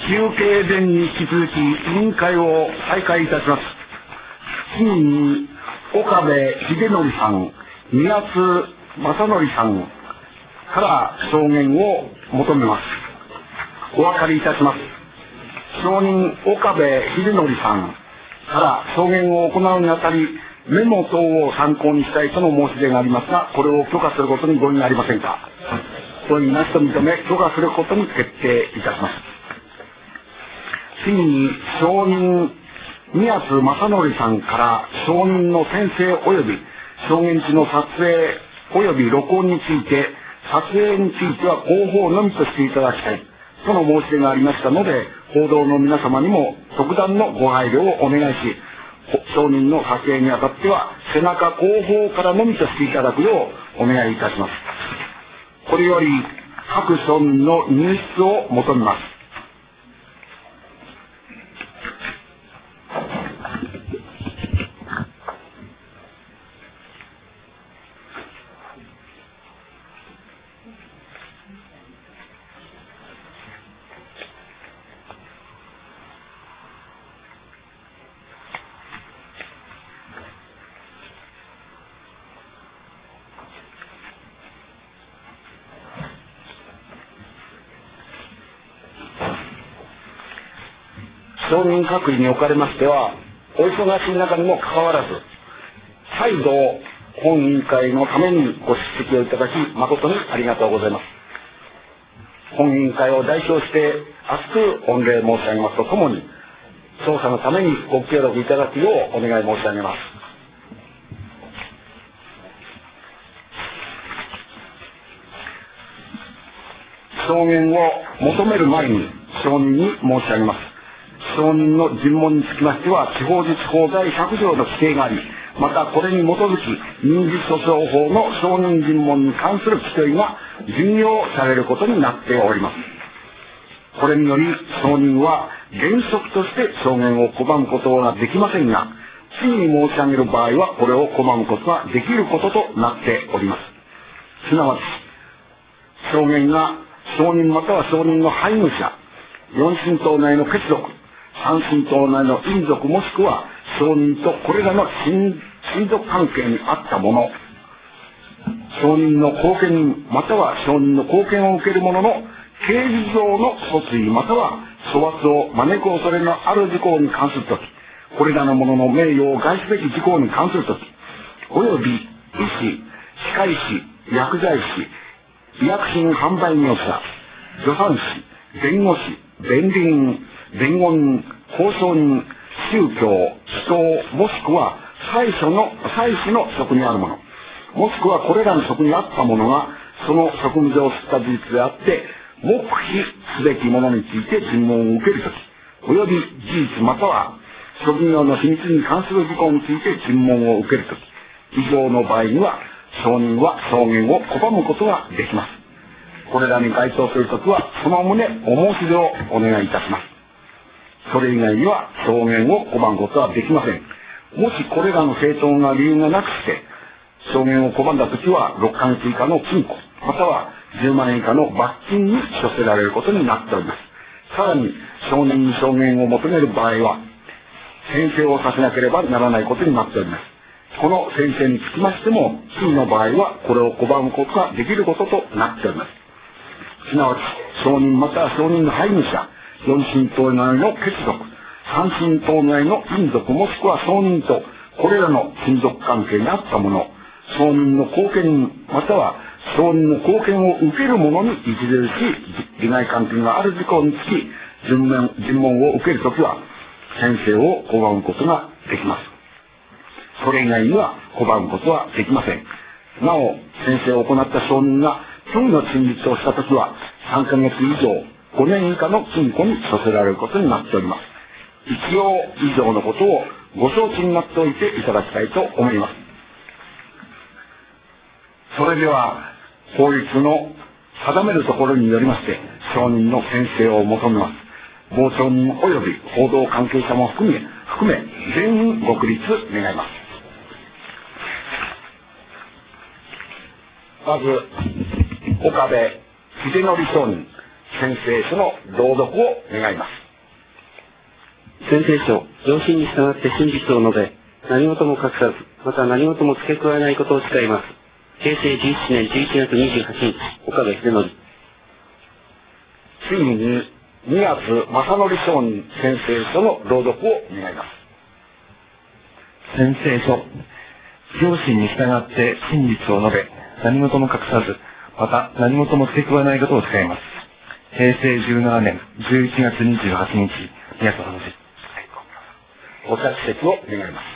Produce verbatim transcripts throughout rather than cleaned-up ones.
休憩前に引き続き委員会を再開いたします。次に岡部秀則さん、宮津正則さんから証言を求めます。お分かりいたします。証人岡部秀則さんから証言を行うにあたり、メモ等を参考にしたいとの申し出がありますが、これを許可することにご異議ありませんか。ご異議なしと認め、許可することに決定いたします。次に証人宮津正則さんから証人の宣誓及び証言地の撮影及び録音について、撮影については広報のみとしていただきたいとの申し出がありましたので、報道の皆様にも特段のご配慮をお願いし、証人の撮影にあたっては背中後方からのみとしていただくようお願いいたします。これより各証人の入室を求めます。証人各位におかれましては、お忙しい中にもかかわらず、再度本委員会のためにご出席をいただき、誠にありがとうございます。本委員会を代表して厚く御礼申し上げますとともに、調査のためにご協力いただくようお願い申し上げます。証言を求める前に証人に申し上げます。証人の尋問につきましては、地方自治法第ひゃく条の規定があり、またこれに基づき民事訴訟法の証人尋問に関する規定が準用されることになっております。これにより証人は原則として証言を拒むことができませんが、次に申し上げる場合はこれを拒むことができることとなっております。すなわち証言が証人または証人の配偶者、四親等内の血族、三親等内の姻族もしくは証人とこれらの親族関係にあった者、証人の後見人または証人の後見を受ける者の刑事上の訴追または処罰を招く恐れのある事項に関するとき、これらの者の名誉を害すべき事項に関するとき、および医師、歯科医師、薬剤師、医薬品販売業者、助産師、弁護士、弁理人、弁護人、交渉人、宗教、祈祷、もしくは祭祀の、祭祀の職にある者、もしくはこれらの職にあった者が、その職務上を知った事実であって、黙秘すべき者について尋問を受けるとき、および事実または職業の秘密に関する事項について尋問を受けるとき、以上の場合には、証人は証言を拒むことができます。これらに該当するときは、その旨お申し出をお願いいたします。それ以外には証言を拒むことはできません。もしこれらの正当な理由がなくして証言を拒んだときはろっかげつ以下の禁錮またはじゅうまんえん以下の罰金に処せられることになっております。さらに証人に証言を求める場合は宣誓をさせなければならないことになっております。この宣誓につきましても次の場合はこれを拒むことができることとなっております。すなわち証人または証人の配偶者、四親等内の血族、三親等内の姻族もしくは証人とこれらの親族関係にあった者、証人の後見人または証人の後見を受ける者に著しい利害関係がある事項につき尋問、尋問を受けるときは宣誓を拒むことができます。それ以外には拒むことはできません。なお宣誓を行った証人が虚偽の陳述をしたときはさんかげつ以上ごねん以下の禁錮に処せられることになっております。一応以上のことをご承知になっておいていただきたいと思います。それでは法律の定めるところによりまして証人の宣誓を求めます。傍聴人及び報道関係者も含め含め全員ご起立願います。まず岡部秀則証人、 宣誓書の朗読を願います。 宣誓書、上申に従って真実を述べ、何事も隠さず、また何事も付け加えないことを誓います。平成じゅうななねんじゅういちがつにじゅうはちにち、岡部秀則。 次に、にがつ正則上人宣誓書の朗読を願います。 宣誓書、上申に従って真実を述べ、何事も隠さず、また何事も付け加えないことを誓います。平成じゅうななねんじゅういちがつにじゅうはちにち、宮田話。 ご着席を願います。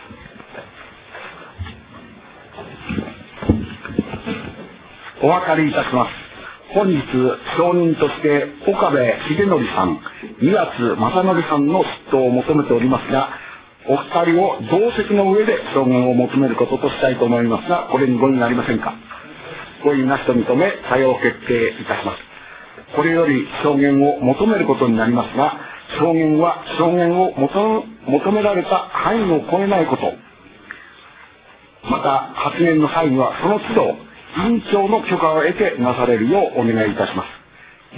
お分かりいたします。本日、証人として岡部秀則さん、宮津正則さんの出頭を求めておりますが、お二人を同席の上で証言を求めることとしたいと思いますが、これにご異議ありませんか。ご異議なしと認め、さよう決定いたします。これより証言を求めることになりますが、証言は証言を求められた範囲を超えないこと、また発言の際にはその都度委員長の許可を得てなされるようお願いいたします。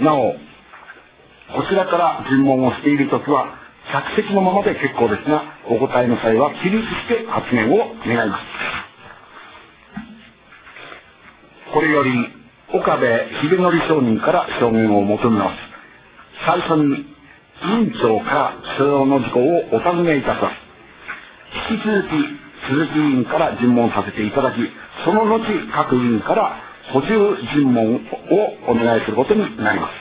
なお、こちらから尋問をしているときは着席のままで結構ですが、お答えの際は起立して発言を願います。これより岡部秀則上人から証言を求めます。最初に委員長から所要の事項をお尋ねいたします。引き続き鈴木委員から尋問させていただき、その後各委員から補充尋問をお願いすることになります。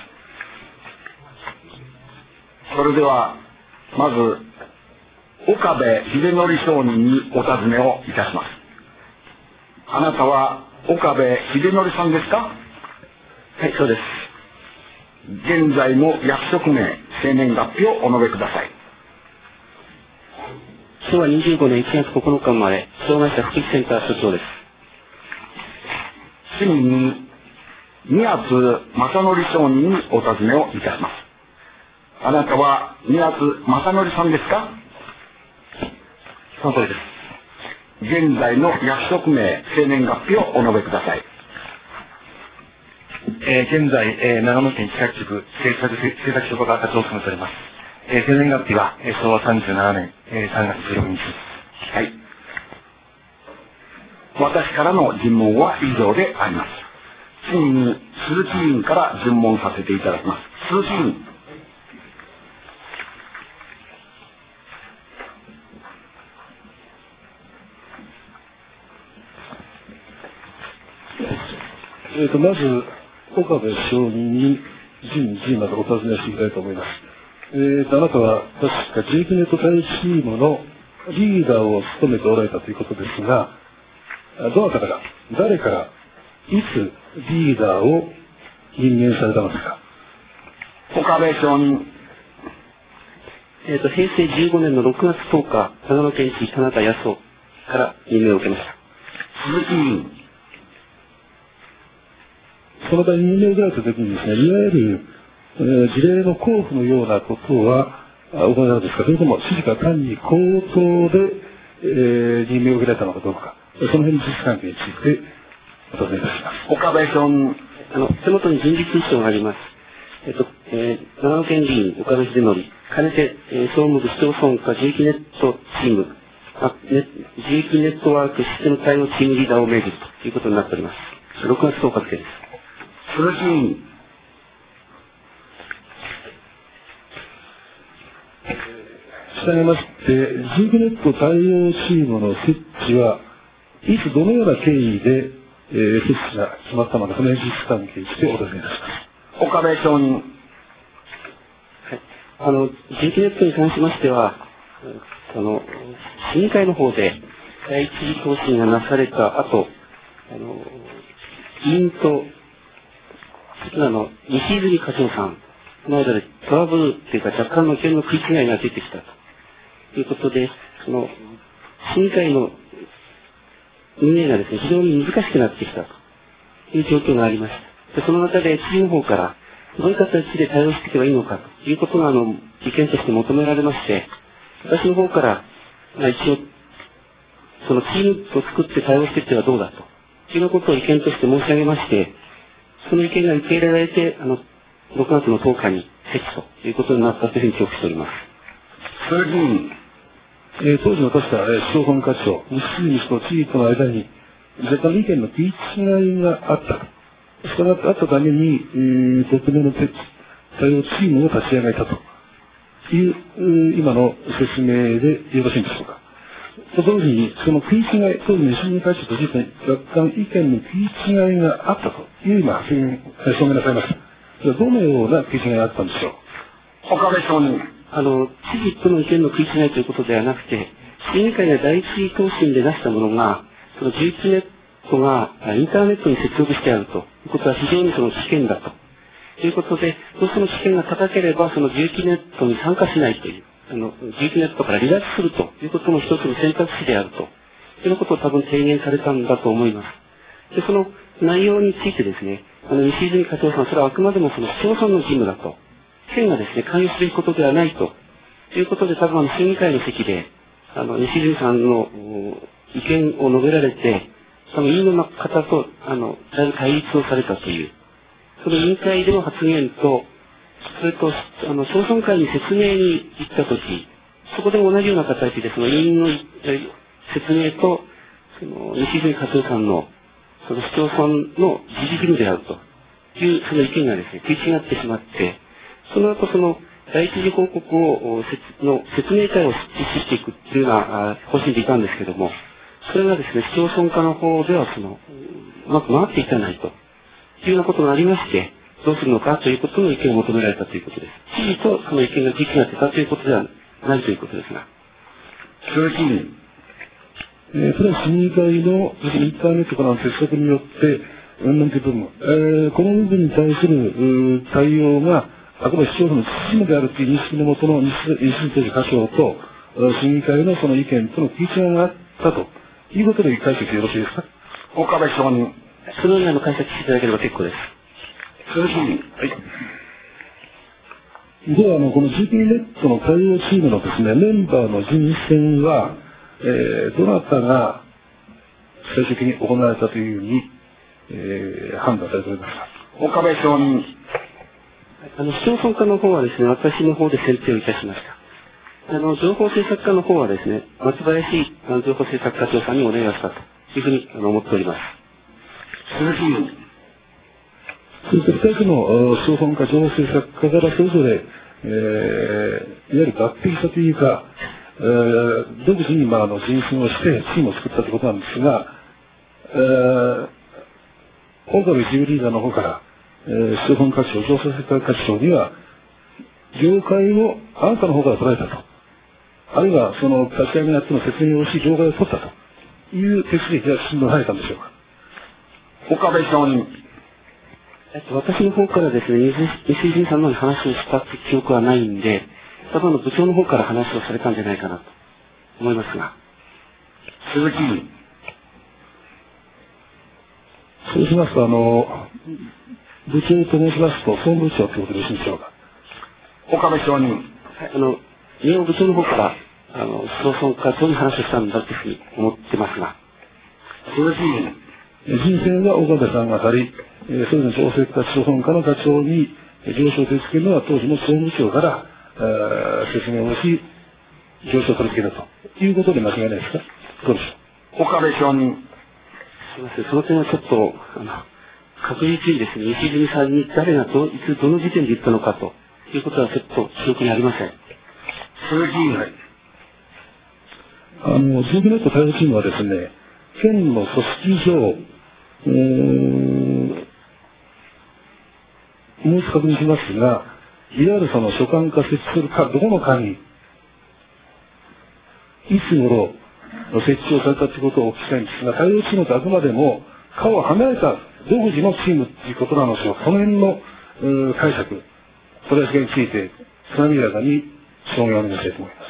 それではまず岡部秀則上人にお尋ねをいたします。あなたは岡部秀則さんですか。 はい、そうです。 現在の役職名、生年月日をお述べください。 しょうわにじゅうごねんいちがつここのか生まれ、障害者福祉センター所長です。 次に宮津正則上人にお尋ねをいたします。あなたは宮津正則さんですか。 その通りです。 現在の役職名、生年月日をお述べください。 えー、現在、えー、長野県企画局政策政策所課課長を務めております。えー、生年月日は、えー、しょうわさんじゅうななねん、えー、さんがつじゅうろくにちです。 はい。私からの尋問は以上であります。次に鈴木委員から尋問させていただきます。鈴木委員。 えーと、まず、岡部証人に順次までお尋ねしていきたいと思います。えーと、あなたは確か ジェイピーネット 対チームのリーダーを務めておられたということですが、どなたから、誰から、いつリーダーを任命されたのですか。 岡部証人。 えっ、ー、と、平成じゅうごねんのろくがつとおか、長野県知田中康夫から任命を受けました。 鈴木委員。 その場に任命を受けられたときにですね、いわゆる、えー、事例の交付のようなことは行われるんですか。それとも指示が単に口頭で、えー、任命を受けられたのかどうか、その辺の事実関係についてお尋ねいたします。 岡部証人。 あの、手元に人事通称があります。えっと、えー、長野県議員、岡部秀則、兼ねて、えー、総務部市町村課 ジェイピーネット チーム、あ、ね、ジェイピーネットワークシステム対応チームリーダーを命じるということになっております。ろくがつとおか付です。 鈴木委員。 したがいまして、ジェイピーネット対応チームの設置はいつどのような経緯で、えー、設置が決まったのか、その辺事実関係についてお尋ねいたします。 岡部証人。 はい。あの、ジェイピーネットに関しましては、あの、市議会の方で第一次答申がなされた後、あの、委員と、あの、西泉課長さんの間でトラブルっていうか若干の意見の食い違いが出てきたということで、その、市議会の運営がですね、非常に難しくなってきたという状況がありました。で、その中で知事の方から、どういう形で対応していけばいいのかということが、あの、意見として求められまして、私の方から、まあ、一応、そのチームを作って対応していってはどうだというようなことを意見として申し上げまして、その意見が受け入れられて、あの、 ろくがつのとおかに設置ということになったというふうに記憶しております。 鈴木議員。 えー当時の確か、えー、市町村課長、西住氏と地域との間に、若干意見の食い違いがあったと。それがあったために、えー、特命の対応チームを立ち上げたという、えー今の説明でよろしいんでしょうか。と同時に、その食い違い、当時の西住課長と実際に若干意見の食い違いがあったという今、発言、証明なさいました。それはどのような食い違いがあったんでしょう。 岡部承認。 あの、知事との意見の食い違いということではなくて、市議会が第一次答申で出したものが、そのじゅういちネットがインターネットに接続してあるということは非常にその危険だと。ということで、どうしても危険が高ければ、そのじゅういちネットに参加しないという、あの、じゅういちネットから離脱するということも一つの選択肢であると。いうことを多分提言されたんだと思います。で、その内容についてですね、あの、西泉課長さん、それはあくまでもその市町村の義務だと。県がですね、関与すべきことではないと。いうことで、多分あの、審議会の席で、あの、西泉さんの意見を述べられて、その委員の方と、あの、だいぶ対立をされたという。その委員会での発言と、それと、あの、町村会に説明に行ったとき、そこでも同じような形で、その委員の説明と、その、西泉課長さんの、その市町村の自治義務であるという、その意見がですね、食い違ってしまって、その後その、第一次報告を、の説明会を実施していくというような方針でいたんですけども、それがですね、市町村課の方ではその、うまく回っていかないというようなことがありまして、どうするのかということの意見を求められたということです。知事とその意見が食い違ってたということではないということですが。 鈴木議員。 えー、それは審議会のインターネットからの接続によって、うんぬんという部分、えー、この部分に対する対応が、あくまで市町村のチームであるという認識のもとの西住課長と、審議会のその意見との食い違いがあったということで解釈よろしいですか。 岡部承認。 そのような解釈していただければ結構です。 鈴木議員。はい。 では、あの、この ジーピー ネットの対応チームのですね、メンバーの人選は、えー、どなたが最終的に行われたというふうに、えー、判断されておりますか。 岡部承認。 あの、市町村課の方はですね、私の方で選定をいたしました。あの、情報政策課の方はですね、松林あの情報政策課長さんにお願いをしたというふうにあの思っております。 鈴木議員。 そしてふたつの市町村課、情報政策課からそれぞれ、えー、いわゆる合併したというか、えー、独自に、まあ、あの人選をしてチームを作ったということなんですが、えー、岡部事務リーダーの方から、えー、市町村課長、情報政策課長には、業界をあなたの方から捉えたと。あるいは、その立ち上げにあっての説明をし、業界を取ったという手続きが進んでられたんでしょうか。 岡部承認。 私の方からですね、西泉さんの方に話をしたって記憶はないんで、多分の部長の方から話をされたんじゃないかなと思いますが。 鈴木議員。 そうしますと、あの、部長と申しますと、総務部長ということでよろしいでしょうか。 岡部承認。 はい、あの、家の部長の方から、あの、市町村課長に話をしたんだというふうに思ってますが。 鈴木議員。 人選は岡部さんが仮、えー、それぞれの調整課、市町村課の課長に上昇を取り付けるのは当時の総務長から、えー、説明をし、上昇を取り付けたということで間違いないですか。どうでしょう。 岡部承認。 すみません、その点はちょっと、あの、確実にですね、西泉さんに誰がど、いつどの時点で言ったのかということはちょっと記憶にありません。 鈴木議員。 あの、ジーピー ネット対応チームはですね、県の組織上、うーん、もう一度確認しますが、いわゆるその所管化設置するか、どこの課に、いつ頃設置をされたということをお聞きしたいんですが、対応チームとあくまでも、課を離れた独自のチームということなのでしょうか。この辺の解釈、取り扱いについて、つまみやかに証明をお願いしたいと思います。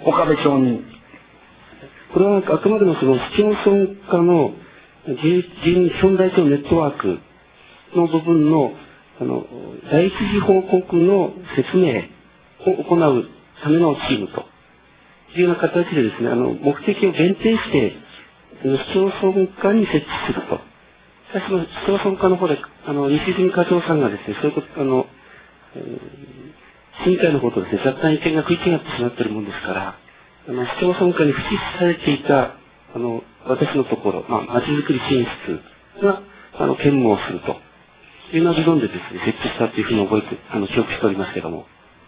岡部承認。 これはあくまでもその市町村課の人事本大庁ネットワークの部分の、あの、第一次報告の説明を行うためのチームというような形でですね、あの、目的を限定して、市町村課に設置すると。しかし、市町村課の方で、あの、西泉課長さんがですね、そういうこと、あの、 えー、市議会の方とですね、若干意見が食い違ってしまっているものですから、あの、市町村下に付置されていた、あの、私のところ、まあ、町づくり支援室が、あの、兼務をするというような理論でですね、設置したというふうに覚えて、あの、記憶しておりますけども。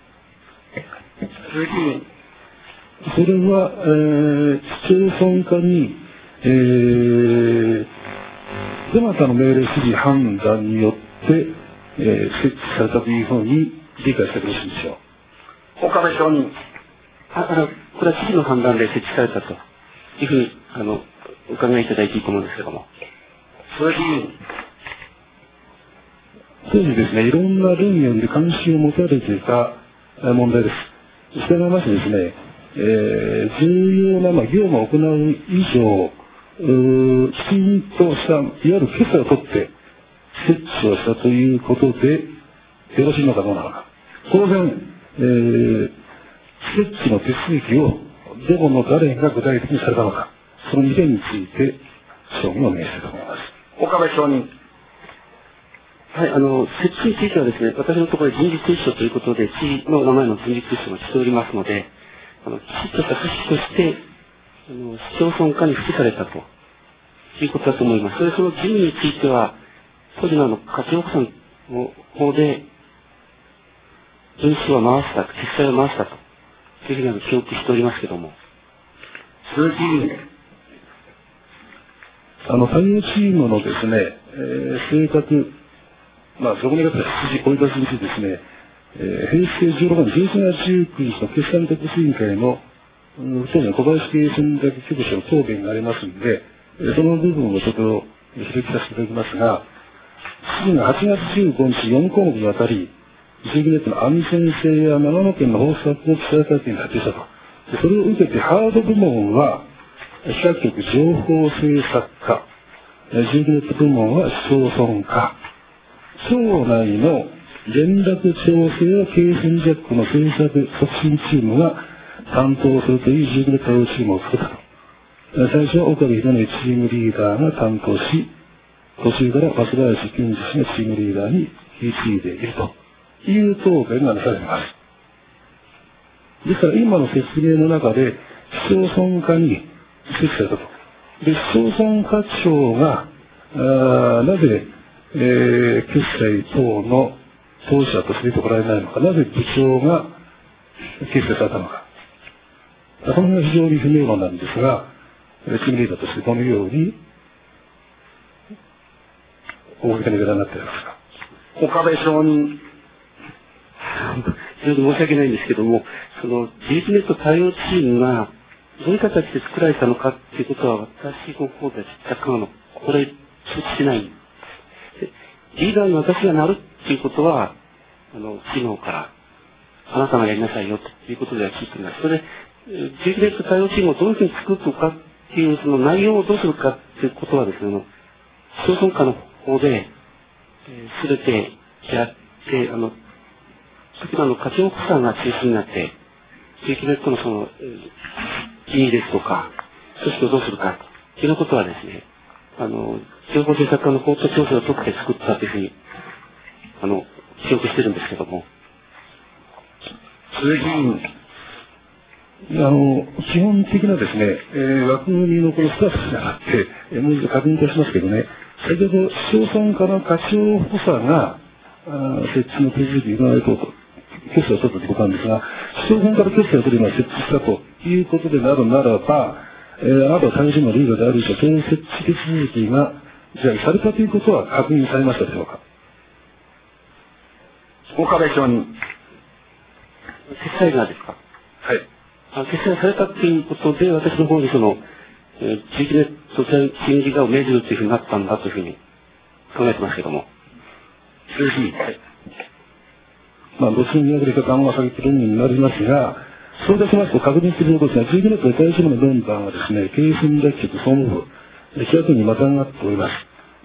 鈴木議員。 それは、えー、市町村下に、えー、どなたの命令指示判断によって、えー、設置されたというふうに理解してよろしいでしょう。 岡部承認。 あ、あの、これは知事の判断で設置されたというふうに、あの、お考えいただいていいと思うんですけども。 鈴木議員。 当時ですね、いろんな論により関心を持たれていた問題です。したがいましてですね、えー、重要な、まあ、業務を行う以上、うきちんとした、いわゆる決裁を取って設置をしたということで、よろしいのかどうなのか。当然、えー、設置の手続きをどこの誰が具体的にされたのか、そのにてんについて承認を命じたいと思います。 岡部承認。 はい、あの、設置についてはですね、私のところで人事提出ということで、知事の名前の人事提出もしておりますので、あの、きちっとした組織として、あの、市町村下に付置されたということだと思います。それでその事務については、当時のあの、課長さんの方で、文書を回した、決裁を回したというふうにあの記憶しておりますけども。 鈴木議員。 あの、対応チームのですね、えー、正確、まあ、そこにかかった指示、追い出しについてですね、えー、平成じゅうろくねんじゅういちがつじゅうくにちの決算特別委員会の、うん、当時の小林経営戦略局長の答弁がありますので、えー、その部分をちょっと開きさせていただきますが、指示がはちがつじゅうごにちよんこうもくにわたり、地域ネットの安全性や長野県の方策を記載会見に発表したと。でそれを受けてハード部門は、比較局情報政策課、地域ネット部門は市町村課、町内の連絡調整や経営戦略の政策促進チームが担当するという地域ネット対応チームを作ったと。最初は岡部秀則チームリーダーが担当し、途中から松林健二氏がチームリーダーに引き継いでいるという答弁がなされています。ですから今の説明の中で市町村課に設置されたと。で、市町村課長が、あなぜ、えー、決済等の当事者として出てこられないのか、なぜ部長が決定されたのか。この辺が非常に不明瞭なんですが、チームリーダーとしてどのように大きなネタになっていますか。 岡部承認。 非常に申し訳ないんですけども、その、ジーピーネット対応チームが、どういう形で作られたのかっていうことは、私の方では若干あの、これ、承知してない。リーダーに私がなるっていうことは、あの、市の方から、あなたがやりなさいよということでは聞いています。それで、ジーピーネット対応チームをどういうふうに作るのかっていう、その内容をどうするかっていうことはですね、市町村下の方で、すべてやって、あの、特にあの、課長補佐が中心になって、地域ネットのその、人員ですとか、組織をどうするか、というようなことはですね、あの、情報政策課の法と調整を解くて作ったというふうに、あの、記憶してるんですけども。 鈴木議員。 あの、基本的なですね、えー、枠組みのこのスタッフにあって、えー、もう一度確認いたしますけどね、先ほど市町村課の課長補佐が、設置の手続きに行われたと、決済を取ったということなんですが、市町村から決済を取るのは設置したということでなるならば、えー、あなたは対象のリーダーである以上、その設置手続きが実現されたということは確認されましたでしょうか。 岡部承認。 決済がですか。 はい。 あ、決済されたということで、私の方にその、えー、地域ネット審議がを命じるというふうになったんだというふうに考えてますけども。 鈴木議員。 はい。まあ、ご審議で緩和されているようになりますが、そういたしますと確認することですが、地域ネット対象のメンバーはですね、経営戦略局総務部、規約にまたがっております。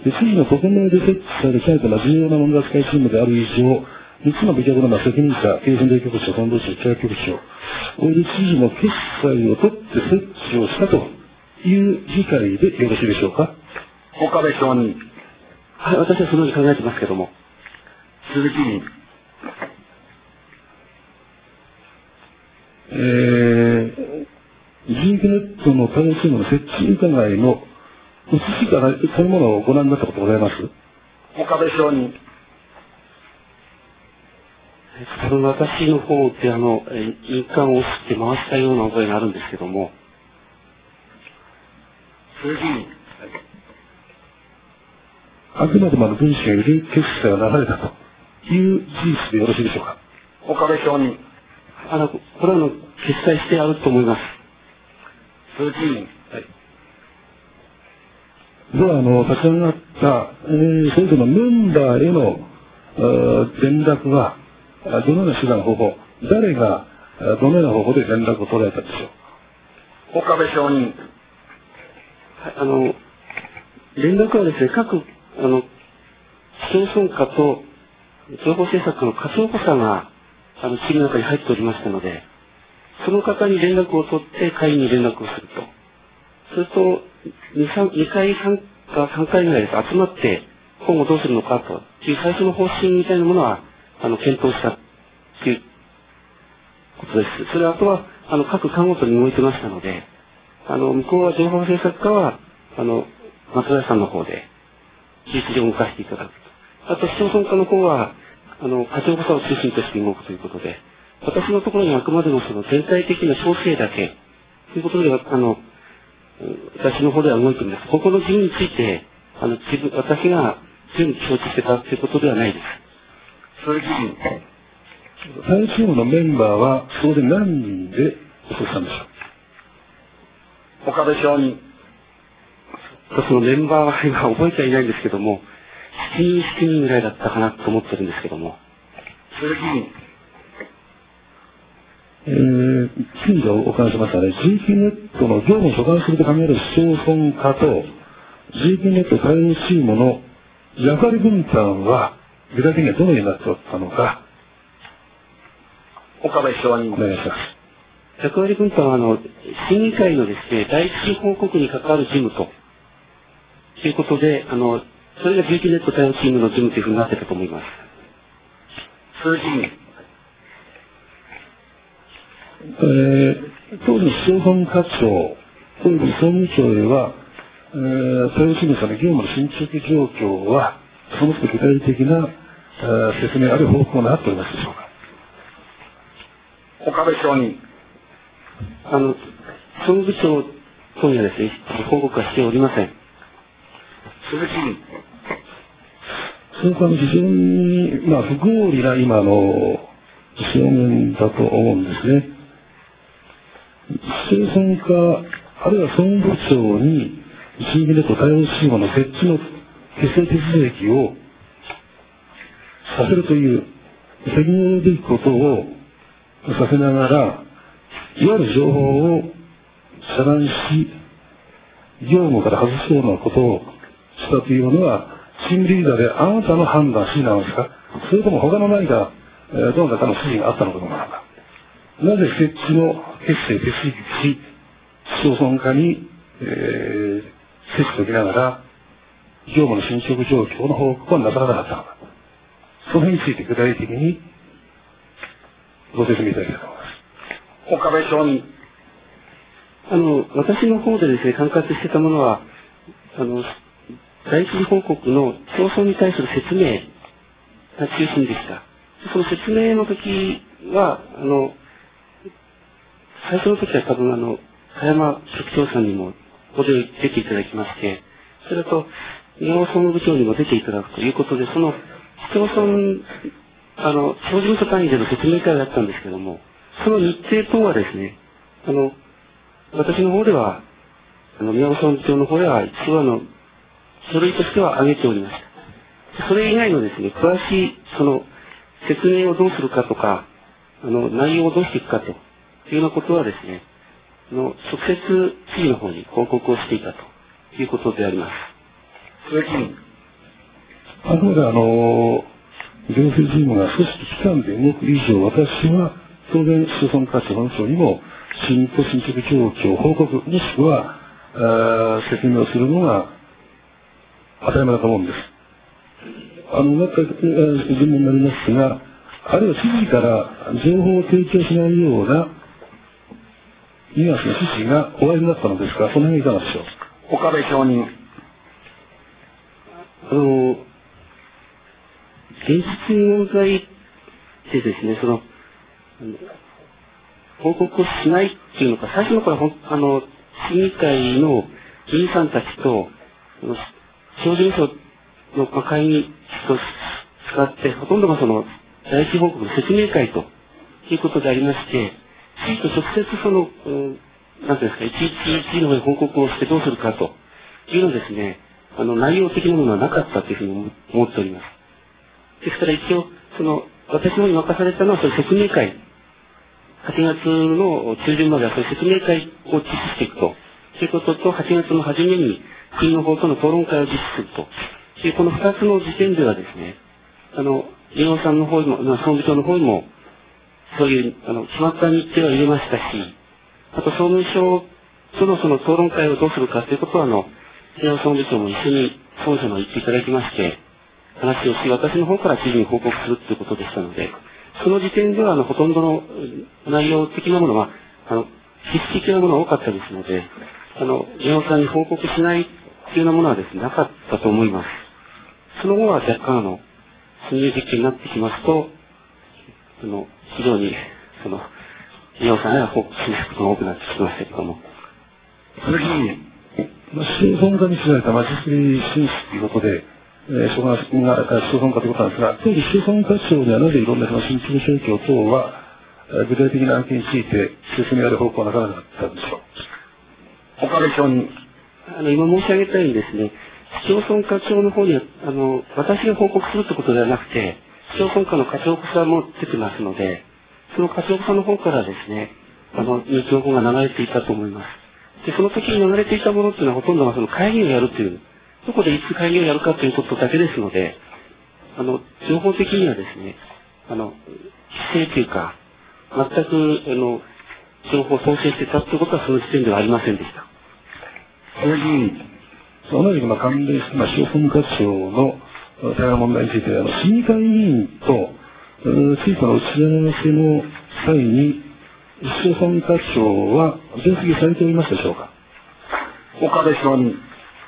で、知事の国名で設置された重要な問題扱いチームである以上、みっつの部局の責任者、経営戦略局長、本部長、規約局長、および知事の決裁を取って設置をしたという理解でよろしいでしょうか。 岡部承認。 はい、私はそのように考えてますけども。 鈴木議員。 えー、人気ネットの対応チームの設置伺いの写しからそういうものをご覧になったことございます？ 岡部証人。 その私の方であの、印鑑を押して回したような覚えがあるんですけども。 鈴木議員。 あくまでもあの文書より決済が流れたという事実でよろしいでしょうか？ 岡部証人。 あの、これはあの、決済してあると思います。 鈴木議員。はい。 では、あの、立ち上がった、えー、それぞれのメンバーへの、連絡は、どのような手段方法、誰がどのような方法で連絡を取られたでしょう？ 岡部証人。 はい、あの、連絡はですね、各、あの、市町村課と情報政策課の課長補佐が、あの、チームの中に入っておりましたので、その方に連絡を取って会員に連絡をすると。それと、にかい、さんかさんかいぐらいです集まって、今後どうするのかという最初の方針みたいなものは、あの、検討したということです。それあとは、あの、各課ごとに動いてましたので、あの、向こうは情報政策課は、あの、松田さんの方で、事実上動かしていただくと。あと、市町村課の方は、あの、課長補佐を中心として動くということで、私のところにあくまでもその全体的な調整だけ、ということでは、あの、私の方では動いているんです。ここの事務について、あの、自分、私が全部承知してたということではないです。 鈴木議員。 対応チームのメンバーは、それで何人で起訴したんでしょう？ 岡部証人。 そのメンバーは今覚えてはいないんですけども、しちにん、しちにんぐらいだったかなと思ってるんですけども。 鈴木議員。 えー、次にお伺いしましたね、ジーピー ネットの業務を所管すると考える市町村課と ジーピー ネット対応チームの役割分担は具体的にはどのようになっておったのか、 岡部証人。 お願いします。 役割分担は、あの、審議会のですね、第一次報告に関わる事務と、ということで、あの、それが ジーピー ネット対応チームの事務というふうになってたと思います。 鈴木議員。 えー、当時の市町村課長、および総務長へは、えー、対応チームさんの業務の進捗状況は、その具体的な、えー、説明あるいは報告があっておりますでしょうか？ 岡部証人。 あの、総務部長等にはですね、報告はしておりません。 鈴木議員。 その間、非常に、まあ、不合理な今の証言だと思うんですね。市町村課、あるいは総務部長に、ジーピー ネット対応チームの設置の決定手続きをさせるという、責任を負うべきことをさせながら、いわゆる情報を遮断し、業務から外すようなことをしたというのは、チームリーダーであなたの判断、指示なんですか？それとも他の何か、えー、どなたかの指示があったのかどうなのか。なぜ設置の決定手続きし、市町村課に、えー、接種ときながら、業務の進捗状況の報告はなさらなかったのか。その辺について具体的にご説明いただきたいと思います。 岡部証人。 あの、私の方でですね、管轄してたものは、あの、第一次報告の町村に対する説明が中心でした。その説明の時は、あの、最初の時は多分あの、葉山局長さんにもご出ていただきまして、それと、宮尾総務部長にも出ていただくということで、その、市町村、あの、地方事務所単位での説明会があったんですけども、その日程等はですね、あの、私の方では、あの、宮尾総務部長の方では、一応あの、書類としては挙げておりました。それ以外のですね、詳しい、その、説明をどうするかとか、あの、内容をどうしていくかというようなことはですね、あの、直接知事の方に報告をしていたということであります。 鈴木議員。 あくまであの、行政チームが組織機関で動く以上、私は当然、市町村課長本省にも、進行進捗状況報告、もしくは、あ説明をするのが当たり前だと思うんです。あの、また、疑問になりますが、あるいは知事から情報を提供しないようなにはその指示がおありになったのですが、その辺いかがでしょう。 岡部証人。 あの、現実問題でですね、その、報告をしないっていうのか、最初の頃はあの、審議会の議員さんたちと、地方事務所の会議と使って、ほとんどがその、第一報告の説明会ということでありまして、きちんと直接その、うん、なんていうんですか、いちいちいちの方に報告をしてどうするかというのですね、あの、内容的なものはなかったというふうに思っております。ですから一応、その、私の方に任されたのは、その説明会、はちがつの中旬まではその説明会を実施していくということと、はちがつの初めに国の方との討論会を実施するという、このふたつの時点ではですね、あの、林洋さんの方にも、総務長の方にも、そういう、あの、決まった日程は入れましたし、あと、総務省とのその討論会をどうするかということは、あの、林洋総務長も一緒に総務省に行っていただきまして、話をし、私の方から知事に報告するということでしたので、その時点では、あの、ほとんどの内容的なものは、あの、必須的なものが多かったですので、あの、林洋さんに報告しないというようなものはですね、なかったと思います。その後は若干、あの、侵入実験になってきますと、その、非常に、その、林洋さんが報告しないことが多くなってきましたけども。 鈴木議員。 まあ、総務課に知られた、まあ、実利進出ということで、えー、そこが、総務課ということなんですが、当時、総務課長にはなぜいろんなその進捗状況等は、具体的な案件について説明ある方向はなかなかったんでしょう。岡部長に。 あの、今申し上げたようにですね、市町村課長の方には、あの、私が報告するということではなくて、市町村課の課長さんも出てますので、その課長さんの方からですね、あの、情報が流れていたと思います。で、その時に流れていたものっていうのはほとんどがその会議をやるという、どこでいつ会議をやるかということだけですので、あの、情報的にはですね、あの、規制というか、全く、あの、情報を統制してたということはその時点ではありませんでした。 鈴木議員。 同じく、まあ、関連して、まあ、市総務課長の対話問題について、あの、審議会議員と、小さな打ち合わせの際に、市総務課長は、分析されておりましたでしょうか。 岡部証人。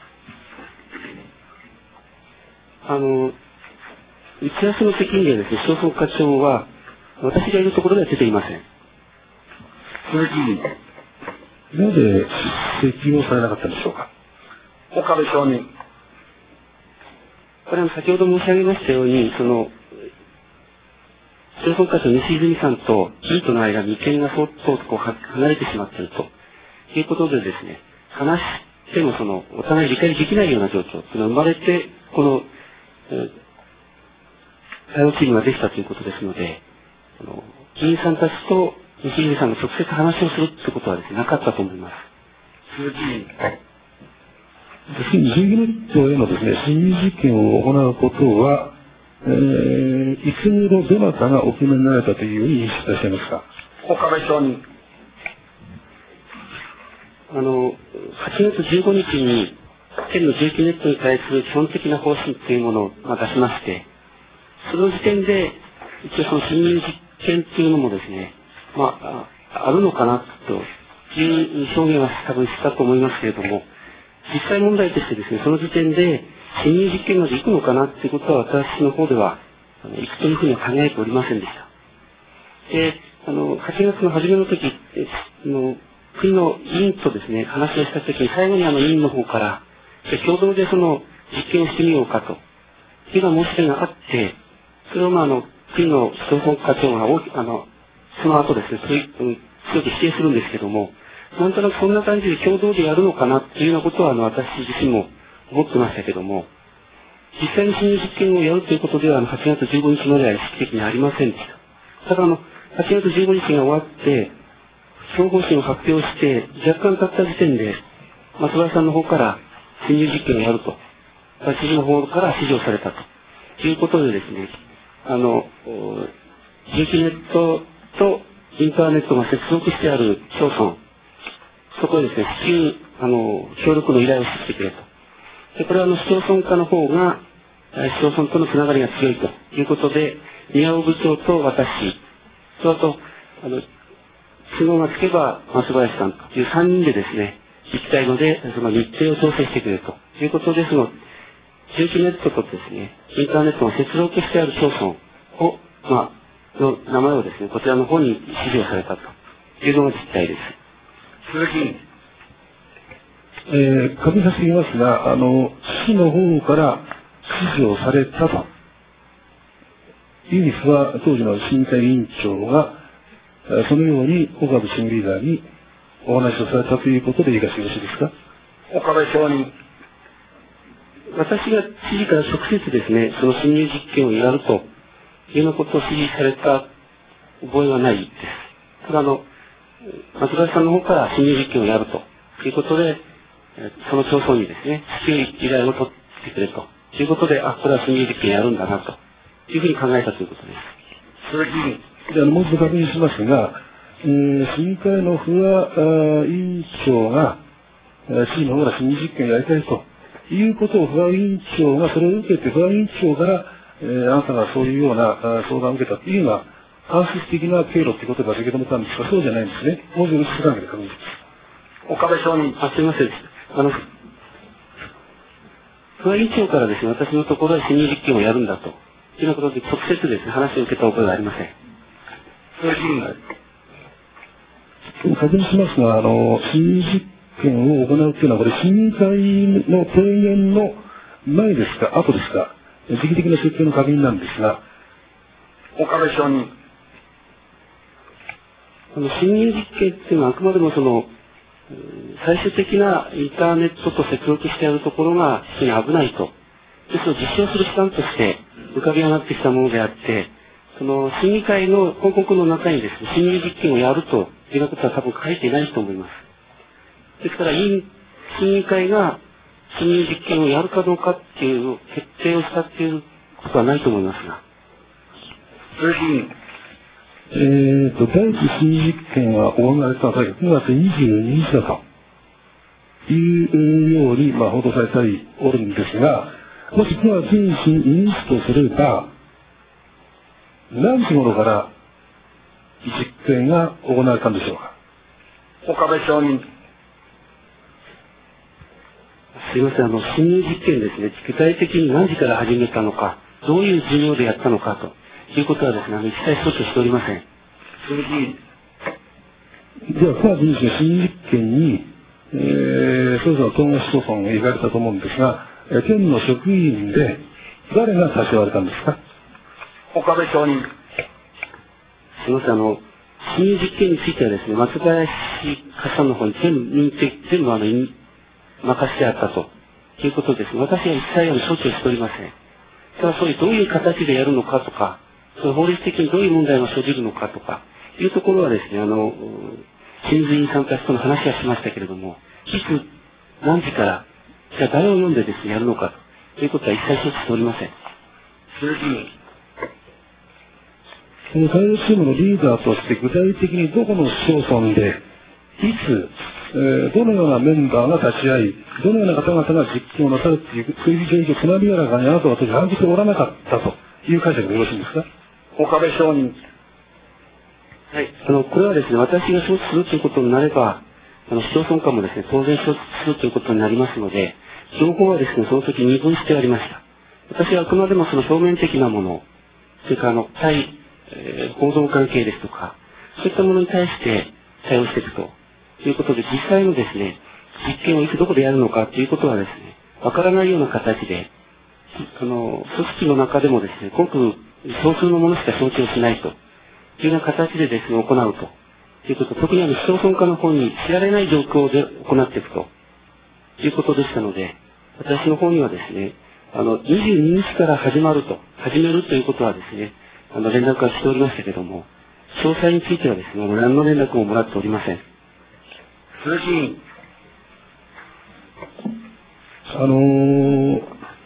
あの、打ち合わせの責任でですね、市総務課長は、私がいるところでは出ていません。 鈴木議員。 なぜ出席をされなかったんでしょうか。 岡部証人。 これは先ほど申し上げましたように、その、市総務課長西泉さんと議員との間に意見が相当こう離れてしまっているということでですね、話してもその、お互い理解できないような状況というのが生まれて、この、えー、対応チームができたということですので、あの議員さんたちと西泉さんが直接話をするということはですね、なかったと思います。 鈴木議員。 じゅうにネットへのですね、審議実験を行うことは、えー、いつ頃どなたがお決めになられたというように認識いらっしゃいますか。 岡部証人。 あの、はちがつじゅうごにちに、県のじゅうきゅうネットに対する基本的な方針というものを、まあ、出しまして、その時点で、一応その審議実験というのもですね、まあ、あ、あるのかなという表現は多分したと思いますけれども、実際問題としてですね、その時点で、審議実験まで行くのかなっていうことは私の方では、あの、行くというふうには考えておりませんでした。で、あの、はちがつの初めの時、あの、国の委員とですね、話をした時に最後にあの委員の方から、共同でその実験をしてみようかと、いうような申し出があって、それをまああの、国の市総課長が大き、あの、その後ですね、そういう、強く否定するんですけども、なんとなくそんな感じで共同でやるのかなっていうようなことはあの、私自身も思ってましたけども、実際に審議実験をやるということではあの、はちがつじゅうごにちまでは意識的にありませんでした。ただあの、はちがつじゅうごにちが終わって、総方針を発表して、若干経った時点で、松原さんの方から審議実験をやると、知事の方から指示をされたということでですね、あの、ジェーキーネットとインターネットが接続してある町村、そこへですね、普及、あの、協力の依頼をしてきてくれと。で、これはあの、市町村課の方が、市町村とのつながりが強いということで、宮尾部長と私、それと、あの、 都合がつけば松林さんというさんにんでですね、行きたいので、その日程を調整してくれるということで、その、地域ネットとですね、インターネットの接続してある町村を、まあ、の名前をですね、こちらの方に指示をされたというのが実態です。 鈴木議員。 えー、確認させていますが、あの、市の方から指示をされたという意味は、当時の市議会委員長が、そのように岡部チームリーダーにお話をされたということでいいかしよろしいですか。 岡部承認。 私が知事から直接ですね、その侵入実験をやるというようなことを指示された覚えはないです。ただあの、松林さんの方から侵入実験をやるということで、その町村にですね、至急依頼を取ってくれということで、あ、これは侵入実験やるんだなというふうに考えたということです。 鈴木議員。 で、あの、もう一度確認しますが、えー、市議会の不破委員長が、市の方から侵入実験をやりたいということを不破委員長がそれを受けて、不破委員長から、えー、あなたがそういうような相談を受けたというのは、間接的な経路ということが受け止めたんですが、そうじゃないんですね。もう一度一度関係で確認します。 岡部承認。 あ、すみません。あの、不破委員長からですね、私のところで侵入実験をやるんだというようなことで直接ですね、話を受けた覚えはありません。 鈴木議員。 確認しますが、あの、侵入実験を行うというのは、これ、市民会の提言の前ですか、後ですか、時期的な設定の確認なんですが、 岡部承認。 あの、侵入実験っていうのはあくまでもその、最終的なインターネットと接続してあるところが非常に危ないと。で、それを実証する手段として浮かび上がってきたものであって、その、審議会の報告の中にですね、侵入実験をやるというようなことは多分書いていないと思います。ですから、審議会が侵入実験をやるかどうかっていう決定をしたっていうことはないと思いますが。 鈴木議員。 えーと、第一審議実験が行われたのはくがつにじゅうににちだというように、まあ、報道されたりおるんですが、もしくがつにじゅうににちとすれば、何時頃から実験が行われたんでしょうか。 岡部承認。 すいません、あの、侵入実験ですね、具体的に何時から始めたのか、どういう事業でやったのかということはですね、あの、一切措置しておりません。 鈴木議員。 では、くがつにじゅうににちの新実験に、えー、それぞれの東賀市町村が行かれたと思うんですが、えー、県の職員で誰が差し合われたんですか。 岡部承認。すみません、あの、侵入実験についてはですね、松林課さんの方に全部認定、全部あの、任せてあったということです。私は一切あの、処置をしておりません。ただ、そういうどういう形でやるのかとか、その法律的にどういう問題が生じるのかとか、いうところはですね、あの、親髄員さんたちとの話はしましたけれども、いつ、何時から、じゃあ誰を読んでですね、やるのかということは一切処置しておりません。 鈴木議員。 この対応チームのリーダーとして具体的にどこの市町村で、いつ、えー、どのようなメンバーが立ち会い、どのような方々が実験をなさるという、そういう状況をつまびやらかにあなたは当時把握しておらなかったという解釈でよろしいんですか。 岡部承認。 はい。あの、これはですね、私が承知するということになれば、あの、市町村間もですね、当然承知するということになりますので、情報はですね、その時二分してありました。私はあくまでもその表面的なもの、それからあの、対、えー、報道関係ですとか、そういったものに対して対応していくということで、実際のですね、実験をいつどこでやるのかということはですね、わからないような形で、あの、組織の中でもですね、ごく少数のものしか承知をしないというような形でですね、行うということ、特にあの、市町村化の方に知られない状況で行っていくということでしたので、私の方にはですね、あの、にじゅうににちから始まると、始めるということはですね、あの、連絡はしておりましたけども、詳細についてはですね、何の連絡ももらっておりません。 鈴木議員。 あのー、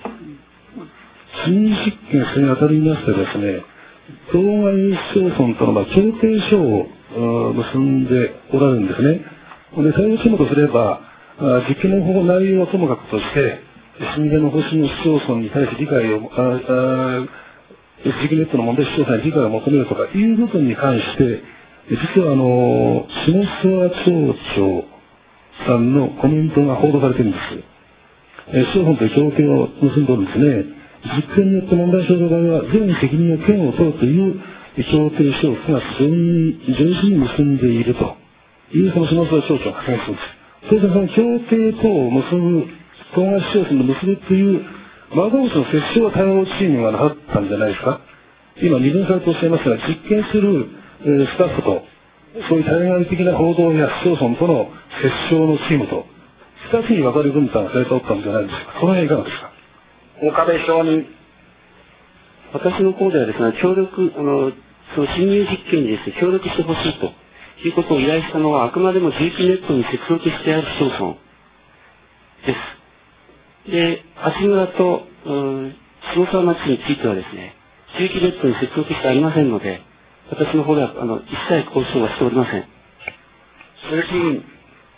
新実験するにあたりましてですね、当該市町村との、まあ、協定書を結んでおられるんですね。で、対応チームとすれば、実験の方法内容はともかくとして、新規の方針の市町村に対して理解を、ああ、エスジーネットの問題市町村に理解を求めるとかいう部分に関して、 実はあの、下諏訪町長さんのコメントが報道されているんです。えー、双方と協定を結んでおるんですね。実験によって問題生じた場合は、全責任や権を問うという協定書をが非常に上手に結んでいるという、その下諏訪町長が発言するんです。当然その協定等を結ぶ、当該市町村の結ぶという窓口の折衝は対応チームがなかったんじゃないですか。今、二分されておっしゃいますが、実験する、えー、スタッフと、そういう対外的な報道や市町村との折衝のチームと、二つに分かれ分担されておったんじゃないでしょうか。その辺いかがですか。 岡部承認。 私の方ではですね、協力、あの、その侵入実験にですね、協力してほしいということを依頼したのは、あくまでも地域ネットに接続してある市町村です。で、足村と、うん、下諏訪町についてはですね、地域ネットに接続してありませんので、私の方では、あの、一切交渉はしておりません。 鈴木委員。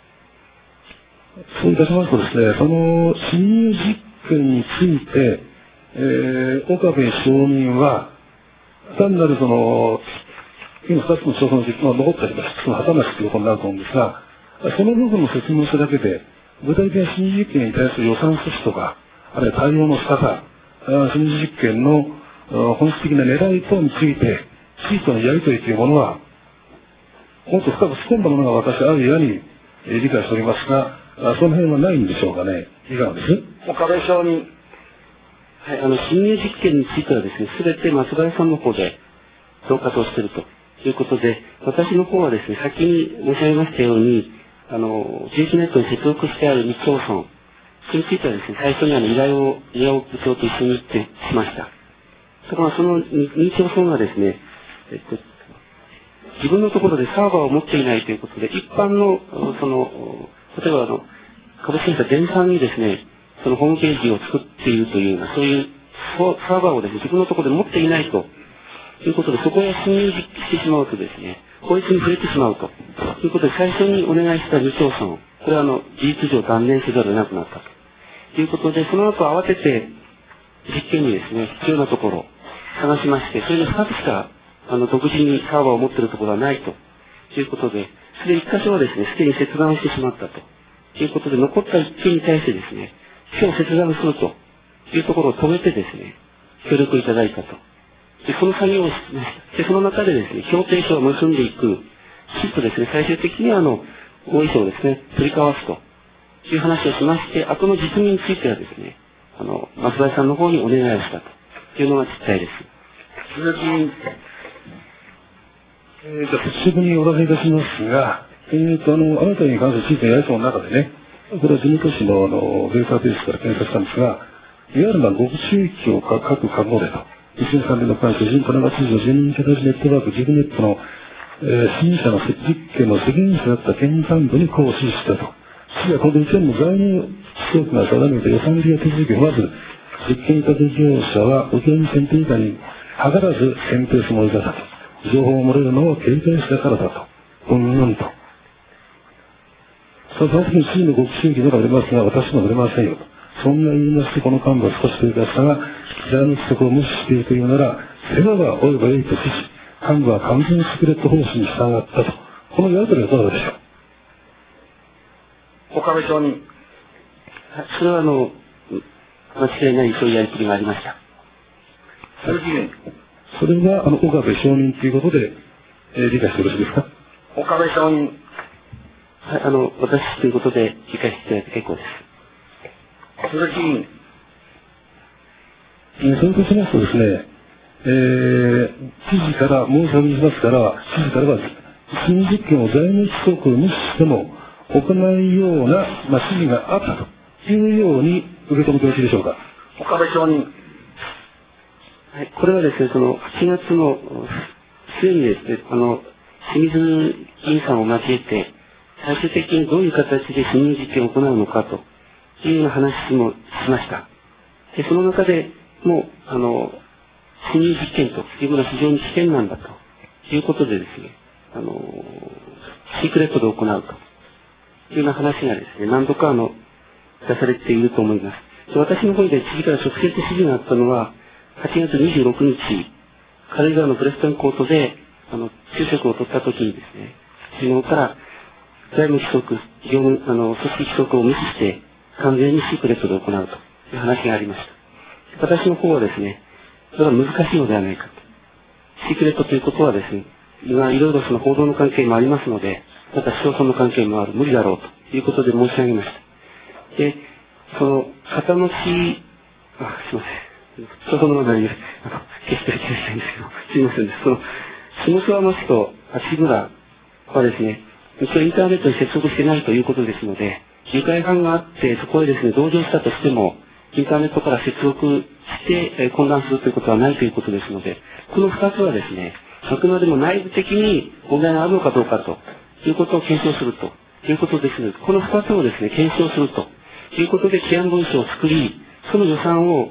そういたしますとですね、その侵入実験について、えー、岡部承認は、単なるその、今二つの町村の実験が残ったりとか、その旗なしということになると思うんですが、その部分の説明をしただけで、具体的な侵入実験に対する予算措置とか、あるいは対応の仕方、侵入実験の本質的な狙い等について、地域とのやりとりというものは、もっと深く突っ込んだものが私はあるように理解しておりますが、その辺はないんでしょうかね。いかがです？ 岡部承認。 はい、あの、侵入実験についてはですね、すべて松林さんの方で統括をしているということで、私の方はですね、先に申し上げましたように、あの、地域ネットに接続してあるに町村、それについてはですね、最初にあの依頼を、宮尾部長と一緒に行ってしました。ところがそのに町村がですね、えっと、自分のところでサーバーを持っていないということで、一般の、その、例えばあの、株式会社電産にですね、そのホームページを作っているというような、そういうサーバーをですね、自分のところで持っていないということで、そこへ侵入してしまうとですね、法律に触れてしまうということで、最初にお願いしたに町村、これはあの、事実上断念せざるを得なくなったということで、その後慌てて実験にですね、必要なところを探しまして、それでふたつしか、あの、独自にサーバーを持っているところはないということで、それで一箇所はですね、すでに切断してしまったということで、残った一件に対してですね、今日切断するというところを止めてですね、協力いただいたと。で、その作業をして、その中でですね、協定書を結んでいく、きちっとですね、最終的にはあの、合意書をですね、取り交わすという話をしまして、後の実務についてはですね、あの、松林さんの方にお願いをしたというのが実態です。 鈴木委員。 えー、じゃあ、率直にお尋ねいたしますが、えーと、あの、あなたに関する地域のやり取りの中でね、これは地元紙のあの、データベースから検索したんですが、いわゆるまあ、極地域を各覚悟でと、にせんさんねんの関係、新神奈川知事の住民桁ネットワーク、ジグネットの、えー、支援者の実験の責任者だった県幹部にこう指示したと。市はこの一連の財務規則が定めた予算利用手続きをまず、実験委託業者は請負選定以下に図らず選定するものだったと。情報を漏れるのを警戒したからだと。うんうんと。その時に市の極地域では売れますが、私も売れませんよと。そんな言いまして、この幹部は少し警戒したが、財務規則を無視しているというなら、世話が及ばいいと指示、幹部は完全シークレット方針に従ったと。このやりとりはどうでしょう。 岡部承認。 それはあの、間違いないそういうやりとりがありました。 鈴木委員。 それは、あの、岡部承認ということで、えー、理解してよろしいですか。 岡部承認。 はい、あの、私ということで理解していただいて結構です。 鈴木委員。 えー、そうとしますとですね、えー、知事から申し上げしますから、知事からは、新実験を財務規則を無視しても行うような、まあ、指示があったというように受け止めてよろしいでしょうか。 岡部承認。 はい、これはですね、そのはちがつの末にですね、あの、清水議員さんを交えて、最終的にどういう形で侵入実験を行うのかというような話もしました。で、その中でもう、あの、侵入実験というものは非常に危険なんだということでですね、あの、シークレットで行うというような話がですね、何度かあの、出されていると思います。で、私の方で知事から直接指示があったのは、はちがつにじゅうろくにち、軽井沢のプレストンコートで、 あの、就職を取った時にですね、首脳から財務規則、業務、あの、組織規則を無視して、完全にシークレットで行うという話がありました。私の方はですね、それは難しいのではないかと。シークレットということはですね、今いろいろその報道の関係もありますので、また市町村の関係もある、無理だろうということで申し上げました。で、その、旗の市、あ、すいません。ちょうどの前に、あの、決して気にしたいんですけど、すいませんです。その、下諏訪町と八村はですね、一応インターネットに接続してないということですので、誘拐犯があって、そこへですね、同乗したとしても、インターネットから接続して、えー、混乱するということはないということですので、この二つはですね、あくまでも内部的に問題があるのかどうかということを検証するということですので、この二つをですね、検証するということで、起案文書を作り、その予算を、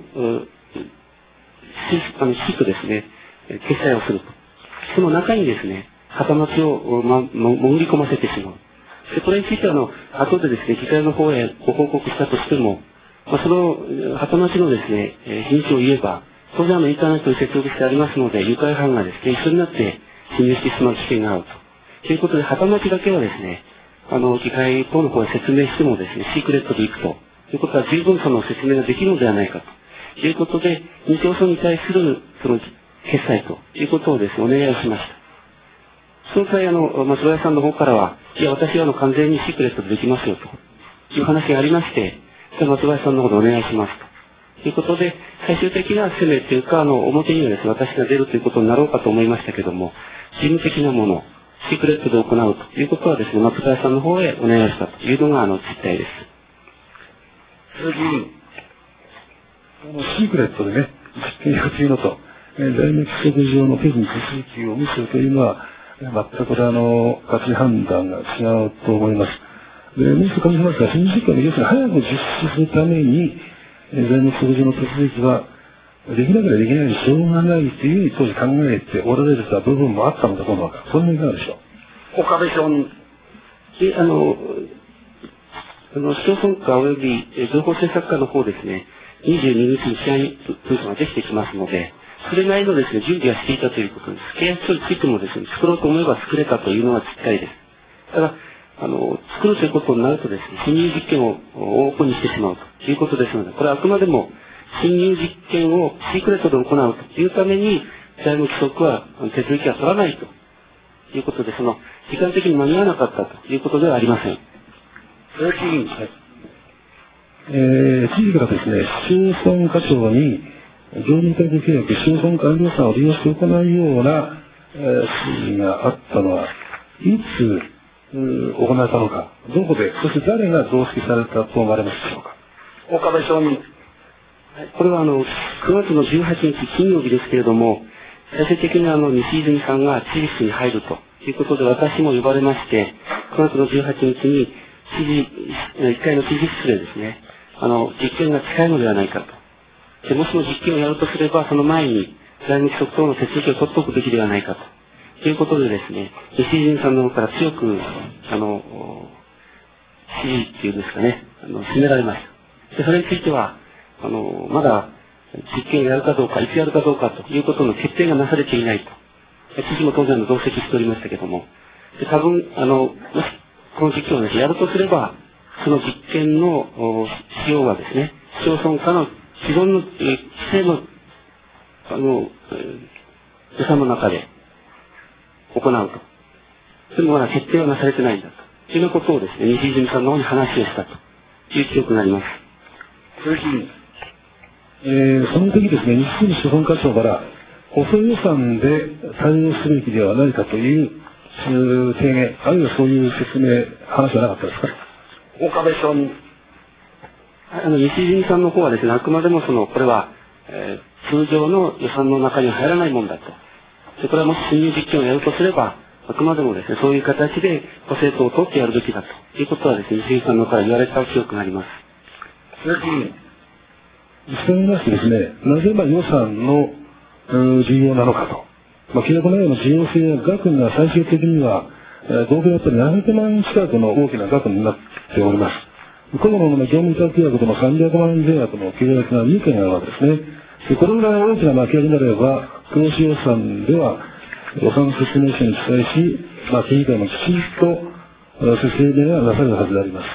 あの、きちっとですね、決済をすると。その中にですね、旗町を、ま、潜り込ませてしまう。で、これについては、あの、後でですね、議会の方へご報告したとしても、まあ、その、旗町のですね、えー、日にちを言えば、当然あの、インターネットに接続してありますので、誘拐犯がですね、一緒になって侵入してしまう危険があると。ということで、旗町だけはですね、あの、議会等の方へ説明してもですね、シークレットで行くと。ということは十分その説明ができるのではないかということで、二町村に対する、その、決済ということをですね、お願いをしました。その際、あの、松林さんの方からは、いや、私はあの、完全にシークレットでできますよという話がありまして、じゃあ松林さんの方でお願いしますと。ということで、最終的な攻めというか、あの、表にはですね、私が出るということになろうかと思いましたけども、事務的なもの、シークレットで行うということはですね、松林さんの方へお願いしたというのが、あの、実態です。 鈴木委員。 あの、シークレットでね、実験やというのと、えー、財務規則上の手順手続きを無視するというのは、全くこれあの、価値判断が違うと思います。で、もう一つ感じますが、新実験の要するに早く実施するために、えー、財務規則上の手続きは、できなければできないにしょうがないという当時考えておられる部分もあったのかどうか、そんなにいかがでしょう。 岡部承認。 で、あの、あの、市町村課及び情報政策課の方ですね、にじゅうににちに試合文書ができてきますので、それなりのですね、準備はしていたということです。契約書についてもですね、作ろうと思えば作れたというのが実態です。ただ、あの、作るということになるとですね、侵入実験をオープンにしてしまうということですので、これはあくまでも侵入実験をシークレットで行うというために、財務規則は手続きは取らないということで、その、時間的に間に合わなかったということではありません。 鈴木委員。 はい。えー、知事からですね、市町村課長に、業務委託契約、市町村管理予算を利用して行うような、えー、指示があったのは、いつ、行われたのか、どこで、そして誰が増資されたと思われますでしょうか。 岡部承認。 これはあの、くがつのじゅうはちにち金曜日ですけれども、最終的にあの、西泉さんが知事室に入るということで、私も呼ばれまして、くがつのじゅうはちにちに、知事、いっかいの知事室でですね、あの、実験が近いのではないかと。で、もしも実験をやるとすれば、その前に、財務規則等の手続きを取っておくべきではないかと。ということでですね、西泉さんの方から強く、あの、指示っていうんですかね、あの、進められました。で、それについては、あの、まだ、実験をやるかどうか、いつやるかどうかということの決定がなされていないと。知事も当然の同席しておりましたけども、で、多分、あの、もし、この実験をですね、やるとすれば、その実験の費用はですね、市町村課の既存の、えー、規制の、あの、えー、予算の中で行うと。でもまだ決定はなされてないんだと。いうようなことをですね、西泉さんの方に話をしたという記憶があります。 鈴木委員。 えー、その時ですね、西泉市本課長から、補正予算で対応すべきではないかという提言、あるいはそういう説明、話はなかったですか。 岡部承認。 あの、西泉さんの方はですね、あくまでもその、これは、えー、通常の予算の中に入らないもんだと。で、これはもし侵入実験をやるとすれば、あくまでもですね、そういう形で補正等を取ってやるべきだということはですね、西泉さんの方から言われた記憶があります。 鈴木委員。 そう言いましてですね、なぜまあ予算の重要なのかと。まあ、契約内容の重要性や額が最終的には、えー、合計やっぱりななひゃくまんえん近くの大きな額になっております。過去の業務委託契約とのさんびゃくまんえん税額の契約がにけんあるわけですね。で、これぐらい大きなまあ契約になれば、黒字予算では、 予算説明書に記載し、まあ、県議会もきちんと説明がなされるはずであります。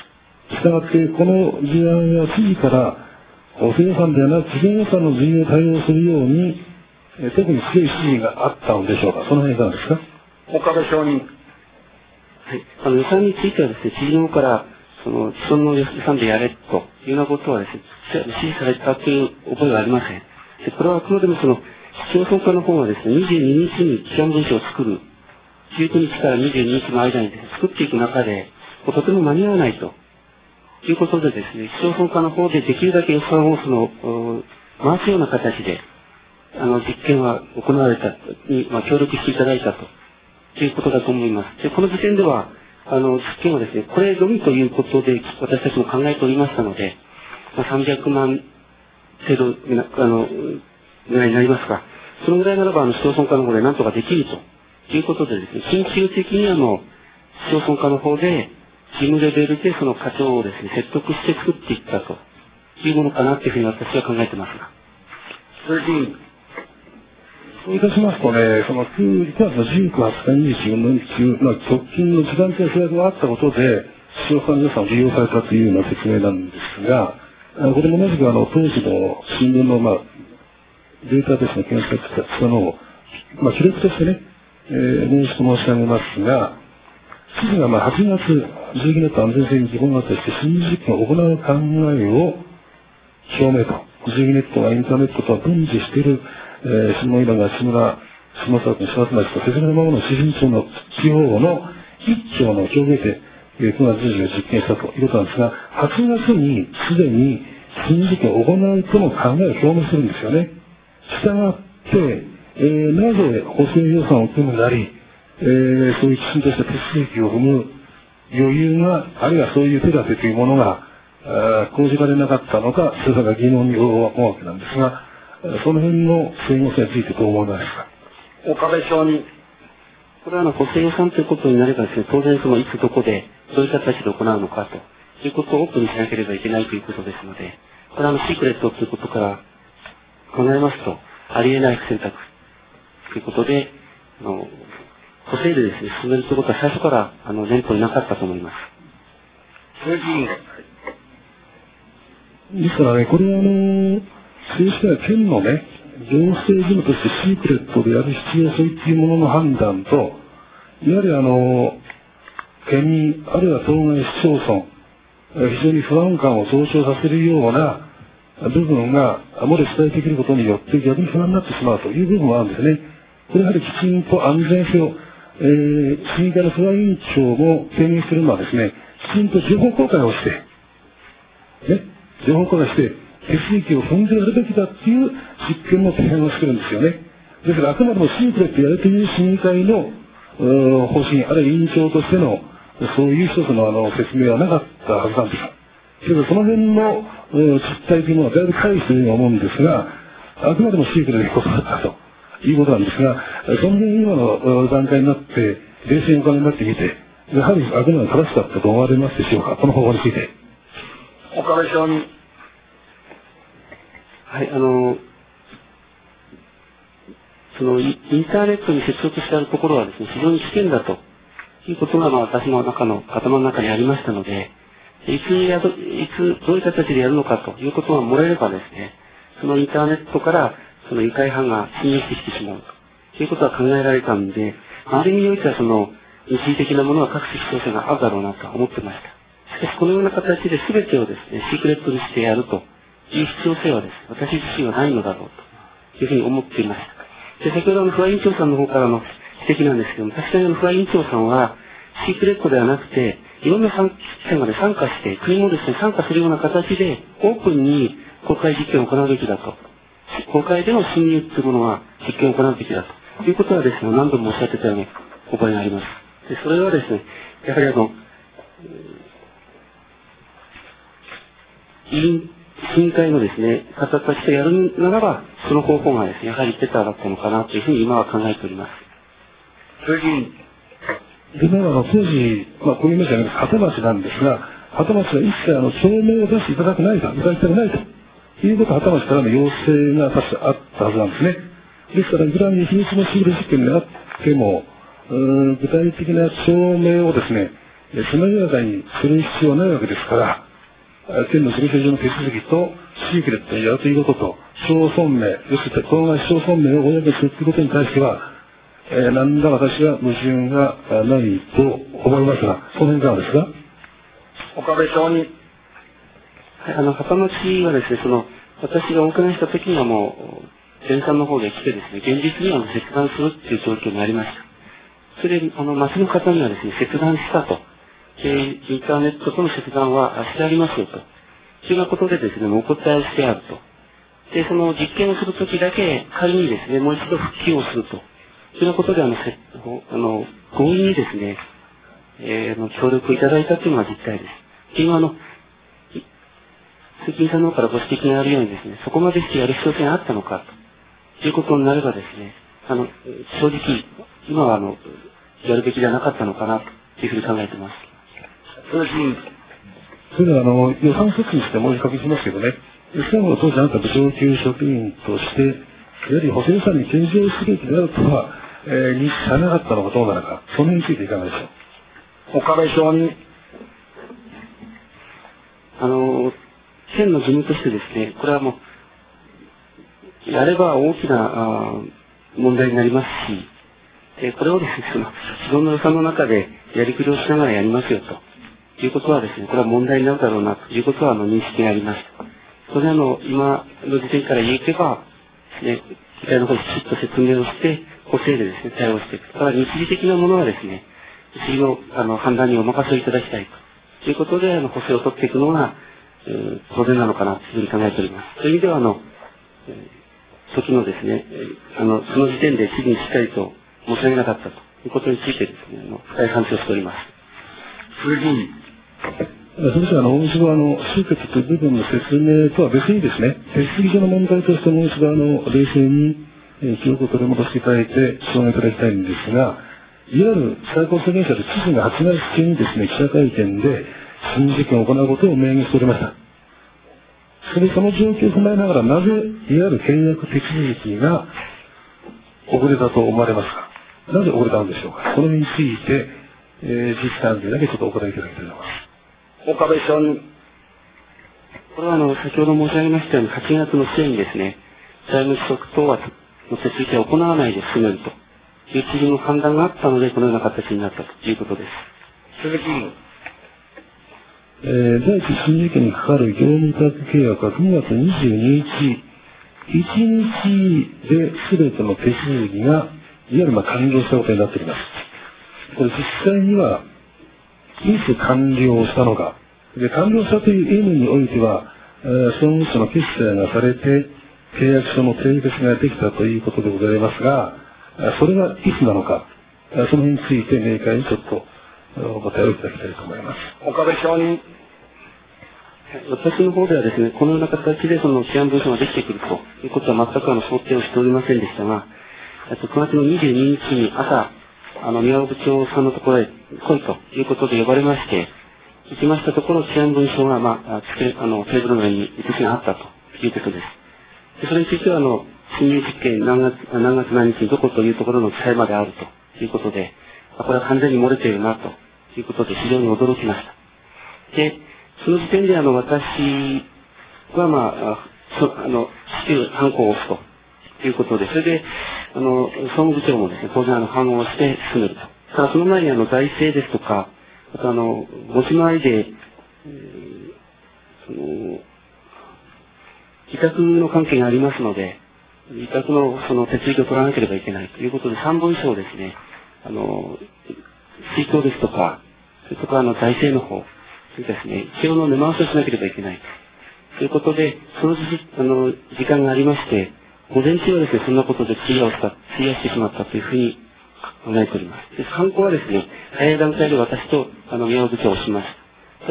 したがって、この議案は知事から補正予算ではなく、事前予算の事業に対応するように、え特に強い指示があったのでしょうか。その辺いかがですか。 岡部承認。 はい。あの予算についてはですね、知事の方から、その、既存の予算でやれというようなことはですね、指示されたという覚えはありません。で、これはあくまでもその、市町村課の方がですね、にじゅうににちに基本文書を作る、じゅうくにちからにじゅうににちの間にですね、作っていく中で、とても間に合わないということでですね、市町村課の方でできるだけ予算をその、回すような形で、あの、実験は行われた、に、まあ、協力していただいたということだと思います。で、この時点では、あの、実験はですね、これのみということで、私たちも考えておりましたので、まあ、さんびゃくまん程度、あの、ぐらいになりますが、そのぐらいならば、あの、市町村課の方で何とかできるということでですね、緊急的にあの、市町村課の方で、事務レベルでその課長をですね、説得して作っていったというものかなというふうに私は考えてますが。 鈴木議員。 そういたしますとね、そのくがつのじゅうく、はつか、にじゅうし、よっか中、まあ、直近の時間帯制約があったことで、市町村予算を利用されたというような説明なんですが、これも同じくあの、当時の新聞の、まあ、データベースの検索したのを、まあ、記録としてね、えー、もう一度申し上げますが、知事がまあはちがつ、地域ネット安全性に基本がとして新実験を行う考えを表明と、地域ネットがインターネットとは分離している、えー、下井田が志村、下沢区の下津町と説明のままの指針庁の地方の一丁の協議で、えー、くがつじゅうににちを実験したということなんですが、はちがつにすでに新実験を行うとの考えを表明するんですよね。したがって、えー、なぜ補正予算を組むなり、えー、そういうきちんとした手続きを踏む余裕が、あるいはそういう手立てというものが、講じられなかったのか、それが疑問に思うわけなんですが、その辺の整合性についてどう思いますか。 岡部承認。 これはあの補正予算ということになればですね、当然そのいつどこで、どういう形で行うのかということをオープンにしなければいけないということですので、これはあのシークレットということから考えますと、ありえない選択ということで、あの、補正でですね、進めるということは最初からあの念頭になかったと思います。 鈴木議員。 ですからね、これはあの、正式な県のね、行政事務としてシークレットでやる必要性っていうものの判断と、やはりあの、県民、あるいは当該市町村、非常に不安感を増長させるような部分が漏れ伝えできることによって逆に不安になってしまうという部分もあるんですね。これやはりきちんと安全性を、えー、市議会の不安委員長も提言しているのはですね、きちんと情報公開をして、ね、情報公開して、手続きを踏んでやるべきだっていう実験の提案をしてるんですよね。ですから、あくまでもシークレットやるという市議会の方針、あるいは委員長としての、そういう一つのあの説明はなかったはずなんです。けど、その辺の実態というのはだいぶ返していると思うんですが、あくまでもシークレットでことだったということなんですが、その辺今の段階になって、冷静にお考えになってみて、やはりあくまで正しかったと思われますでしょうか、この方法について。 岡部承認。 はい、あの、そのインターネットに接続してあるところはですね、非常に危険だということが、まあ、私の中の頭の中にありましたので、いつやど、いつ、どういう形でやるのかということが漏れればですね、そのインターネットから、その愉快犯が侵入してきてしまうということは考えられたんで、ある意味においてはその、一時的なものは各市市町村があるだろうなと思ってました。しかし、このような形で全てをですね、シークレットにしてやるという必要性はですね、私自身はないのだろうというふうに思っていました。で、先ほどの不破委員長さんの方からの指摘なんですけども、確かにあの不破委員長さんは、シークレットではなくて、いろんな機関が、ね、参加して、国もですね、参加するような形で、オープンに公開実験を行うべきだと。公開での侵入というものは実験を行うべきだということはですね、何度もおっしゃってたように覚えがあります。で、それはですね、やはりあの、委員、委員会のですね、方たちとやるならば、その方法がですね、やはりベターだったのかなというふうに今は考えております。 鈴木議員。 でもあの当時、まあ、こういう名詞は鳩町なんですが、鳩町は一切あの証明を出していただくないと、いただきたくないということは鳩町からの要請が確かあったはずなんですね。 ですから、いくらに秘密のシール事件であっても、具体的な証明をですね、速やかにする必要はないわけですから、県の行政上の手続きと、シークレットにやるということと、市町村名、要するに当該市町村名を公にするということに対しては、えー、何ら私は矛盾がないと思いますが、その辺いかがですか。 岡部町に。はい、 あの、旗町はですね、その、私がお伺いした時にはもう、前さんの方で来てですね、現実には切断するっていう状況にありました。それで、あの、町の方にはですね、切断したと。で、インターネットとの切断はしてありますよと。というようなことでですね、お答えしてあると。で、その実験をするときだけ、仮にですね、もう一度復帰をすると。というようなことで、あの、あの強引にですね、えー、協力いただいたというのが実態です。今、あの、関根さんの方からご指摘があるようにですね、そこまでしてやる必要性があったのかということになればですね、あの、正直、今はあの、やるべきではなかったのかなというふうに考えています。 それでは、あの、予算措置にしてもう一度確認しますけどね、最後の当時あなた部長級職員として、やはり補正予算に計上すべきであるとは、えー、認識されなかったのかどうなのか、その辺についていかがでしょう。 岡部町に。 あの、県の事務としてですね、これはもう、やれば大きなあ問題になりますし、えこれをですね、その、既存の予算の中でやりくりをしながらやりますよということはですね、これは問題になるだろうなということはあの認識があります。それはあの、今の時点から言えば、ね、機体の方にきちっと説明をして、補正でですね、対応していく。ただ、日時的なものはですね、次の、あの、判断にお任せをいただきたいということで、あの、補正を取っていくのが、えー、当然なのかなというふうに考えております。そういう意味では、あの、えー、時のですね、あの、その時点で次にしっかりと申し上げなかったということについてですね、あの、深い反省をしております。 次。 それじゃあ、もう一度、あの、終結という部分の説明とは別にですね、手続き上の問題としてもう一度、あの、冷静に、えー、記憶を取り戻していただいて、証明いただきたいんですが、いわゆる最高責任者で知事がはちがつ中にですね、記者会見で、審議事件を行うことを明言しておりました。それでその状況を踏まえながら、なぜ、いわゆる契約手続きが遅れたと思われますか。なぜ遅れたんでしょうか。この辺について、えー、実際にだけちょっとお答えいただきたいと思います。 岡部さん。 これはあの、先ほど申し上げましたように、はちがつの末にですね、財務規則等はの手続きを行わないで進めるという知事の判断があったので、このような形になったということです。 鈴木。 えー、第一審議権にかかる業務委託契約はくがつにじゅうににち、いちにちで全ての手続きが、いわゆるまあ完了したことになっております。これ実際には、いつ完了したのか。で、完了したという意味においては、えー、総務省の決裁がされて、契約書の締結ができたということでございますが、それがいつなのか、その辺について明快にちょっとお答えをいただきたいと思います。 岡部承認。 私の方ではですね、このような形でその起案文書ができてくるということは全くあの想定をしておりませんでしたが、くがつのにじゅうににちに朝、あの、宮尾部長さんのところへ来いということで呼ばれまして、行きましたところ、起案文書が、まあ、つけ、あの、テーブルの上に写しがあったということです。でそれについては、あの、侵入実験何月、何月何日にどこというところの記載まであるということで、これは完全に漏れているなということで非常に驚きました。で、その時点であの、私はまあ、そあの、至急反抗を押すということで、それで、あの、総務部長もですね、当然あの、反応して進めると。ただその前にあの、財政ですとか、あとあの、持ち回りで、えー、その、委託の関係がありますので、委託のその手続きを取らなければいけないということで、さんぼん以上ですね、あの、水筒ですとか、それとかあの、財政の方、それですね、一応の根回しをしなければいけないということで、その時、あの、時間がありまして、午前中はですね、そんなことで費やをした、費やしてしまったというふうに考えております。で、参考はですね、早い段階で私と、あの、宮尾部長をしました。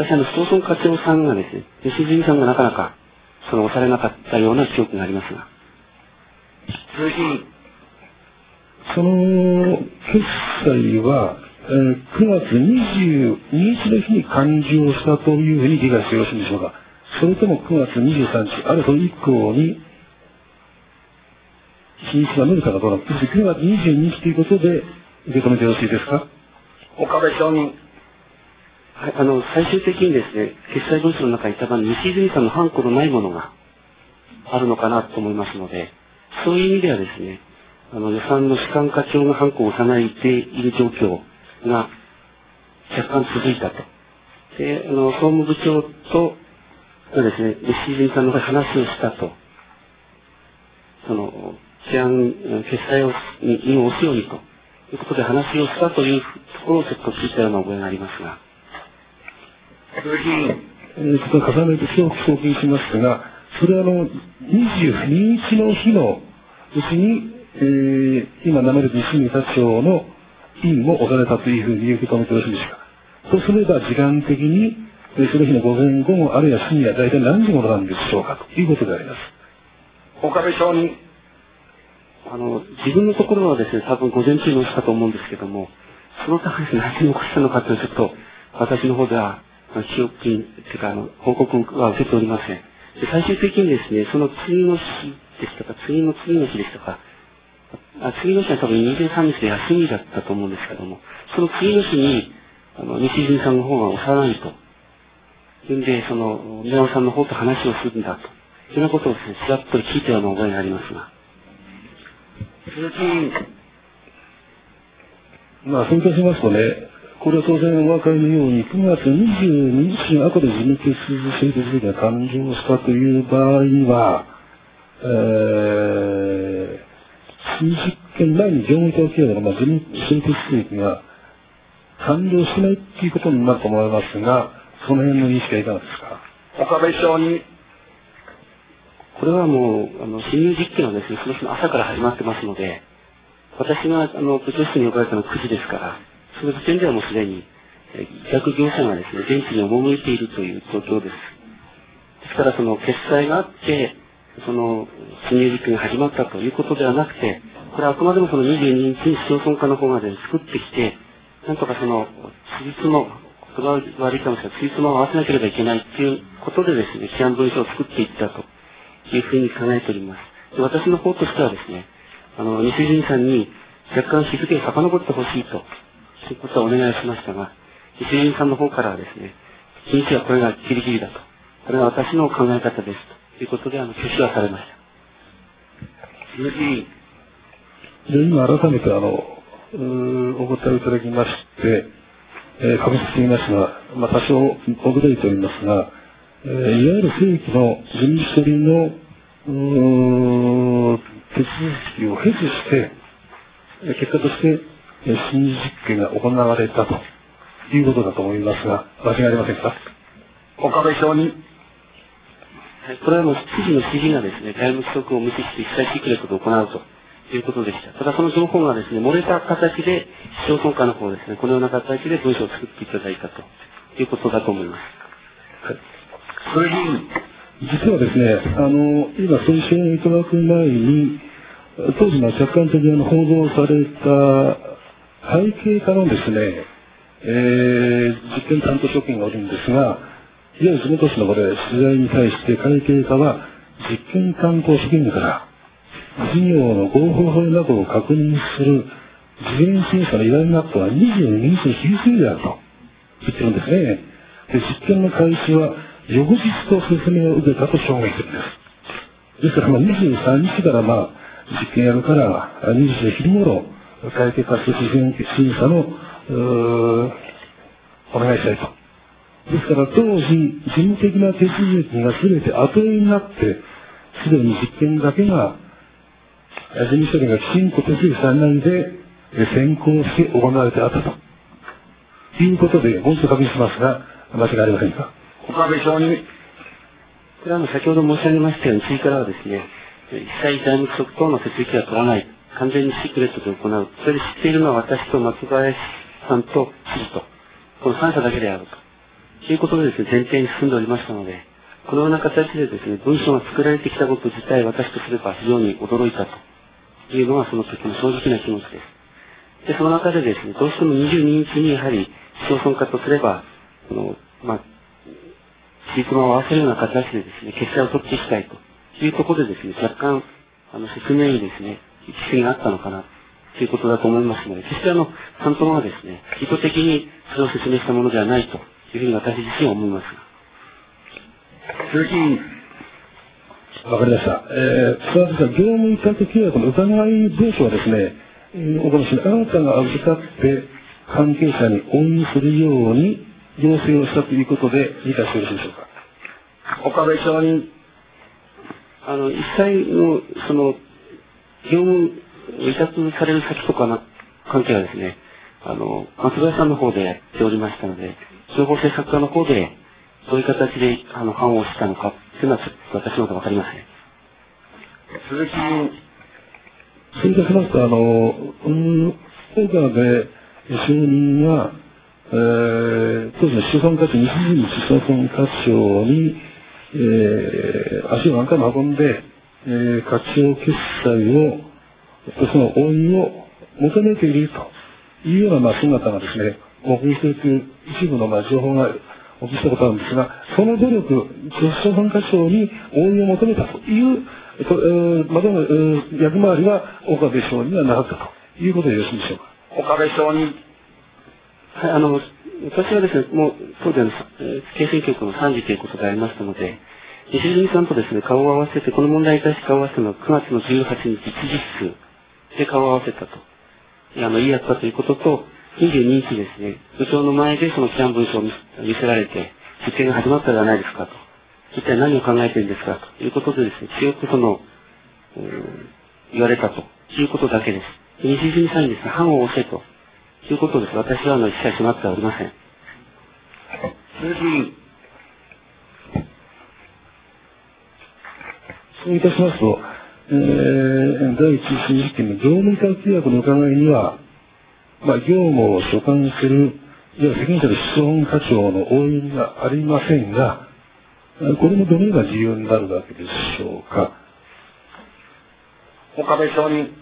私、あの、総村課長さんがですね、吉住さんがなかなか、その、押されなかったような記憶がありますが。 続き、 その、決済は、えー、くがつにじゅうににちの日に完了したというふうに理解してよろしいんでしょうか。それともくがつにじゅうさんにち、あるいは以降に、 日にちが伸びたかどうなのか、くがつにじゅうににちということで受け止めてよろしいですか。 岡部承認。 はい、あの、最終的にですね、決裁文書の中に多分西泉さんのハンコのないものがあるのかなと思いますので、そういう意味ではですね、あの、予算の主管課長がハンコを押さないでいる状況が若干続いたと。で、あの、総務部長と、がですね、西泉さんの方で話をしたと。その、治安、決裁を、に、に押すようにということで話をしたというところをちょっと聞いたような覚えがありますが。 鈴木委員。 えー、ちょっと重ねて送金しますが、それはあの、にじゅうににちの日のうちに、えー、今名前で西見課長の印を押されたというふうに受け止めてよろしいでしょうか。とすれば時間的に、えー、その日の午前午後あるいは深夜大体何時頃なんでしょうかということであります。 岡部承認。 あの、自分のところはですね、多分午前中に押したと思うんですけども、その他ですね、何を起こしたのかというと、ちょっと私の方では、記憶金、というか、あの、報告は受けておりません。で、最終的にですね、その次の日ですとか、次の次の日ですとか、あ次の日は多分にじゅうさんにちで休みだったと思うんですけども、その次の日に、あの、西泉さんの方が押さないと。いうんで、その、宮尾さんの方と話をするんだと。そんなことをですね、ちらっと聞いたような覚えがありますが。 鈴木委員。 まあ、そういたしますとね、これは当然お分かりのように、くがつにじゅうににちの後で事務決議制度が誕生したという場合には、えー、新実験前に業務委託契約の、まあ、事務制度手続きが完了しないということになると思いますが、その辺の認識はいかがですか。 岡部承認。 これはもう、あの、侵入実験はですね、その日の朝から始まってますので、私が、あの、部長室に呼ばれたのはくじですから、その時点ではもうすでに、え委託業者がですね、現地に赴いているという状況です。ですから、その、決済があって、その、侵入実験が始まったということではなくて、これはあくまでもそのにじゅうににちに市町村課の方まで作ってきて、なんとかその、つじつま、言葉は悪いかもしれない、つじつまを合わせなければいけないということでですね、治安文書を作っていったというふうに考えております。で、私の方としてはですね、あの、西泉さんに若干日付を遡ってほしいと、そういうことはお願いしましたが、西泉さんの方からはですね、日にちはこれがギリギリだと。これは私の考え方ですということで、あの、挙手はされました。 鈴木委員。 で、今改めてあの、お答えいただきまして、えー、確実に言いますが、まあ、多少驚いておりますが、えー、いわゆる正規の事務処理の、手続きを経ずして、結果として、えー、新実験が行われたということだと思いますが、間違いありませんか。 岡部承認。 はい、これはもう、知事の指示がですね、外務規則を無視して一切シークレットで行うということでした。ただその情報がですね、漏れた形で、市町村課の方ですね、このような形で文書を作っていただいたということだと思います。 はい。鈴木委員。 実はですね、あの、今、推奨をいただく前に、当時の客観的に報道された背景下のですね、えー、実験担当職員がおるんですが、いわゆる地元紙のこれ、取材に対して会計課は、実験担当職員から、事業の合法性などを確認する事前審査の依頼があったのはにじゅうににちの昼過ぎであると言ってるんですね。で、実験の開始は翌日と説明を受けたと証明してるんです。ですから、まあ、にじゅうさんにちからまあ、実験やるから、にじゅうしちの昼頃、会計課と事前審査の、お願いしたいと。ですから、当時、事務的な手続きが全て後になって、すでに実験だけが、事務処理がきちんと手続きされないで、先行して行われてあったと。いうことで、もう一度確認しますが、間違いありませんか。 岡部承認。 これは先ほど申し上げましたように、次からはですね、一切財務規則等の手続きは取らない。完全にシークレットで行う。それで知っているのは私と松林さんと知事と、このさん者だけであると。ということでですね、前提に進んでおりましたので、このような形でですね、文章が作られてきたこと自体、私とすれば非常に驚いたというのがその時の正直な気持ちです。で、その中でですね、どうしてもにじゅうににちにやはり、市町村課とすれば、この、まあ、シークマを合わせるような形でですね、決済を取っていきたいというところでですね、若干、あの、説明にですね、 行き過ぎがあったのかなということだと思いますので、決してあの、担当がですね、意図的にそれを説明したものではないというふうに私自身は思います。 鈴木委員。 わかりました。えー、すみません、業務委託契約の疑い文書はですね、えー、岡部氏、あなたが預かって関係者に押印するように要請をしたということで理解してよろしいでしょうか。 岡部承認。 あの、一切の、その、業務委託される先とかの関係はですね、あの、松林さんの方でやっておりましたので、情報制作課の方で、どういう形で、あの、判をしたのかというのは、ちょっと私の方でわかりません。 鈴木委員。 そういたしますと、あの、うん、岡部承認は、えー、当時の子孫課長、西住子孫課長に、えー、足を何回も運んで、えー、課長決済を、その押印を求めているというような、まあ、姿がですね、目撃するという一部の、まあ、情報がお聞きしたことあるんですが、その努力、子孫課長に押印を求めたという、えー、またの、えー、役回りは岡部承認はなかったということでよろしいでしょうか。 岡部承認。 はい、あの、私はですね、もう、当時の、えー、経選局のさんじということでありましたので、西住さんとですね、顔を合わせて、この問題に対して顔を合わせたのはくがつのじゅうはちにち、一日数で顔を合わせたと。あの、言い合ったということと、にじゅうににちですね、部長の前でその起案文書を見せられて、実験が始まったではないですかと。一体何を考えているんですかということでですね、強くその、うん、言われたということだけです。西住さんにですね、判を押せということです。私はあの、一切しまってはおりません。 鈴木委員。 そういたしますと、えー、第一審事件の業務委託契約の伺いには、まあ、業務を所管する、いわゆる責任者の子孫課長の押印がありませんが、これもどのような事由になるわけでしょうか。 岡部承認。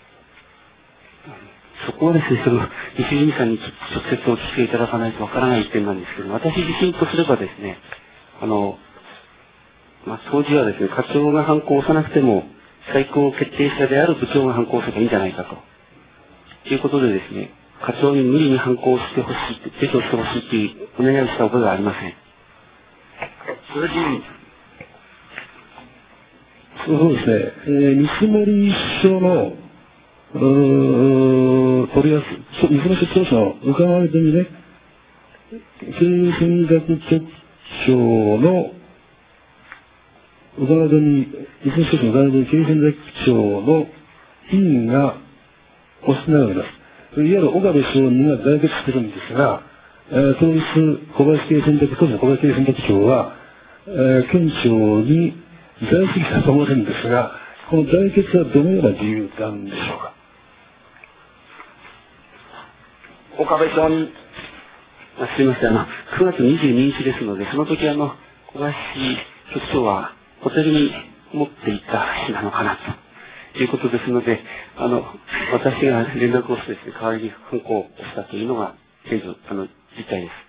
そこはですね、その、西住さんに直接お聞きいただかないとわからない点なんですけど、私自身とすればですね、あの、まあ、当時はですね、課長が犯行を押さなくても、最高決定者である部長が犯行をすればいいんじゃないかと。ということでですね、課長に無理に犯行をしてほしい、是としてほしいというお願いをした覚えはありません。 鈴木委員。 そうですね、えー、見積もり書の、うー取りやすい、見積もり書調査の伺い手にね、経営戦略局長の伺い手に、見積もり書の伺い手に経営戦略局長の委員がおっしゃるわけです。いわゆる岡部承認が在決してるんですが、えー、当日、小林経営戦略、当時の小林経営戦略長は、えー、県庁に在籍したと思われるんですが、この在決はどのような理由なんでしょうか。 岡部承認。 あ、すみません、あの、くがつにじゅうににちですので、その時あの、小林局長はホテルに持っていた日なのかなということですので、あの、私が連絡をしてですね、代わりに犯行をしたというのが、現状、あの、実態です。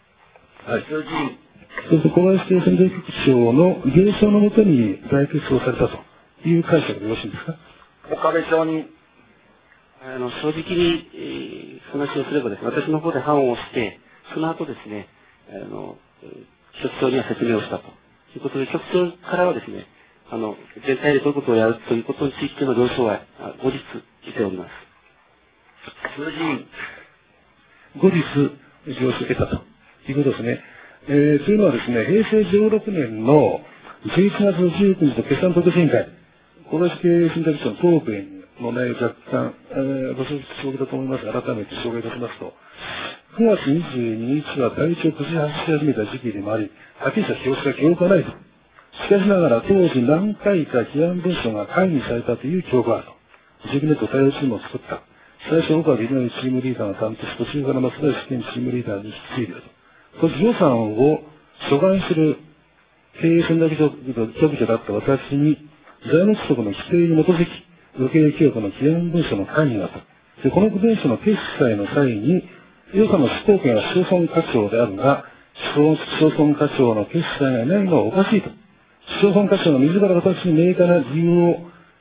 はい。鈴木委員。 そして小林経営戦略局長の了承のもとに在決をされたという解釈でよろしいんですか。 岡部承認。 あの、正直に、えー、話をすればですね、私の方で判をして、その後ですね、あの、局長には説明をしたということで、局長からはですね、あの、全体でどういうことをやるということについての了承は後日しております。 鈴木委員。 後日、了承を得たということですね。えー、というのはですね、へいせいじゅうろくねんのじゅういちがつじゅうくにちの決算特別委員会、小林経営戦略長の答弁の内容を若干、えー、ご承知だと思いますが、改めて紹介いたしますと、くがつにじゅうににちは体調を崩し始めた時期でもあり、はっきりした記憶が記憶がないと。しかしながら当時何回か起案文書が会議されたという記憶があると。じゅうきゅうねんと対応チームを作った。最初、岡部稲荷チームリーダーが担当し、途中から松林県チームリーダーに引き継いでいると。そして予算を所管する経営戦略局長だった私に、財務規則の規定に基づき、予計記憶の起案文書の会議があった。で、この文書の決裁の際に、予算の執行権は子孫課長であるが、子孫課長の決裁がないのはおかしいと。子孫課長が自ら私に明確な理由を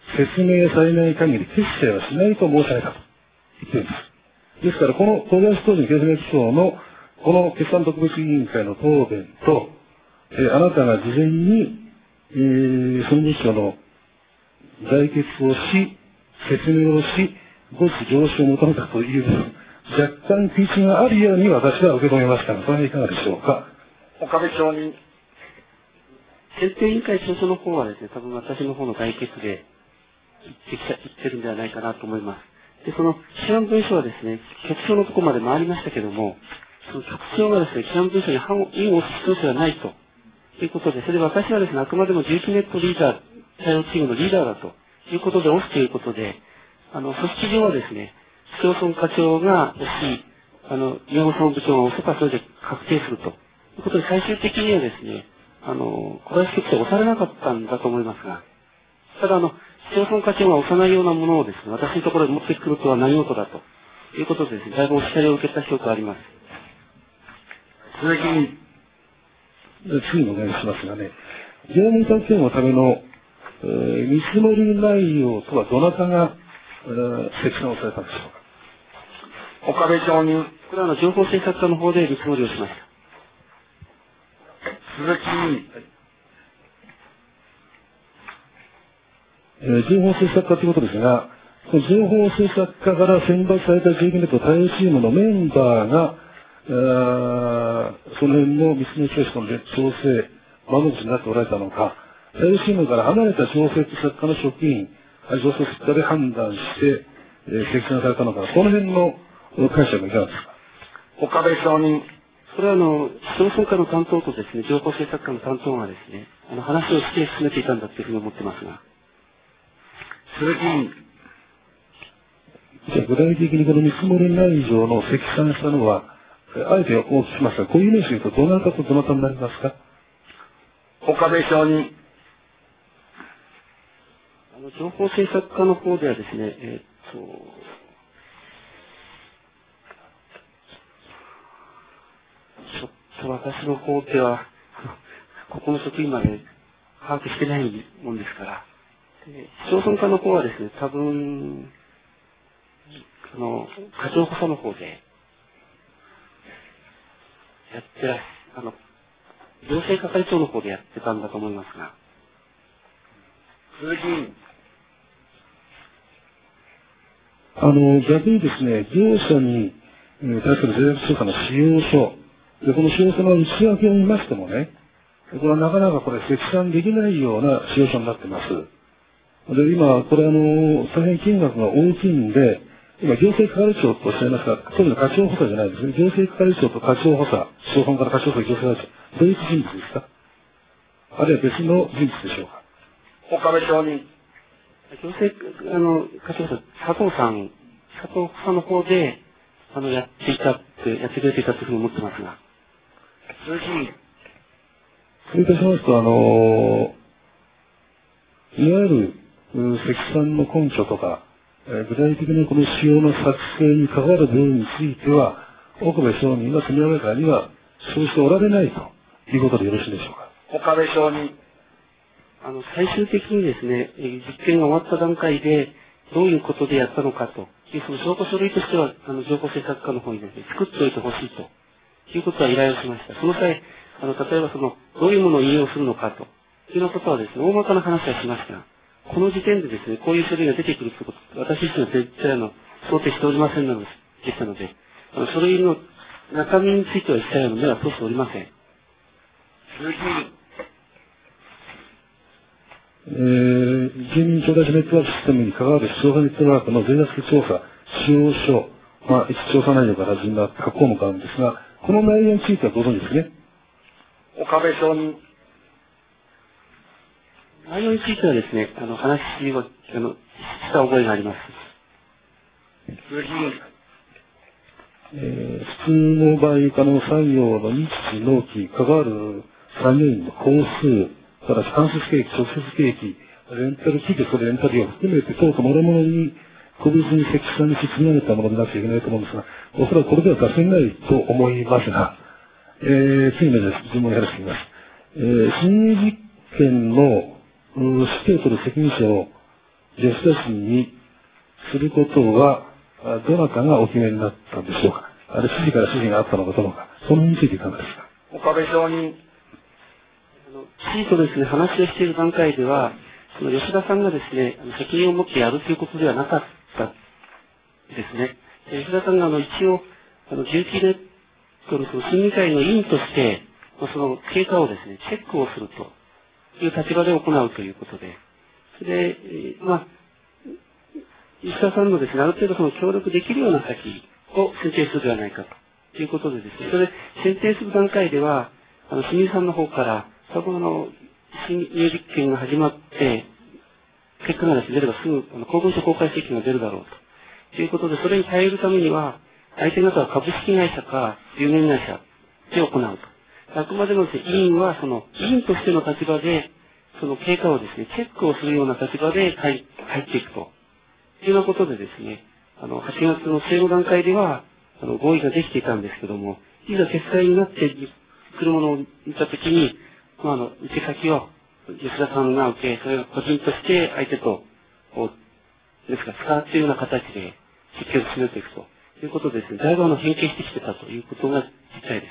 説明されない限り決裁はしないと申し上げたと言っています。ですから、この東京都人経済省のこの決算特別委員会の答弁と、えー、あなたが事前に、えー、総務省の在決をし、説明をし、後日上昇を求めたという、若干食い違いがあるように私は受け止めましたが、それはいかがでしょうか。 岡部承認。 選定委員会調査の方はですね、多分私の方の在決で言ってきた、言ってるんではないかなと思います。で、その基案文書はですね、局長のところまで回りましたけども、その局長がですね、基案文書に反を意を押す必要性はないということで、それで私はですね、あくまでもじゅういちネットリーダー、対応チームのリーダーだということで押すということで、あの、組織上はですね、市町村課長が押し、あの、岩本総務部長が押せばそれで確定するということで、最終的にはですね、あの、小林局長は押されなかったんだと思いますが、ただあの、市町村課長が押さないようなものをですね、私のところに持ってくるとは何事だということでですね、だいぶお叱りを受けた記憶があります。 鈴木委員。 次にお願いしますがね、業務委託権のための、えー、見積もり内容とはどなたが、えー、積算をされたんでしょうか。 岡部承認。 これはあの、情報政策課の方で見積もりをしました。 鈴木委員。 えー、情報政策課ということですが、その情報政策課から選抜された ジェイビーネット対応チームのメンバーが、えー、その辺の見積もり調査の調整、窓口になっておられたのか、対応チームから離れた情報政策課の職員、情報政策課で判断して、えー、積算されたのか、その辺の解釈はいかがですか。 岡部承認。 これはあの、市町村課の担当とですね、情報政策課の担当がですね、あの、話をして進めていたんだというふうに思ってますが。 鈴木委員。 じゃあ具体的にこの見積もり内容の積算したのは、あえてお聞きしますが、こういう名詞で言うとどなたとどなたになりますか。 岡部承認。 あの、情報政策課の方ではですね、えー、っと、ちょっと私の方では、ここの職員まで把握してないもんですから、市町村課の方はですね、多分、あの、課長補佐の方で、やってらっしゃ、あの、行政係長の方でやってたんだと思いますが。 鈴木委員。 あの、逆にですね、業者に対する税額調査の使用書、で、この使用書の内訳を見ましてもね、これはなかなかこれ積算できないような使用書になっています。で、今、これあの、大変金額が大きいんで、今、行政係長とおっしゃいますが、当時の課長補佐じゃないですね。行政係長と課長補佐、市町村から課長補佐、行政係長、同一人物ですか。あるいは別の人物でしょうか。 岡部承認。 行政、あの、課長補佐、佐藤さん、佐藤さんの方で、あの、やっていたって、やってくれていたというふうに思ってますが。 鈴木委員。 そういたしますと、あの、いわゆる、積算の根拠とか、えー、具体的なこの仕様の作成に関わる部分については、岡部承認が積み上げからにはそうしておられないということでよろしいでしょうか。 岡部承認。 あの、最終的にですね、実験が終わった段階で、どういうことでやったのかという、その証拠書類としては、あの、情報政策課の方にですね、作っておいてほしいということは依頼をしました。その際、あの、例えばその、どういうものを引用するのかというようなことはですね、大まかな話はしました。この時点でですね、こういう書類が出てくるということ、私自身は絶対あの、想定しておりませんので、でしたので、あの、書類の中身については一切あの、目は通しておりません。 鈴木委員。 えー、住民調達ネットワークシステムに関わる市町村ネットワークの税額調査、使用書、まあ、調査内容から始まった各項目があるんですが、この内容についてはご存知ですね。 岡部承認。 内容についてはですね、あの、話を、あの、した覚えがあります。 鈴木委員。 えー、普通の場合、可能作業の日時、納期、関わる作業員の工数、ただし間接経費、直接経費、レンタル費でそれレンタル費を含めて、等々諸々に個別に積算し積み上げたものでなくちゃいけないと思うんですが、おそらくこれでは出せないと思いますが、えー、次の質問をやらせています。えー、審議実験の指定する責任者を吉田氏にすることは、どなたがお決めになったんでしょうか。あれ、指示から指示があったのかどうか。その辺についていかがですか。 岡部承認。 きちんとですね、話をしている段階では、その吉田さんがですね、責任を持ってやるということではなかったですね。吉田さんがあの一応、あの、重機ネットのその審議会の委員として、まあ、その経過をですね、チェックをするという立場で行うということで、それで、まあ、吉田さんのですね、ある程度その協力できるような先を選定するではないかということでですね、それで選定する段階では、あの、清水さんの方から、多分あの、新入実験が始まって、結果がですね、出ればすぐ、あの、公文書公開請求が出るだろうと。ということで、それに耐えるためには、相手方は株式会社か有限会社で行うと。あくまでもですね、委員はその、委員としての立場で、その経過をですね、チェックをするような立場で入っていくと。いうようなことでですね、あの、はちがつの末の段階では、あの、合意ができていたんですけども、いざ決済になってくるものを見たときに、まあ、あの、受け先を吉田さんが受け、それを個人として相手と、こう、ですか、使っているような形で実験を進めていくということでですね、だいぶあの、変形してきてたということが実態です。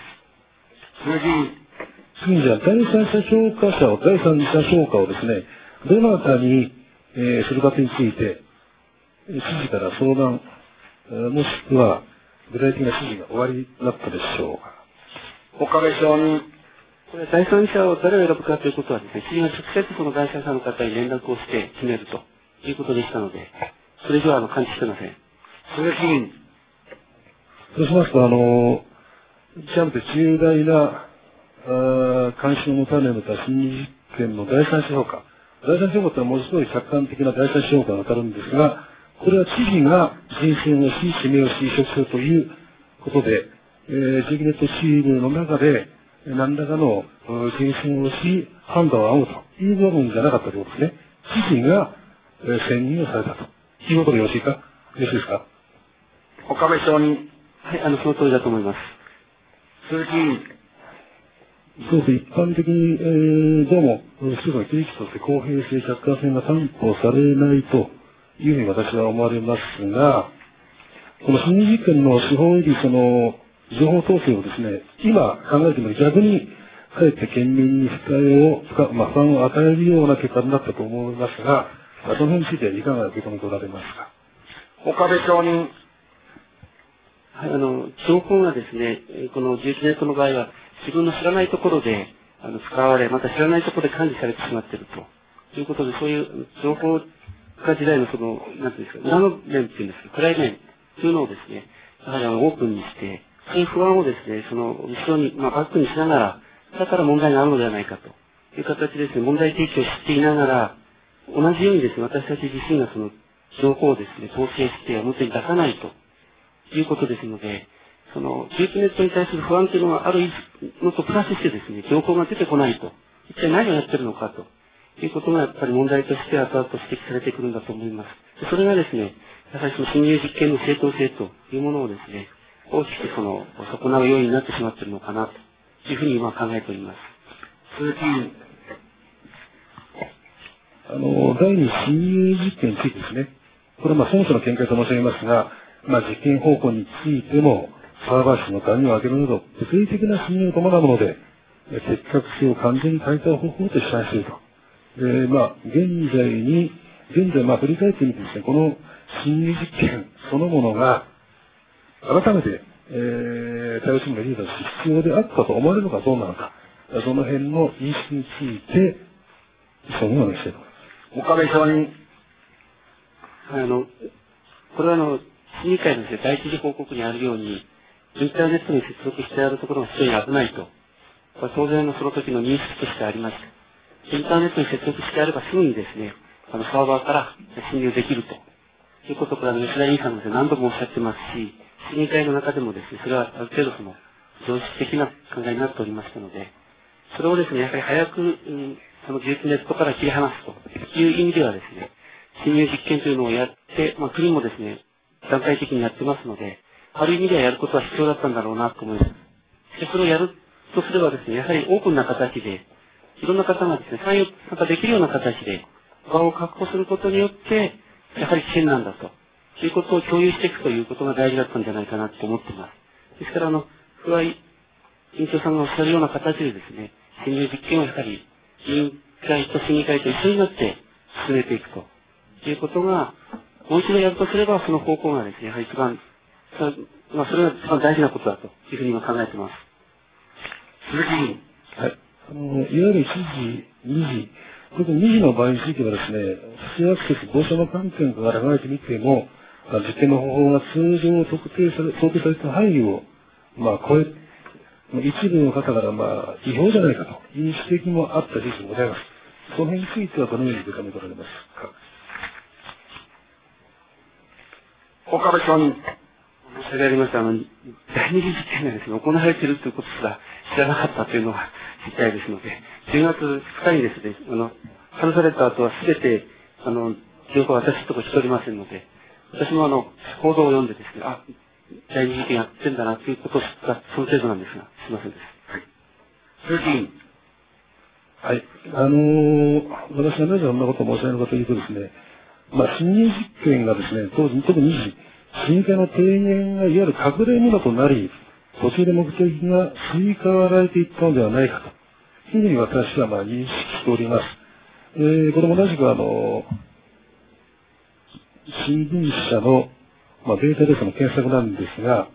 次、次じゃあ、第三者評価者を、第三者評価をですね、どなたに、えー、するかについて、指示から相談、もしくは、具体的な指示が終わりになったでしょうか。 岡部承認。 これ、第三者を誰を選ぶかということはですね、知事が直接その第三者の方に連絡をして決めるということでしたので、それ以上はあの、感知してません。 鈴木議員。 そうしますと、あの、極めて重大な、あ関心を持たれた審議実験の第三者評価。第三者評価というのは文字通り客観的な第三者評価が当たるんですが、これは知事が人選をし、指名をし、移植するということで、えー、ジグネットチームの中で、何らかの人選をし、判断を仰ぐという部分じゃなかったということですね。知事が、えー、選任をされたということでよろしいか、よろしいですか。 岡部承認。 はい、あの、その通りだと思います。 鈴木議員。 そうですね、一般的に、えー、どうも、一つの切り口として公平性、客観性が担保されないというふうに私は思われますが、この審議実験の手法よりその、情報統制をですね、今考えてみると逆に、かえって県民に負担を、まあ、負担を与えるような結果になったと思いますが、その辺についていかが受け止めておられますか。 岡部承認。 はい、あの、情報がですね、この重機ネットの場合は、自分の知らないところで、あの、使われ、また知らないところで管理されてしまっているということで、そういう情報化時代のその、なんていうんですか、裏の面っていうんですか、暗い面というのをですね、やはりあの、オープンにして、そういう不安をですね、その、後ろに、まあ、バックにしながら、だから問題があるのではないかという形でですね、問題提起をしていながら、同じようにですね、私たち自身がその、情報をですね、統制して表に出さないということですので、その、重機ネットに対する不安というのがあるのとプラスしてですね、情報が出てこないと、一体何をやってるのかということがやっぱり問題として後々指摘されてくるんだと思います。それがですね、やはりその侵入実験の正当性というものをですね、大きくその、損なうようになってしまっているのかなというふうに今考えております。 鈴木議員。 あの、第二侵入実験についてですね、これはまあ、そもそもの見解と申し上げますが、まあ、実験方法についても、サーバー室の鍵を開けるなど、物理的な侵入を伴うもので、適格性を完全に変えた方法と主張していると。で、まあ、現在に、現在、まあ、振り返ってみてですね、この侵入実験そのものが、改めて、えー、対応するのリーダーとして必要であったと思われるのかどうなのか、その辺の認識について、一緒にお願いしたいと思います。 岡部承認。 あの、これはあの、審議会のですね、第一次報告にあるように、インターネットに接続してあるところが非常に危ないと。これ当然のその時の認識としてありました。インターネットに接続してあればすぐにですね、あの、サーバーから侵入できると。いうことを、これは吉田委員さんも何度もおっしゃってますし、審議会の中でもですね、それはある程度その、常識的な考えになっておりましたので、それをですね、やはり早く、うん、その重機ネットから切り離すという意味ではですね、侵入実験というのをやって、まあ、国もですね、段階的にやってますので、ある意味ではやることは必要だったんだろうなと思います。で、それをやるとすればですね、やはりオープンな形で、いろんな方がですね、参与、またできるような形で場を確保することによって、やはり危険なんだということを共有していくということが大事だったんじゃないかなと思っています。ですから、あの、不合委員長さんがおっしゃるような形でですね、侵入実験をやはり委員会と審議会と一緒になって進めていくということが、もう一度やるとすれば、その方向がですね、やはり一番、まあ、それが一番大事なことだというふうに今考えています。 鈴木議員。 はい。あの、いわゆるいちじ、にじ、特ににじの場合についてはですね、不正アクセス防止の観点から考えてみても、実験の方法が通常特定され、想定された範囲を、まあ、超え、一部の方から、まあ、違法じゃないかという指摘もあった事実もございます。その辺についてはどのように受け止めておられますか。 岡部承認。 申し訳ありません。あの、第二次実験がですね、行われているということすら知らなかったというのが実態ですので、じゅうがつふつかにですね、あの、話された後はすべて、あの、情報は私のところしておりませんので、私もあの、報道を読んでですね、あ、第二次実験やってんだなということが、その程度なんですが、すいませんです。はい。 鈴木議員。 はい。あのー、私がなぜそんなことを申し上げるかというとですね、まあ、侵入実験がですね、当時、特に審議会の提言がいわゆる隠れ蓑となり、途中で目的が吸い替わられていったのではないかというふうに私はまあ認識しております。えー、これも同じくあの、新聞社の、まあ、データベースの検索なんですが、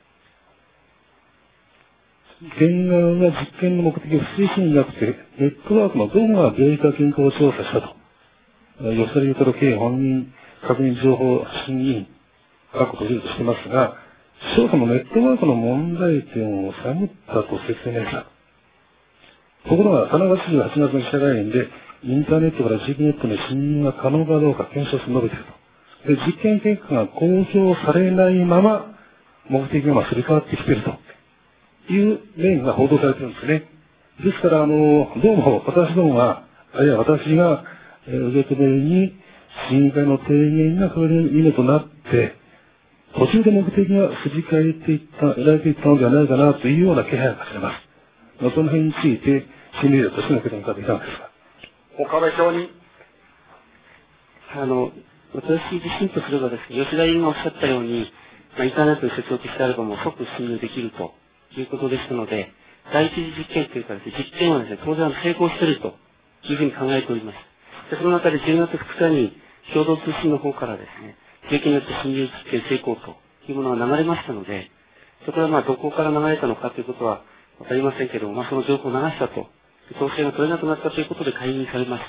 県側が実験の目的を不正しになくて、ネットワークのどこがデータ健康を調査したと。吉田隆太郎系本人確認情報発信委員、各閉じるとしてますが、調査のネットワークの問題点を探ったと説明した。ところが、神奈川知事ははちがつの記者会見で、インターネットから地域ネットに侵入が可能かどうか検証して述べていると。で、実験結果が公表されないまま、目的がまあすり替わってきているという面が報道されているんですね。ですから、あの、どうも私どもが、あるいは私が、えー、受け止めに、審議会の提言がそれの意味となって、途中で目的がすり替えていった、得られていったのではないかなというような気配が感じます。その辺について、心理学としての受け止め方いかがですか。 岡部承認。 あの、私自身とすればですね、吉田委員がおっしゃったように、まあ、インターネットに接続してあればもう即侵入できるということですので、第一次実験というかですね、実験はですね、当然成功しているというふうに考えております。で、その中でじゅうがつふつかに共同通信の方からですね、地域によって侵入実験成功というものが流れましたので、そこはまあどこから流れたのかということはわかりませんけれども、まあその情報を流したと、統制が取れなくなったということで解任されました。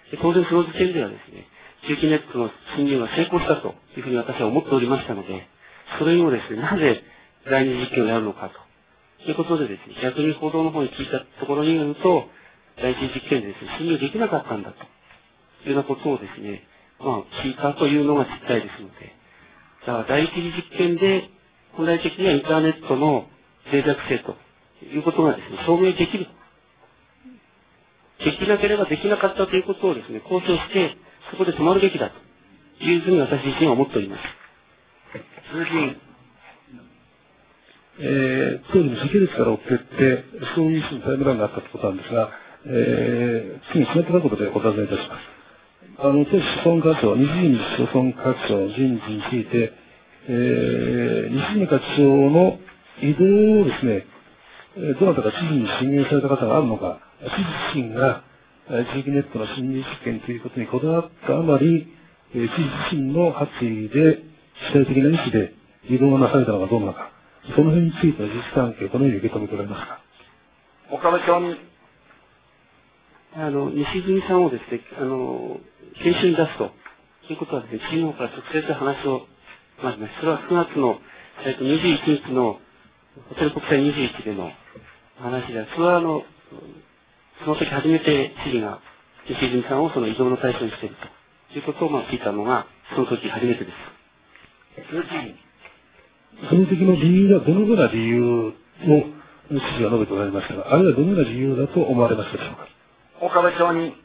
で、当然その時点ではですね、地域ネットの侵入が成功したというふうに私は思っておりましたので、それにもですね、なぜ第二次実験をやるのかということでですね、逆に報道の方に聞いたところによると、第一次実験でですね、侵入できなかったんだというようなことをですね、まあ聞いたというのが実態ですので、じゃあ第一次実験で本来的にはインターネットの脆弱性ということがですね、証明できる。できなければできなかったということをですね、公表して、そこで止まるべきだというふうに私自身は思っております。 鈴木議員。 えー、当時の時系列から追っていって、そういうタイムラインがあったということなんですが、えー、次に決まったことでお尋ねいたします。あの、当時子孫課長、にじゅうに子孫課長人事について、えー、西見課長の移動をですね、どなたか知事に進言された方があるのか、知事自身が地域ネットの侵入実験ということにこだわったあまり、知事自身の発意で、主体的な意思で移動がなされたのかどうなのか、その辺についての実関係をどのように受け止めておられますか。 岡部承認。 あの、西住さんをですね、あの、研修に出すということはですね、チームから直接話をしました。それはくがつの、えっと、にじゅういちにちの、ホテル国際にじゅういちでの話で、それはあの、その時初めて知事が西住さんをその移動の対象にしているということをまあ聞いたのが、その時初めてです。 その時の理由はどのような理由を知事が述べておられましたが、あるいはどのような理由だと思われましたでしょうか。 岡部承認。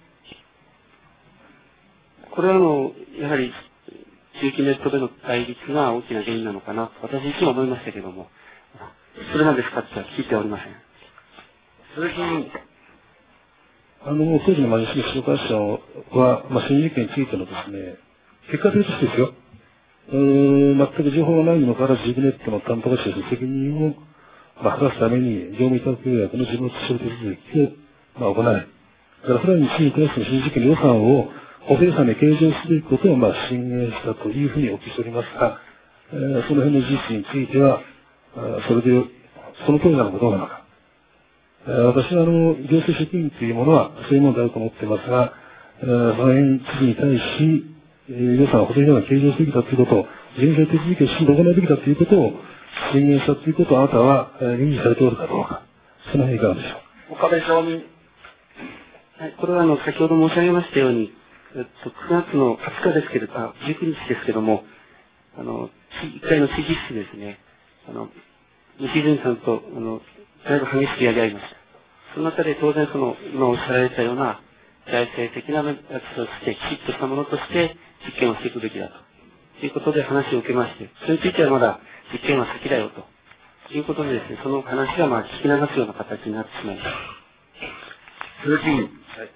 これはあの、やはり、地域ネットでの対立が大きな原因なのかなと私自身は思いましたけれども、それなんですかって聞いておりません。 鈴木議員。 あの、当時の西口長官社は、まあ、新事件についてのですね、結果としてですよ、うーん、全く情報がないにもかかわらず、ジグネットの担当者として責任を、まあ、果たすために、業務委託契約の事務処理手続きを、まあ、行い、だから、さらに新に対する新事件の予算を、補正予算に計上すべきことを、まあ、進言したというふうにお聞きしておりますが、えー、その辺の事実については、それで、その通りなのかどうなのか。私は、あの、行政職員というものは、そういうものだと思っていますが、その辺知事に対し、予算を補正予算を計上すべきだということを、事務所手続きをしっかり行うべきだということを、進言したということを、あなたは、認知されておるかどうか。その辺いかがでしょう。 岡部承認。 はい、これは、あの、先ほど申し上げましたように、えっと、くがつのはつかですけれど、あ、じゅうくにちですけども、あの、いっかいの知事室ですね、あの、西泉さんと、あの、だいぶ激しくやり合いました。その中で当然その、今おっしゃられたような、財政的なやつとして、きちっとしたものとして、実験をしていくべきだと。ということで話を受けまして、それについてはまだ実験は先だよと。いうことでですね、その話がまあ聞き流すような形になってしまいました。 鈴木議員。はい。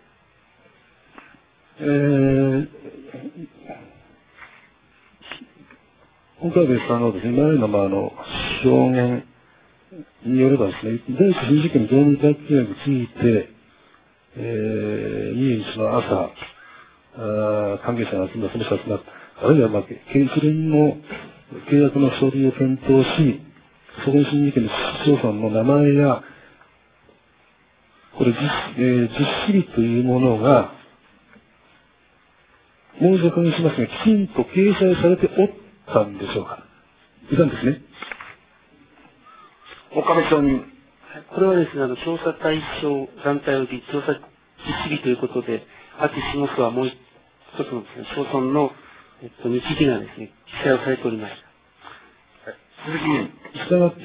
えー、岡部さんのですね、前のまああの、証言によればですね、第一新事件の業務委託契約について、えー、にじゅうににちの朝、あ関係者が集まって、その人たちが、あるいはまあ、一連の契約の書類を検討し、そこに新事件の市町村の名前や、これ実、えー、実施日というものが、もう一度確認しますが、きちんと掲載されておったんでしょうか。いたんですね。 岡部承認。 これはですね、あの、調査対象団体及び調査実施日ということで、秋下区はもう一つのですね、町村の、えっと、日時がですね、記載をされておりました。 はい、鈴木議員。 したがって、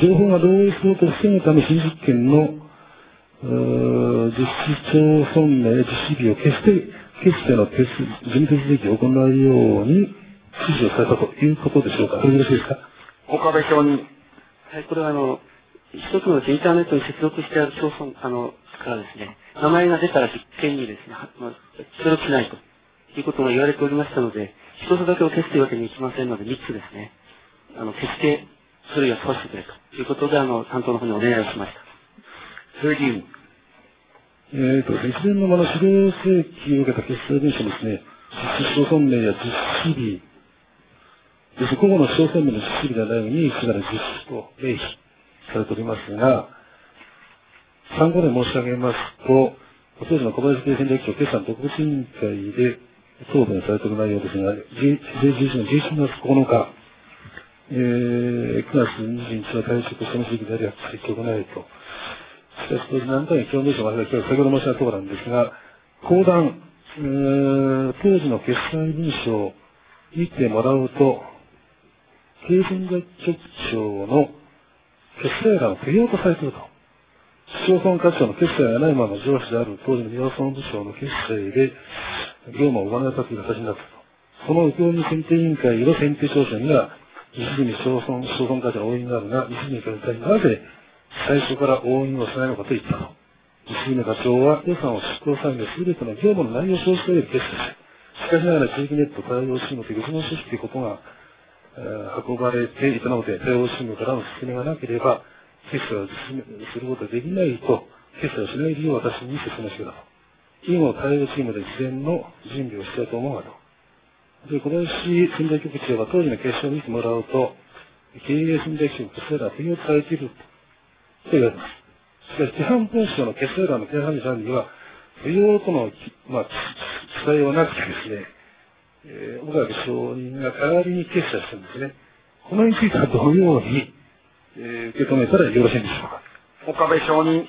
情報が漏洩すると防ぐため新実験の、実施町村名、実施日を決して、決しての手事務手続きを行うように指示をされたということでしょうか。これよろしいですか。 岡部承認。 はい、これはあの、一つのインターネットに接続してある町村、あの、からですね、名前が出たら実験にですね、まあ、協力しないということが言われておりましたので、一つだけを消すというわけにいきませんので、三つですね、あの、決して書類を通してくれということで、あの、担当の方にお願いをしました。 鈴木議員。 えーと、一連のまの資料請求を受けた決裁文書ですね、実施町村名や実施日、要するに、個々の町村名の実施日ではないように、すがる実施と明記されておりますが、参考で申し上げますと、当時の小林経戦略長決算特別委員会で答弁されている内容ですが、じゅういちねんじゅういちがつここのか、えー、くがつにじゅうにちは退職しての時期であり、発揮を行えと。しかし、当時何回も共鳴書が入って先ほど申し上げたところなんですが、講談、えー、当時の決裁文書を見てもらうと、経戦略局長の決裁欄を不要とされていると。市町村課長の決裁がないまま上司である当時の宮村部長の決裁で業務を行われたという形になったと。その請負選定委員会の選定調査には、西住町村、町村課長の応援があるが、西住課長になぜ最初から応援をしないのかと言ったと。西住課長は予算を執行際の全ての業務の内容を承知という決裁し、しかしながら地域ネット対応チームという別の組織ということが、えー、運ばれていたので、対応チームからの説明がなければ、決済を実施することができないと、決済をしない理由を私に説明してくだと。今の対応チームで事前の準備をしたいと思うがと。で、小林仙台局長が当時の決勝を見てもらうと、経営仙台局決済欄は不要とされていると言われます。しかし、規範文書の決済欄の規範欄には、不要との、まあ、記載はなくてですね、えー、岡部承認が代わりに決済したんですね。このについてはどのように、えー、受け止めたらよろしいんでしょうか。 岡部承認。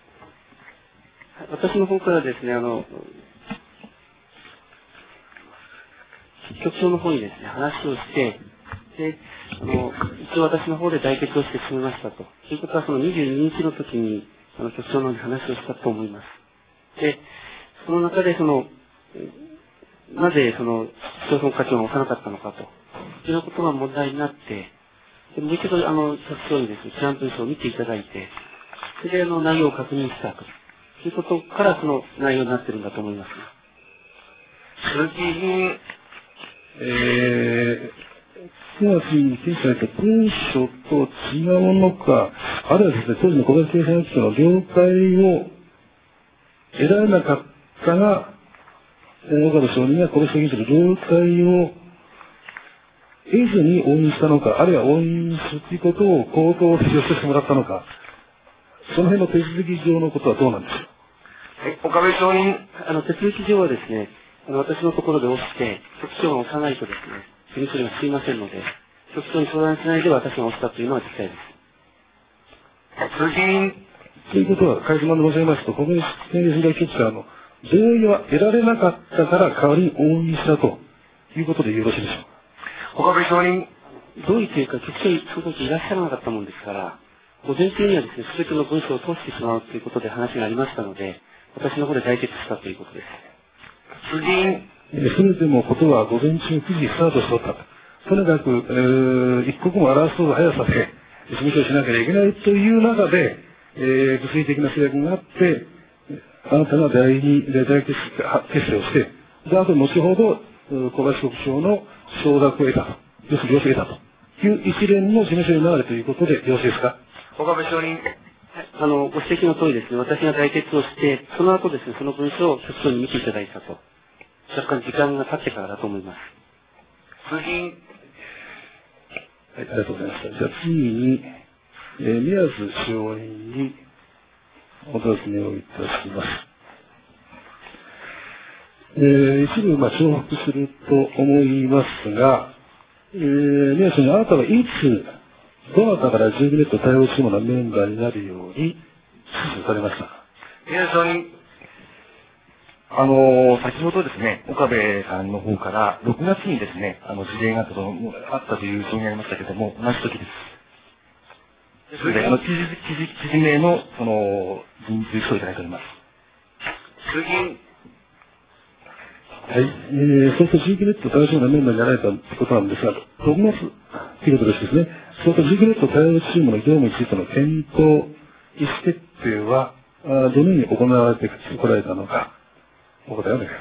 私の方からですね、あの、局長の方にですね、話をして、で、あの、一応私の方で代決をして進めましたと。ということは、そのにじゅうににちの時に、あの、局長の方に話をしたと思います。で、その中で、その、なぜ、その、町村課長が押さなかったのかということが問題になって、でもう一度、あの、局長にですね、規範文書を見ていただいて、それで、あの、内容を確認したとということからその内容になっているんだと思います。 鈴木議員、 えー、くがつに提出された文書と違うのか、あるいはですね、当時の小林経産局の了解を得られなかったが、岡部証人が小林議員の了解を得ずに押印したのか、あるいは押印するということを口頭で寄せてもらったのか、その辺の手続き上のことはどうなんでしょう。 はい、岡部証人。 あの、手続き上はですね、あの、私のところで押して、局長が押さないとですね、事務所にはすいませんので、局長に相談しないで私が押したというのは実態です。 鈴木議員。 ということは、かいつまんで申し上げますと、国立憲法審議局からの同意は得られなかったから代わりに押印したということでよろしいでしょうか。 岡部証人。 同意というか、局長、その時いらっしゃらなかったもんですから、午前中にはですね、すべての文書を通してしまうということで話がありましたので、私の方で代決したということです。 鈴木議員。 すべてのことは午前中くじスタートしておった。とにかく、えー、一刻も争う速さで、事務所をしなければいけないという中で、えー、物理的な制約があって、あなたが代理、代決決定をして、で、あと後ほど、小林局長の承諾を得たと、要するに了承を得たという一連の事務所になるということでよろしいですか。 岡部証人。 あの、ご指摘の通りですね、私が代決をして、その後ですね、その文書を局長に見ていただいたと。若干時間が経ってからだと思います。 鈴木議員。 はい、ありがとうございました。じゃあ次に、えー、宮津証人にお尋ねをいたします。えー、一部、まあ、重複すると思いますが、えー、宮津証人、あなたはいつ、どなたから ジェイビー ネット対応チームのメンバーになるように指示されましたか。 宮津証人。 あのー、先ほどですね、岡部さんの方から、ろくがつにですね、あの、事例があったと、あったという証言がありましたけれども、同じ時です。ですので、あの、知事、知事、知事名の、その、人事書をいただいております。 鈴木。 はい、えー、そうすると ジーピー ネット対応チームのメンバーになられたということなんですが、ろくがつということですね。そうすると ジーピー ネット対応チームの業務についての検討、意思決定は、あどのように行われてこられたのか、お答えを願います。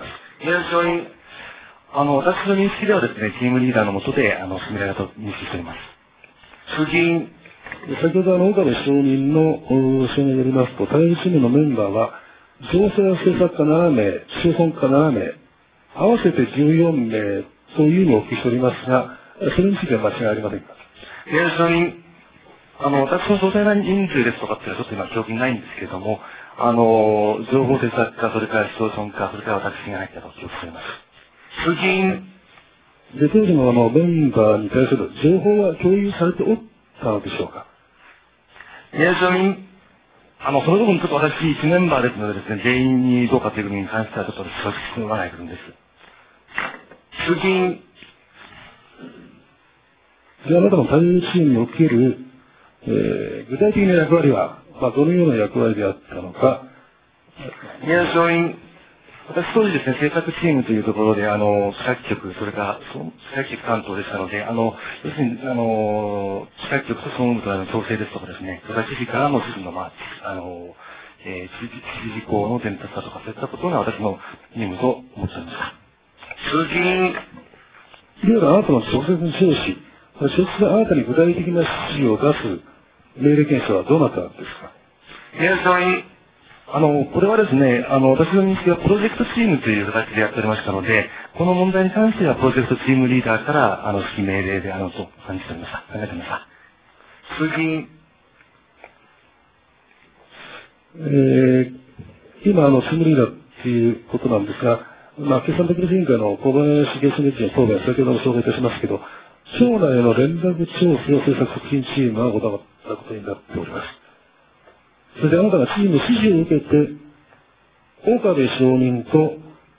宮内承認。 あの、私の認識ではですね、チームリーダーの下で、あの、進められたと認識しております。 鈴木委員。 先ほどあの、岡部証人の証言によりますと、対応チームのメンバーは、情勢政策家ななめい、資本家ななめい、合わせてじゅうよんめいというのをお聞きしておりますが、それについては間違いありませんか。 宮内承認。 あの、私の詳細な人数ですとかっていうのはちょっと今記憶にないんですけれども、あの、情報政策家、それから市町村家、それから私が入ったと記憶しております。 鈴木委員。 で、当時のあの、メンバーに対する情報は共有されておったのでしょうか。 宮内承認。 あの、その部分ちょっと私、一メンバーですのでですね、全員にどうかという部分に関してはちょっと正直進まない部分です。 鈴木委員。 で、あなたの対応チームにおける、えー、具体的な役割は、まあ、どのような役割であったのか。 宮内承認。 私当時ですね、制作チームというところで、あの、企画局、それから、企画局担当でしたので、あの、要するに、あの、企画局と総務部との調整ですとかですね、それから知事からの指示の、まあ、あの、えー、知事、知事事項の伝達だとか、そういったことが私の任務と思っておりました。 鈴木委員。 では、あなたの直接の上司、直接あなたに具体的な指示を出す命令権者はどなたですか。 宮内承認。 あの、これはですね、あの、私の認識はプロジェクトチームという形でやっておりましたので、この問題に関してはプロジェクトチームリーダーから、あの、指揮命令であると感じておりました。考えておりました。 鈴木委員。 えー、今、あの、チームリーダーっていうことなんですが、まあ、決算特別委員会の小林ゲスネッチの答弁、先ほども紹介いたしますけど、将来の連絡調整を政策促進チームが行ったことになっております。それであなたがチームの指示を受けて、岡部証人と、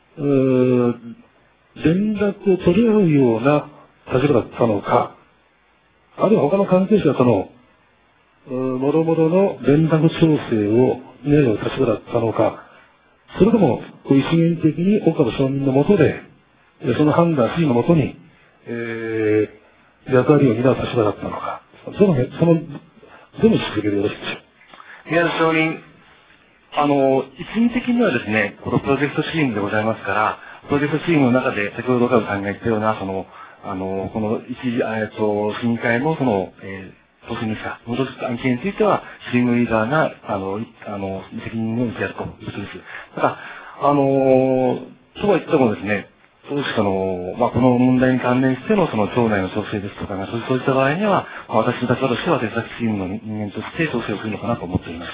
連絡を取り合うような立場だったのか、あるいは他の関係者との、もろもろの連絡調整を願う立場だったのか、それとも、一元的に岡部証人のもとで、その判断、指示のもとに、えー、役割を担う立場だったのか、その、その、どの指摘でよろしいでしょう。 宮内承認。 あの、一義的にはですね、このプロジェクトチームでございますから、プロジェクトチームの中で、先ほど岡部さんが言ったような、その、あの、この一、えっと、審議会のその、えー、特にさ、戻す案件については、チームリーダーが、あの、あの、責任を受けやるということです。ただ、あの、とは言ってもですね、当時その、まあ、この問題に関連してのその町内の調整ですとかが、そういった場合には、まあ、私の立場としては手先チームの人間として調整をするのかなと思っておりました。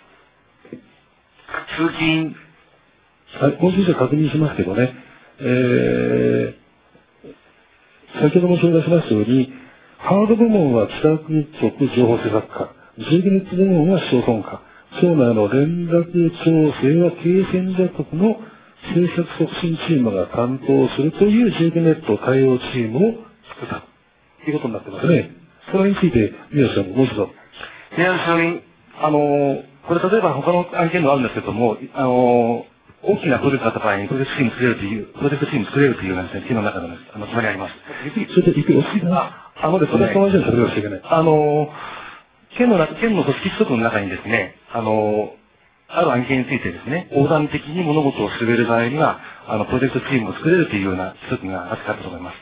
通勤。 はい、もう一度確認しますけどね、えー、先ほども紹介しましたように、ハード部門は企画局情報政策課、J ネット部門は市町村課、町内の連絡調整は経営戦略局の政策促進チームが担当するという J ネット対応チームを作ったということになってますね。それについて、宮内さんもう一度。 宮内署員。 あの、これ例えば他の案件もあるんですけども、あの、大きなプロジェクトだった場合にプロジェクトチーム作れるという、プロジェクトチーム作れるというようなですね、チームの中の、あの、決まりあります。 それで、いくよ、落ち着いてな。 あのですね、 その話は喋らせていけない。 あの、県の中、県の組織規則の中にですね、あの、ある案件についてですね、横断的に物事を進める場合には、あの、プロジェクトチームを作れるというような規則があったと思います。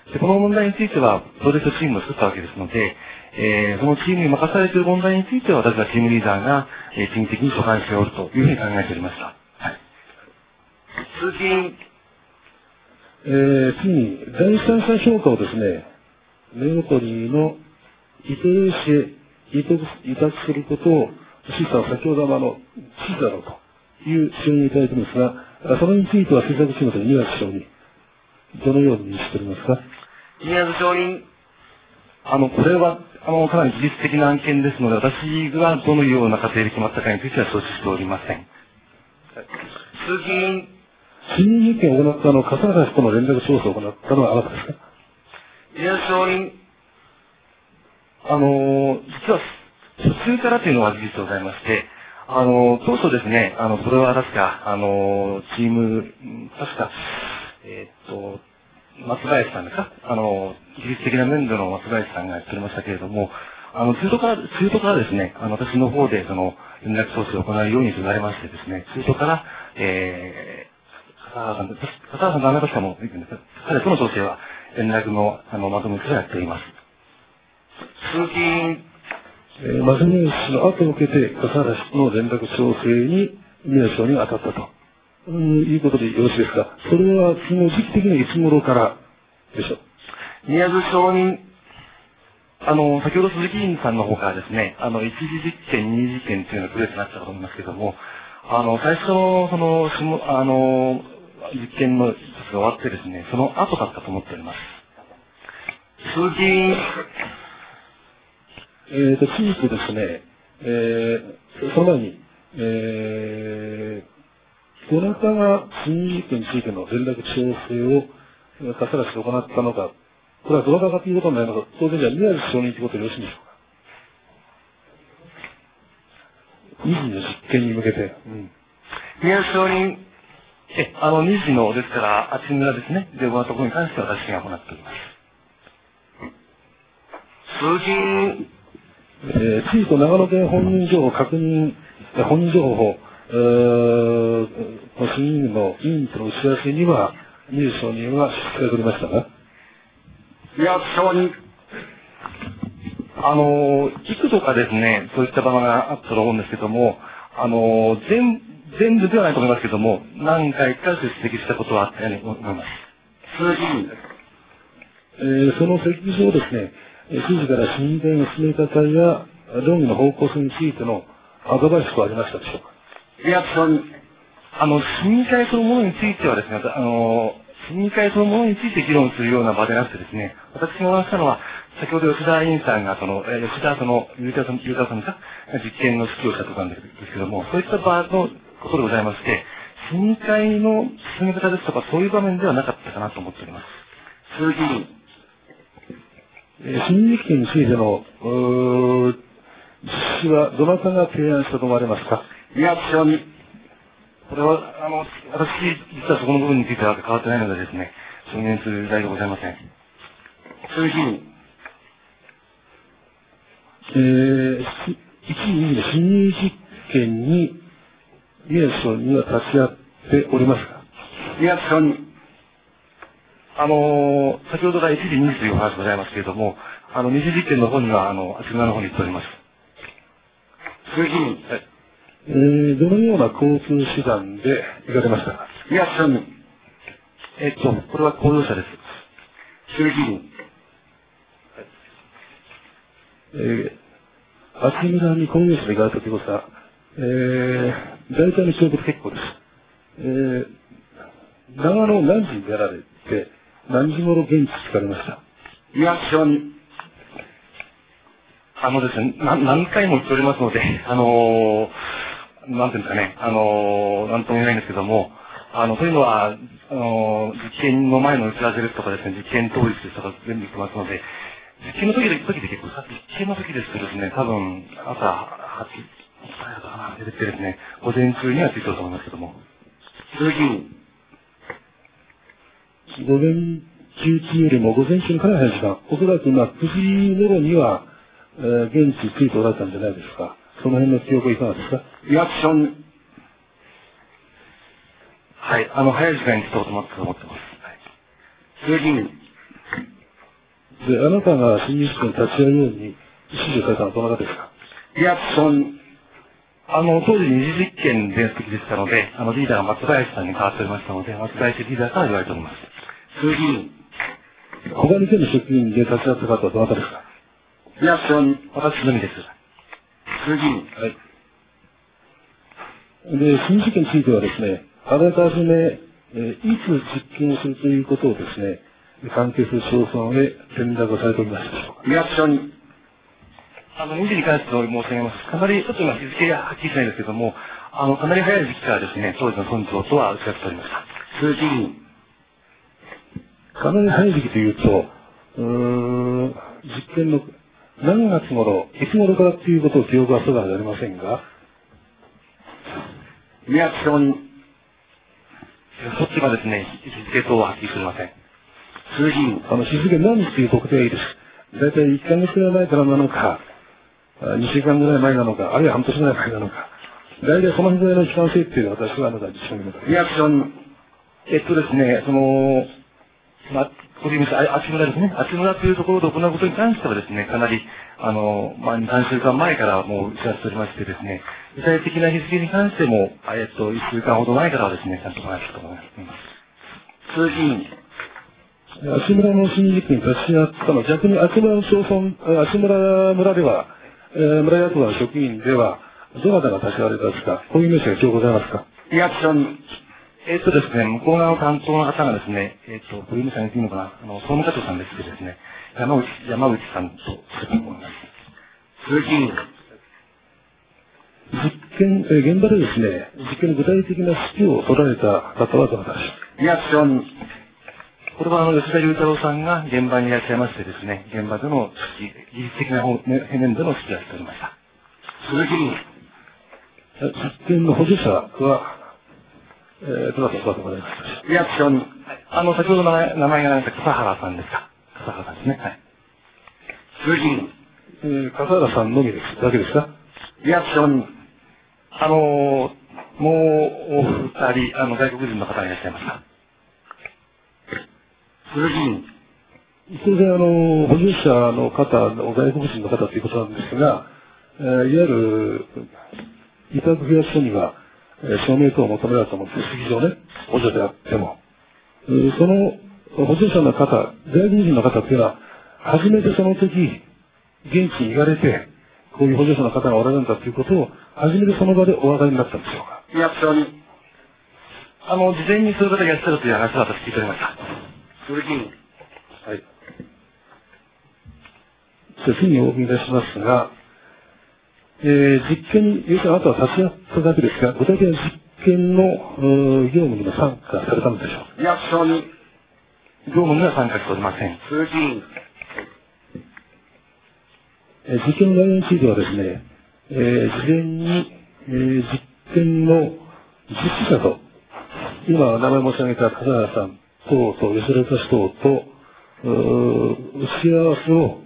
で、この問題については、プロジェクトチームを作ったわけですので、えー、そのチームに任されている問題については、私はチームリーダーが、えー、チーム的に所管しておるというふうに考えておりました。はい。 通勤。 えー、次に、第三者評価をですね、メモトリーの伊藤氏へ委託することを、審査は先ほどのあの、指示だろうという承認をいただいていますが、それについては政策チームと宮内省に、どのように認識しておりますか。 宮内承認。 あの、これは、あの、かなり技術的な案件ですので、私がどのような過程で決まったかについては承知しておりません。 通勤。 審議実験を行ったあの、笠原氏との連絡調査を行ったのはあなたですか。 宮内承認。 あの、実は、途中からというのは事実でございまして、あの、当初ですね、あの、これは確か、あの、チーム、確か、えーっと、松林さんですか、あの、技術的な面での松林さんがやっておりましたけれども、あの、中途から、中途からですね、あの、私の方で、その、連絡調整を行うようにと言われましてですね、中途から、えー、笠原さん、笠原さんとあなたしかも、彼との調整は、連絡の、あの、まとめからやっております。 通勤。 えー、松宮氏の後を受けて、笠原氏との連絡調整に、宮内省に当たったと。うん、いうことでよろしいですか。それは、その時期的にはいつ頃からでしょう。 宮内承認。 あの、先ほど鈴木委員さんの方からですね、あの、一次実験、二次実験というのがプレスになったと思いますけども、あの、最初の、その、しもあの、実験の一つが終わってですね、その後だったと思っております。 通勤。 えっと、続いてですね、えー、その前に、えー、どなたが審議実験についての連絡調整を笠原氏で行ったのか、これはどなたかということになりますと、当然じゃあ宮内承認ということでよろしいんでしょうか。二次の実験に向けて。うん、 宮内承認。 え、あの、二次の、ですから、あちむらですね、で、このところに関しては私が行っております。 通勤。 えー、地位と長野県本人情報確認、本人情報、えー、審議員の委員との打ち合わせには、宮内承認は出席されておりましたが、 宮内承認。 あの、幾度かですね、そういった場があったと思うんですけども、あの、全、全部ではないと思いますけども、何回か出席したことはあったように思います。 通勤。 えー、その席上ですね、知事から審議会の進め方や論議の方向性についてのアドバイスはありましたでしょうか。 宮内承認。 あの、審議会そのものについてはですね、あの、審議会そのものについて議論するような場でなくてですね、私がお話したのは、先ほど吉田委員さんが、その、え吉田その、ゆうたさん、ゆうたさんが実験の指揮をしたところなんですけども、そういった場のことでございまして、審議会の進め方ですとか、そういう場面ではなかったかなと思っております。 通勤。 審議権についての実施はどなたが提案したと思われますか。 宮内承認。 これは、あの、私、実はそこの部分については変わってないのでですね、承認する題でございません。 通勤。 えー、いち、にの審議実験に宮地証人は立ち会っておりますか？ 宮地証人。 あのー、先ほどからいちじにじというお話ございますけれども、あの、二次実験の方には、あの、あちらの方に行っております。 鈴木議員。 はい。えー、どのような交通手段で行かれましたか？ 宮地証人。 えっと、これは公用車です。 鈴木議員。 えー、秋村に公用車で行かれたということは、えー、大体の記憶で結構です。えー、長野何時に出られて、何時頃現地着かれました？ 宮地証人。 あのですね、な何回も言っておりますので、あのー、なんていうんですかね、あのー、なんとも言えないんですけども、あの、というのは、あのー、実験の前の打ち合わせですとかですね、実験当日ですとか全部言ってますので、実験の時で、時で結構、実験の時ですとですね、多分、朝はち、いつだったかな、出てきてですね、午前中には着いてると思いますけども。 鈴木議員。 午前中中よりも午前中のかなり早い時間、おそらくまあくじ頃には、えー、現地着いておられたんじゃないですか。その辺の記憶はいかがですか？ 宮地証人。 はい、あの、早い時間に来たこともあったと思ってます。はい、 鈴木議員。 で、あなたが新日県に立ち会うように指示されたのはどなたですか？ 宮地証人。 あの、当時二次実験伝説的でしたので、あの、リーダーが松林さんに変わっておりましたので、松林リーダーから言われております。 鈴木議員。 他に県の職員で立ち会った方はどなたですか？ 宮地証人。 私のみです。 鈴木議員。 はい。で、新事件についてはですね、あらかじめ、えー、いつ実験をするということをですね、関係する省村へ連絡をされておりましたでしょうか？ 宮地証人。 あの、にじに関して申し上げます。かなり、ちょっと今日付がはっきりしないですけども、あの、かなり早い時期からですね、当時の村長とは打ち合っておりました。 鈴木議員。 かなり早い時期というと、うーん、実験の何月頃、いつ頃からということを記憶は定かではありませんが、 宮地証人。 そっちがですね、日付等ははっきりしておりません。 鈴木議員。 あの、日付何日という特定はいいです。だいたいいっかげつぐらい前からなのか、にしゅうかんぐらい前なのか、あるいは半年ぐらい前なのか、大体そのぐらいの時間設定で私はあなたは実証に向かいます。 宮地証人。 えっとですね、その、まあ、ごめんなさい、あちむらですね。あちむらというところで行うことに関してはですね、かなり、あの、まあ、に、さんしゅうかんまえからもう打ち合わせておりましてですね、具体的な日付に関しても、えっと、いっしゅうかんほど前からはですね、ちゃんとお話ししたと思います。 鈴木議員。 足村の新実験に立ち会ったのは、逆に足村の町村、足村村では、えー、村役場の職員では、どなたが立ち会われたんですか？こういう名詞が今日ございますか？ 宮地証人。 えっとですね、向こう側の担当の方がですね、えっと、こういう名詞が言っていいのかな、あの、総務課長さんでしてですね、山内、山内さんとすると思います。 鈴木議員。 実験、えー、現場でですね、実験の具体的な指揮を取られた方はどなたですか？ 宮地証人。 これはあの、吉田龍太郎さんが現場にいらっしゃいましてですね、現場での指揮、技術的な方面での指揮をしておりました。 鈴木議員。 実験の補助者は、えー、どなたかございますか？ 宮地証人。 あの、先ほど名前名前が出た笠原さんですか？笠原さんですね。はい。 鈴木議員。 えー、笠原さんのみです。だけですか？ 宮地証人。 あのー、もう、お二人、あの、外国人の方がいらっしゃいました。 鈴木議員。 当然、あの、補助者の方、外国人の方ということなんですが、えー、いわゆる、委託契約書には、えー、証明等を求められたと思うんです。式上ね、補助であっても。えー、その補助者の方、外国人の方っていうのは、初めてその時、現地に行かれて、こういう補助者の方がおられるんだということを、初めてその場でお分かりになったんでしょうか？ 宮地証人。 あの、事前にそういう方がいらっしゃるという話は私聞いておりました。 鈴木議員。 はい。じゃあ次にお送りいたしますが、えー、実験に、要するにあなたは立ち会っただけですが、具体的な実験の業務にも参加されたのでしょうか？ 宮地証人。 業務には参加しておりません。 鈴木議員。 えー、実験の内容についてはですね、えー、事前に、えー、実験の実施者と、今名前申し上げた笠原さん等と吉田隆等と、打ち合わせを、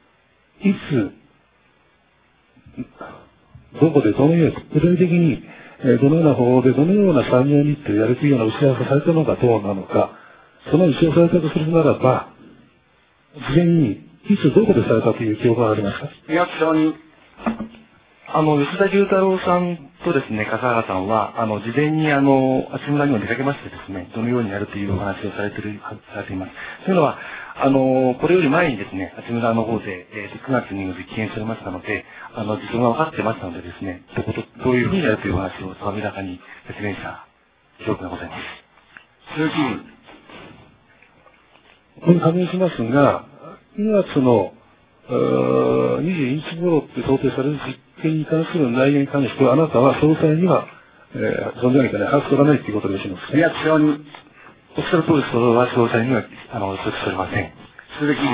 いつ、どこでどのように具体的に、 えー、どのような方法でどのような産業日程をやるというような打ち合わせされたのかどうなのか、その打ち合わせされたとするならば、事前にいつどこでされたという記憶がありますか？ リアクション。 あの、吉田龍太郎さんとですね、笠原さんは、あの、事前にあの、あちむらにも出かけましてですね、どのようにやるというお話をされてる、されています。というのは、あの、これより前にですね、あちむらの方で、えー、くがつに実験されましたので、あの、事情が分かってましたのでですね、どこと、どういうふうにやるというお話を爽らかに説明した記憶がございます。 鈴木。 ここに確認しますが、くがつのにじゅうににち頃って想定される実験に関する内容に関しては、あなたは詳細には、えー、存じ上げてない、把握しておらないということでよろしいですか？ リアクション。 おっしゃる通りです。それは詳細には、あの、承知しておりません。 鈴木。はい。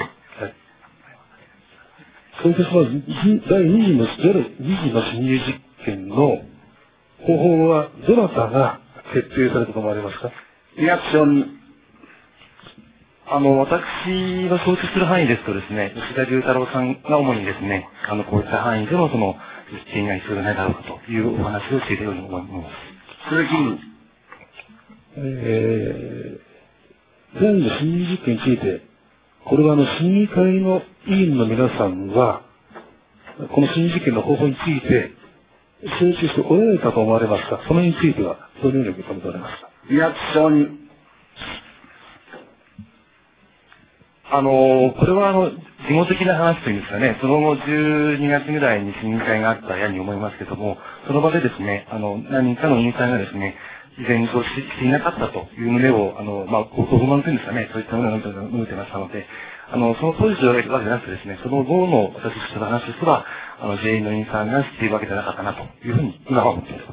そういたします。第二次の、二次の侵入実験の方法は、どなたが決定されたと思われますか？ リアクション。 あの、私の承知する範囲ですとですね、吉田龍太郎さんが主にですね、あの、こういった範囲でのその、実験が必要でないだろうかというお話をしているように思います。 鈴木。 えー、第二の侵入実験について、これはあの、審議会の委員の皆さんは、この侵入実験の方法について、承知しておられたと思われますか？そのについては、どのように受け止めておられますか？ リアクション。 あの、これはあの、事務的な話というんですかね、その後じゅうにがつぐらいに審議会があったやに思いますけども、その場でですね、あの、何人かの委員さんがですね、事前にそうしていなかったという旨を、あの、まあ、ご不満というんですかね、そういったものを述べてましたので、あの、その当時と言われるわけじゃなくてですね、その後の私とした話としては、あの、全員の委員さんが知っているわけじゃなかったなというふうに、今は思っています。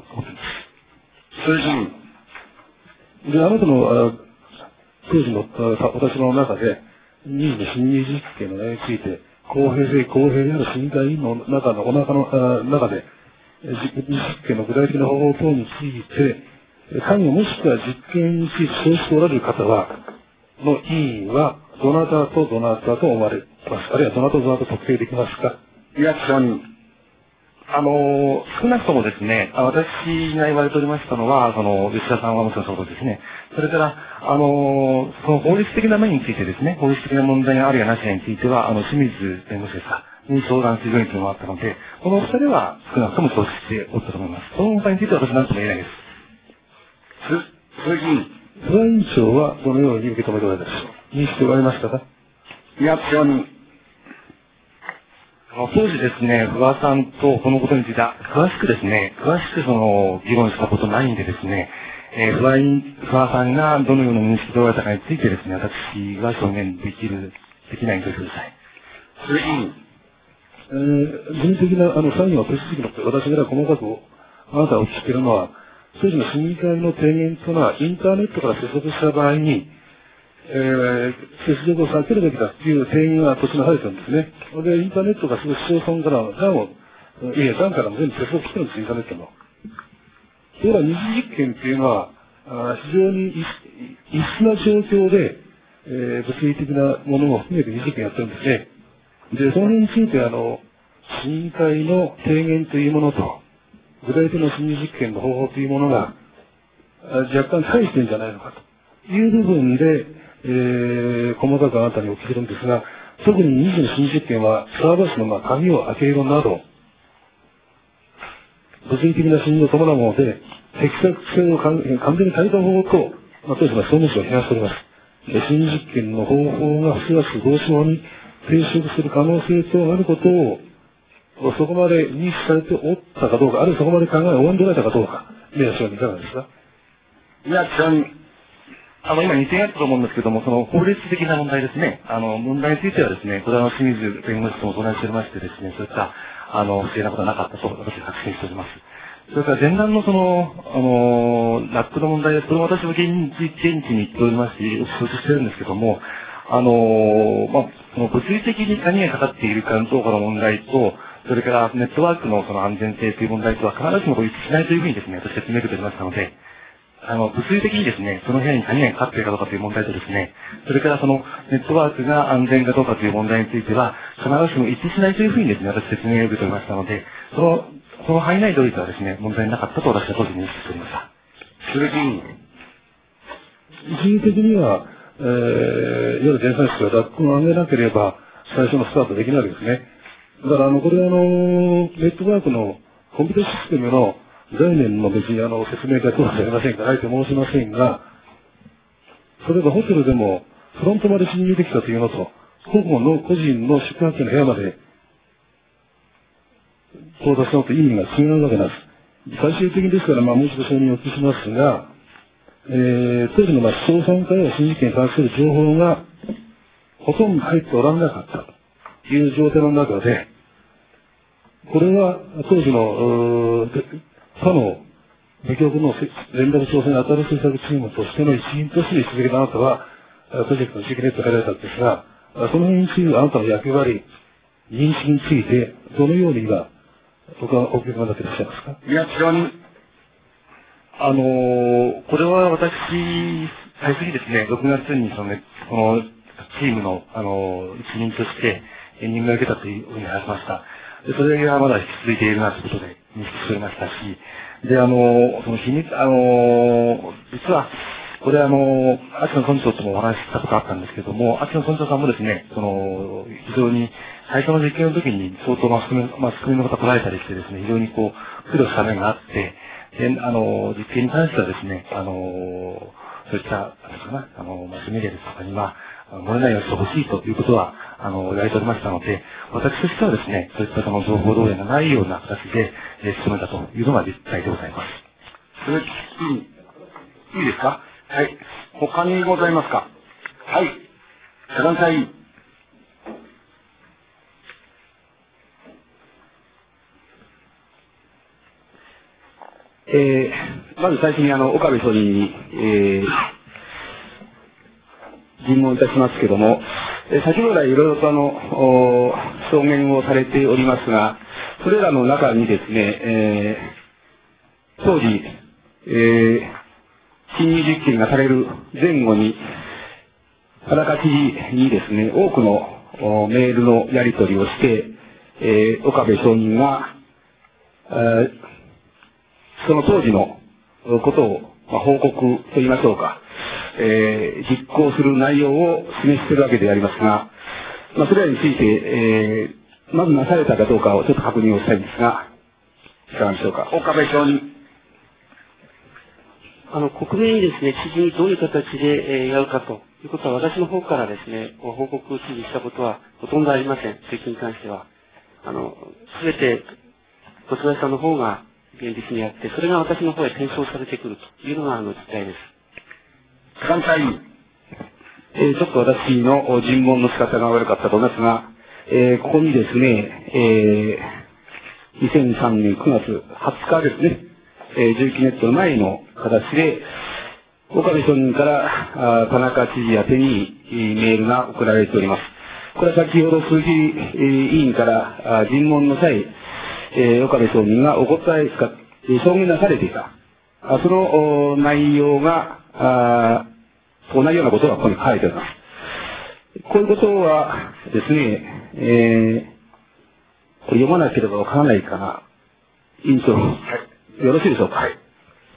鈴木。 で、あなたの、あ当時の私の中で、二次の侵入実験の内容について、公平性、公平である審議会委員の中の、お腹の、中で、実験の具体的な方法等について、関与もしくは実験についてそうしておられる方は、の委員は、どなたとどなたと思われます。あるいはどなたとどなたと特定できますか？ リアクション。 あの、少なくともですね、私が言われておりましたのは、その、吉田さんはもちろんそうですね。それから、あの、その法律的な面についてですね、法律的な問題があるやなしやについては、あの、清水弁護士ですか、に相談するようにというのがあったので、このお二人は少なくとも承知しておったと思います。その問題については私は何とも言えないです。 す、鈴木。 不安委員長はどのように受け止めておられたでしょう？認識おられましたか？ リアクション。 当時ですね、不破さんとこのことについて、詳しくですね、詳しくその、議論したことないんでですね、えー、不破不破さんがどのような認識でおられたかについてですね、私が証言できる、できないということください。 鈴木。 えー、人的な、あの、作業は手続きの、私が細かく、あなたがお聞きしているのは、当時の審議会の提言というのは、インターネットから接続した場合に、えー、接続を避けるべきだという提言が途中に入ってるんですね。で、インターネットがすぐ市町村からの、がんを、いや、がんからも全部接続してるんです、インターネットの。ところが二次実験っていうのは、あ非常に異質な状況で、えー、物理的なものも含めて二次実験やってるんですね。で、その辺について、あの、審議会の提言というものと、具体的な心理実験の方法というものが、若干対してるんじゃないのかという部分で、えー、細かくあなたにお聞きするんですが、特に二次の心理実験は、サーバースのまあ鍵を開けるなど、物理的な信用を伴うもので、適切性を完全に変えた方法と、まあ、当時は総務省を批判しております。心理実験の方法がふさわしく同床に抵触する可能性となることを、そこまで認識されておったかどうか、あるいはそこまで考えを及んでおられたかどうか、皆さんいかがですか？ リアクション。 あの、今にてんあったと思うんですけども、その法律的な問題ですね。あの、問題についてはですね、これは清水弁護士とも相談しておりましてですね、そういった、あの、不正なことはなかったと私は確信しております。それから前段のその、あの、ラップの問題です。これも私も現地、現地に行っておりまして、承知してるんですけども、あの、まあ、その物理的に鍵がかかっているかどうかの問題と、それからネットワークのその安全性という問題とは必ずしも一致しないというふうにですね、私は決めておりましたので、 あの、物理的にですね、その部屋に鍵がかかっているかどうかという問題とですね、それからそのネットワークが安全かどうかという問題については、必ずしも一致しないというふうにですね、私説明を受けておりましたので、その、その範囲内でおいてはですね、問題なかったと私は当時認識しておりました。 鈴木委員。 一時的には、えー、いわゆる電算室がダックを上げなければ、最初のスタートできないわけですね。だから、あの、これはあの、ネットワークのコンピュータシステムの概念の別にあの、説明会等はありませんが、あえて申しませんが、例えばホテルでも、フロントまで侵入できたというのと、個々の個人の宿泊者の部屋まで到達するのと意味が違うわけなんです。最終的にですから、まあ、もう一度承認をお聞きしますが、えー、当時のまあ、捜査員会や新事件に関する情報が、ほとんど入っておらなかったという状態の中で、これは当時の他の部局の連絡調査に当たる政策チームとしての一員として位置づけたあなたは、プロジェクトの指揮ネットを入られたんですが、その辺についてあなたの役割、認識について、どのように今、僕はお聞きになっていらっしゃいますか。 宮地に。 あのー、これは私、最初にですね、ろくがつにその、ね、このチームの、あのー、一員として任命を受けたというふうに話しました。で、それがまだ引き続いているなということで認識しておりましたし、で、あのー、その秘密、あのー、実は、これあのー、秋野村長ともお話ししたことあったんですけれども、秋野村長さんもですね、その、非常に、最初の実験の時に相当マスコミ、マスコミの方来られたりしてですね、非常にこう、苦労した面があって、で、あの、実験に関してはですね、あの、そういった、なんかな、あの、マスメディアですとかには、漏れないようにしてほしいということは、あの、言われておりましたので、私としてはですね、そういったその情報漏洩がないような形で、えー、進めたというのが実態でございます。 鈴木委員、いいですか。はい。他にございますか。はい。社団隊員。 えー、まず最初にあの、岡部総理に、えー、尋問いたしますけども、えー、先ほど来いろいろとあの、証言をされておりますが、それらの中にですね、えー、当時、えー、侵入実験がされる前後に、田中知事にですね、多くのメールのやり取りをして、えー、岡部証人が、えーその当時のことを、まあ、報告と言いましょうか、えー、実行する内容を示しているわけでありますが、まあ、それらについて、えー、まずなされたかどうかをちょっと確認をしたいんですが、いかがでしょうか。 岡部証人。 あの、国名にですね、知事にどういう形で、えー、やるかということは、私の方からですね、ご報告を知事したことはほとんどありません。責任に関しては。あの、すべて、小菅さんの方が、現実にやって、それが私の方へ転送されてくるというのがあの実態です。 社団隊員。 えー、ちょっと私の尋問の仕方が悪かったと思いますが、えー、ここにですね、えー、にせんさんねんくがつはつかですね、えー、重機ネットの前の形で、岡部署人からあ田中知事宛てに、えー、メールが送られております。これは先ほど鈴木、えー、委員からあ尋問の際、えー、岡部証人がお答えか、えー、証言なされていた。あその内容が、あ同じようなことがここに書いてあります。こういうことはですね、えー、これ読まなければわからないかな。委員長、はい、よろしいでしょうか。はい、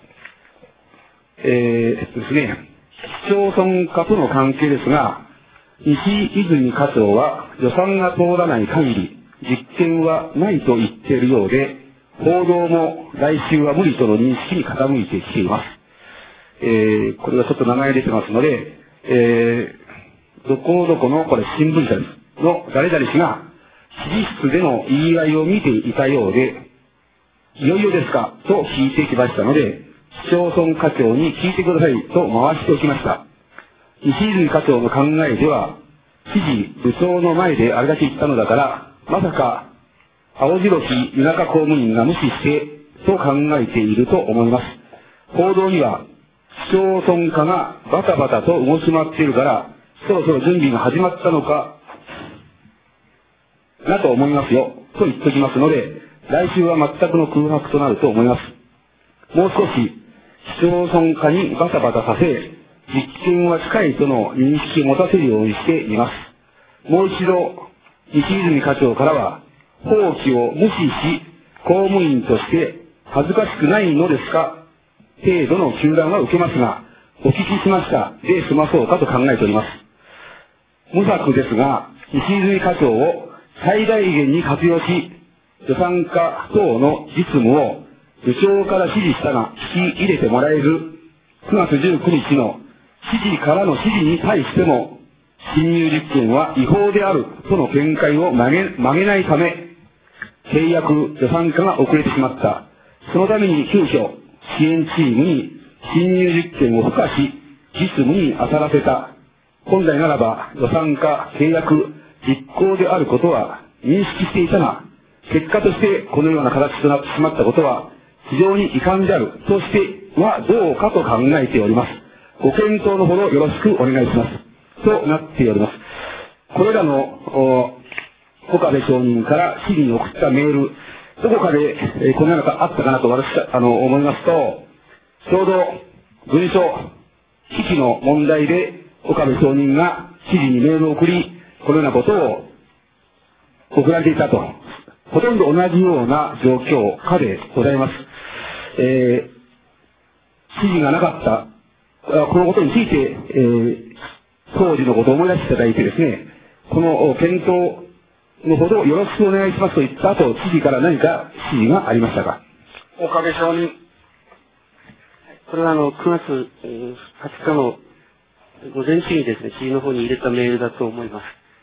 えー、ですね、市町村化との関係ですが、西泉課長は予算が通らない限り、実験はないと言っているようで、報道も来週は無理との認識に傾いてきています。えー、これはちょっと名前出てますので、えー、どこどこのこれ新聞社の誰々氏が、知事室での言い合いを見ていたようで、いよいよですかと聞いてきましたので、市町村課長に聞いてくださいと回しておきました。西泉課長の考えでは、知事、部長の前であれだけ言ったのだから、まさか、青白き夜中公務員が無視して、と考えていると思います。報道には、市町村化がバタバタと動き回っているから、そろそろ準備が始まったのか、なと思いますよ、と言っておきますので、来週は全くの空白となると思います。もう少し、 市町村化にバタバタさせ、実験は近いとの認識を持たせるようにしています。もう一度、西泉課長からは、法規を無視し、公務員として恥ずかしくないのですか程度の糾弾は受けますが、お聞きしましたで済まそうかと考えております。無策ですが、西泉課長を最大限に活用し、予算課等の実務を部長から指示したが引き入れてもらえるくがつじゅうくにちの指示からの指示に対しても、侵入実験は違法であるとの見解を曲げ、曲げないため、契約予算課が遅れてしまった。そのために急遽支援チームに侵入実験を付加し、実務に当たらせた。本来ならば予算課契約実行であることは認識していたが、結果としてこのような形となってしまったことは非常に遺憾であるとしてはどうかと考えております。ご検討のほどよろしくお願いします。となっております。これらの岡部承認から市に送ったメール、どこかで、えー、このようなのがあったかなと私はあの思いますと、ちょうど文書機器の問題で岡部承認が知事にメールを送り、このようなことを送られていたと。ほとんど同じような状況下でございます。えー、指示がなかった、このことについて、えー、当時のことを思い出していただいてですね、この検討のほどよろしくお願いしますと言った後、知事から何か指示がありましたか。岡部承認。 これはあの、くがつはつかの午前中にですね、知事の方に入れたメールだと思います。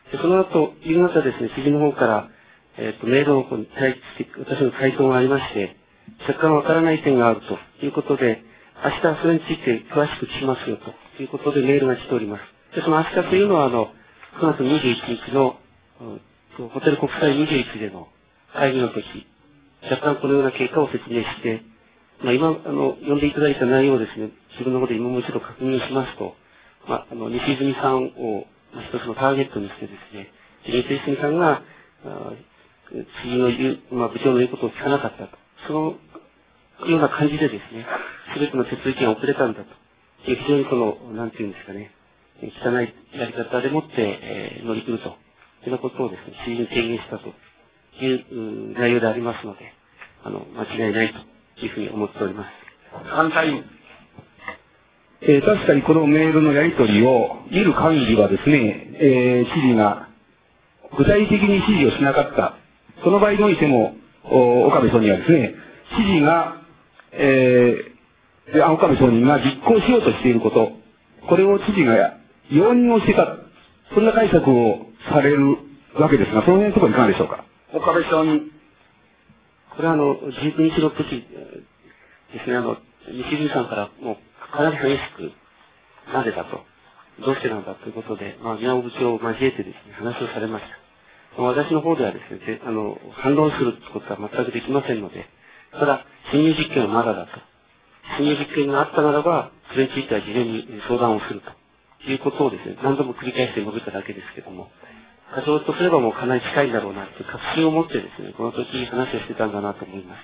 でその後、夕方ですね、知事の方から、えっと、メールの方に対して、私の回答がありまして、若干わからない点があるということで、明日はそれについて詳しく聞きますよということでメールが来ております。で、その明日というのはあの、くがつにじゅういちにちの、うん、ホテル国際にじゅういちでの会議の時、若干このような経過を説明して、まあ今、あの、読んでいただいた内容をですね、自分の方で今もう一度確認しますと、まあ、あの、西泉さんを、まあ、一つのターゲットにしてですね、西泉さんが、知事の言う、まあ、部長の言うことを聞かなかったと。そのような感じでですね、すべての手続きが遅れたんだと。非常にこの、なんていうんですかね、汚いやり方でもって、えー、乗り切ると。いうようなことをですね、知事に提言したという内容でありますので、あの、間違いないというふうに思っております。 反対。えー、確かにこのメールのやり取りを見る限りはですね、えー、知事が具体的に指示をしなかった。その場合においても、岡部承認はですね、指示が、えー、岡部承認が実行しようとしていること、これを知事が容認をしていた、そんな解釈をされるわけですが、その辺のところいかがでしょうか。岡部承認。 これはあの、じゅうくにちの時ですね、あの、西泉さんからもうかなり激しく、なぜだと、どうしてなんだということで、まあ、宮尾部長を交えてですね、話をされました。私の方ではですね、あの、反論することは全くできませんので、ただ、侵入実験はまだだと。侵入実験があったならば、それについては事前に相談をするということをですね、何度も繰り返して述べただけですけども、課長とすればもうかなり近いんだろうなという確信を持ってですね、この時話をしてたんだなと思います。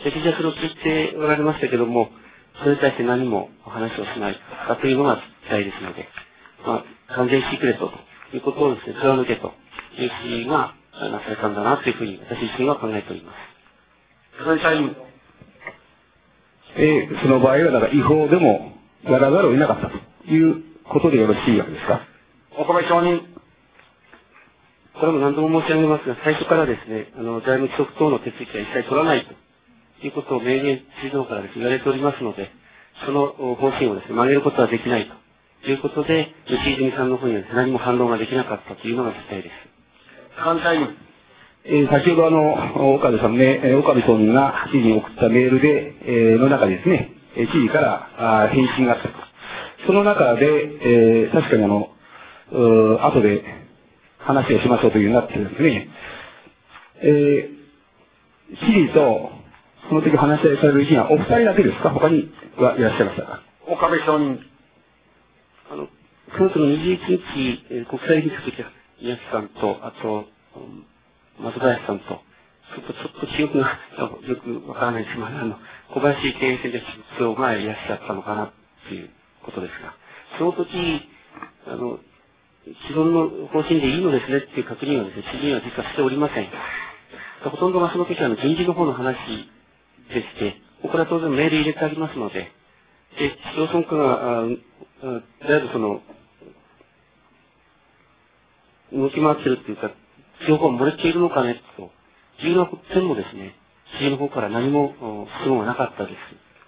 で、知事はそれを聞いておられましたけども、それに対して何もお話をしないかというのが期待ですので、まあ、完全シークレットということをですね、貫けという指示がなされたんだなというふうに私自身は考えております。 えー、その場合はだから違法でもやらざるを得なかったということでよろしいわけですか。岡部承認。 これも何度も申し上げますが、最初からですね、あの、財務規則等の手続きは一切取らないということを明言、知事の方からですね、言われておりますので、その方針をですね、曲げることはできないということで、西泉さんの方にはですね、何も反論ができなかったというのが実態です。 反対に。えー、先ほどあの、岡部さんね、えー、岡部総理が知事に送ったメールで、えー、の中でですね、えー、知事からあ返信があったと。その中で、えー、確かにあの、うー後で話をしましょうというようになってるんですね。えー、知事と、その時話し合いされる日にはお二人だけですか？他にはいらっしゃいましたか？岡部承認。 あの、くがつのにじゅういちにち、えー、国際に行く時は、宮城さんと、あと、松林さんと、 ちょっと、ちょっと記憶がよくわからないですが、あの、小林経営戦略室長がいらっしゃったのかなっていうことですが、その時、あの、既存の方針でいいのですねっていう確認はですね、知事には実はしておりません。ほとんどがその時はあの人事の方の話でして、ここから当然メール入れてありますので、で、市町村課が、あだいぶその、動き回ってるっていうか、情報が漏れているのかね、というような点もですね、知事の方から何も質問がなかったです。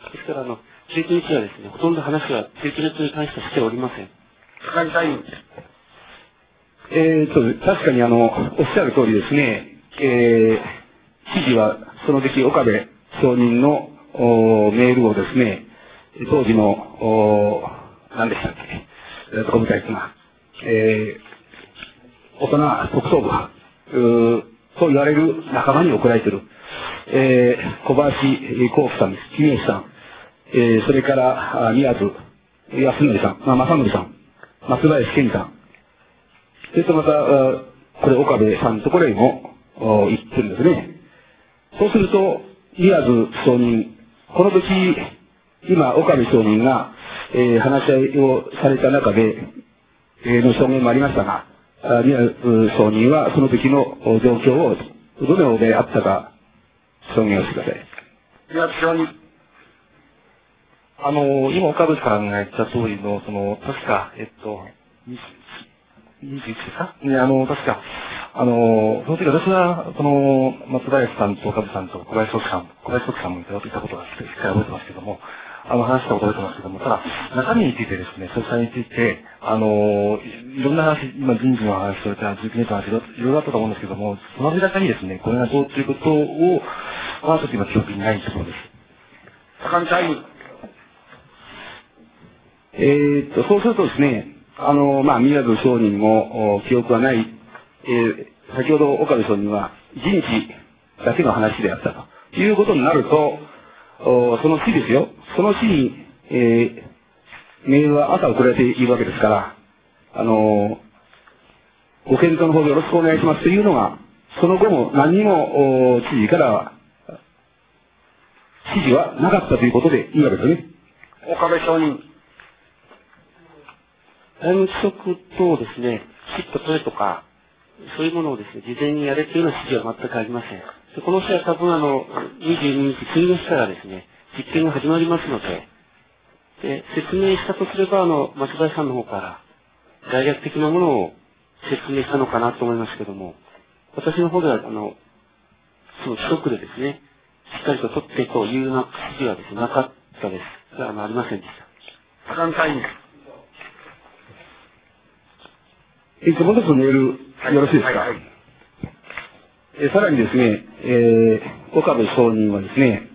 ですから、あの、じゅうくにちはですね、ほとんど話は、じゅうくにちに関してはしておりません。 高木隊員。 えーと、確かにあの、おっしゃる通りですね、えー、知事はその時岡部承認のメールをですね、当時の、何でしたっけ、えーと、部隊ですが、えー、大人特捜部と言われる仲間に送られている、えー、小林幸福さんです、君吉さん、えー、それから、宮津康則さん、まあ、正則さん、松林健さん、それとまた、これ岡部さんのところにも言ってるんですね。そうすると、宮津承認、この時、今、岡部承認が、えー、話し合いをされた中で、えー、の証言もありましたが、宮津承認はその時の状況をどのようであったか、証言をしてください。 宮津承認。 あの、今岡部さんが言った通りの、その、確か、えっと、にじゅういちですかね、あの、確か、あの、その時私は、その、松林さんと岡部さんと小林徳さん、小林徳さんもいたことがしっかり覚えてますけども、あの、話したこと覚えてますけども、ただ、中身についてですね、詳細について、あの、いろんな話、今人事の話、それからじゅうきゅうねんの話、いろいろあったと思うんですけども、その中にですね、これがどうということを、まあ、ちょっと今記憶にないところです。 高木隊員。 えーっと、そうするとですね、あの、まあ、宮津承認も記憶はない、えー、先ほど岡部承認は人事だけの話であったということになると、その日ですよ、その日に、えー、メールは朝送られているわけですから、あの、ご検討の方でよろしくお願いしますというのが、その後も何にも知事から指示はなかったということでいいわけですよね。 岡部承認。 財務規則等ですね、きちっと取れとか、そういうものをですね、事前にやれというような指示は全くありません。でこの日は多分あの、にじゅうににち、次の日からですね、実験が始まりますので、で、説明したとすれば、あの、松林さんの方から、概略的なものを説明したのかなと思いますけども、私の方では、あの、その規則でですね、しっかりと取ってというような指示はですね、なかったです。あの、ありませんでした。 高木隊員。 えっと、もう一つメール、よろしいですか。はいはいはい、えさらにですね、えー、岡部承認はですね、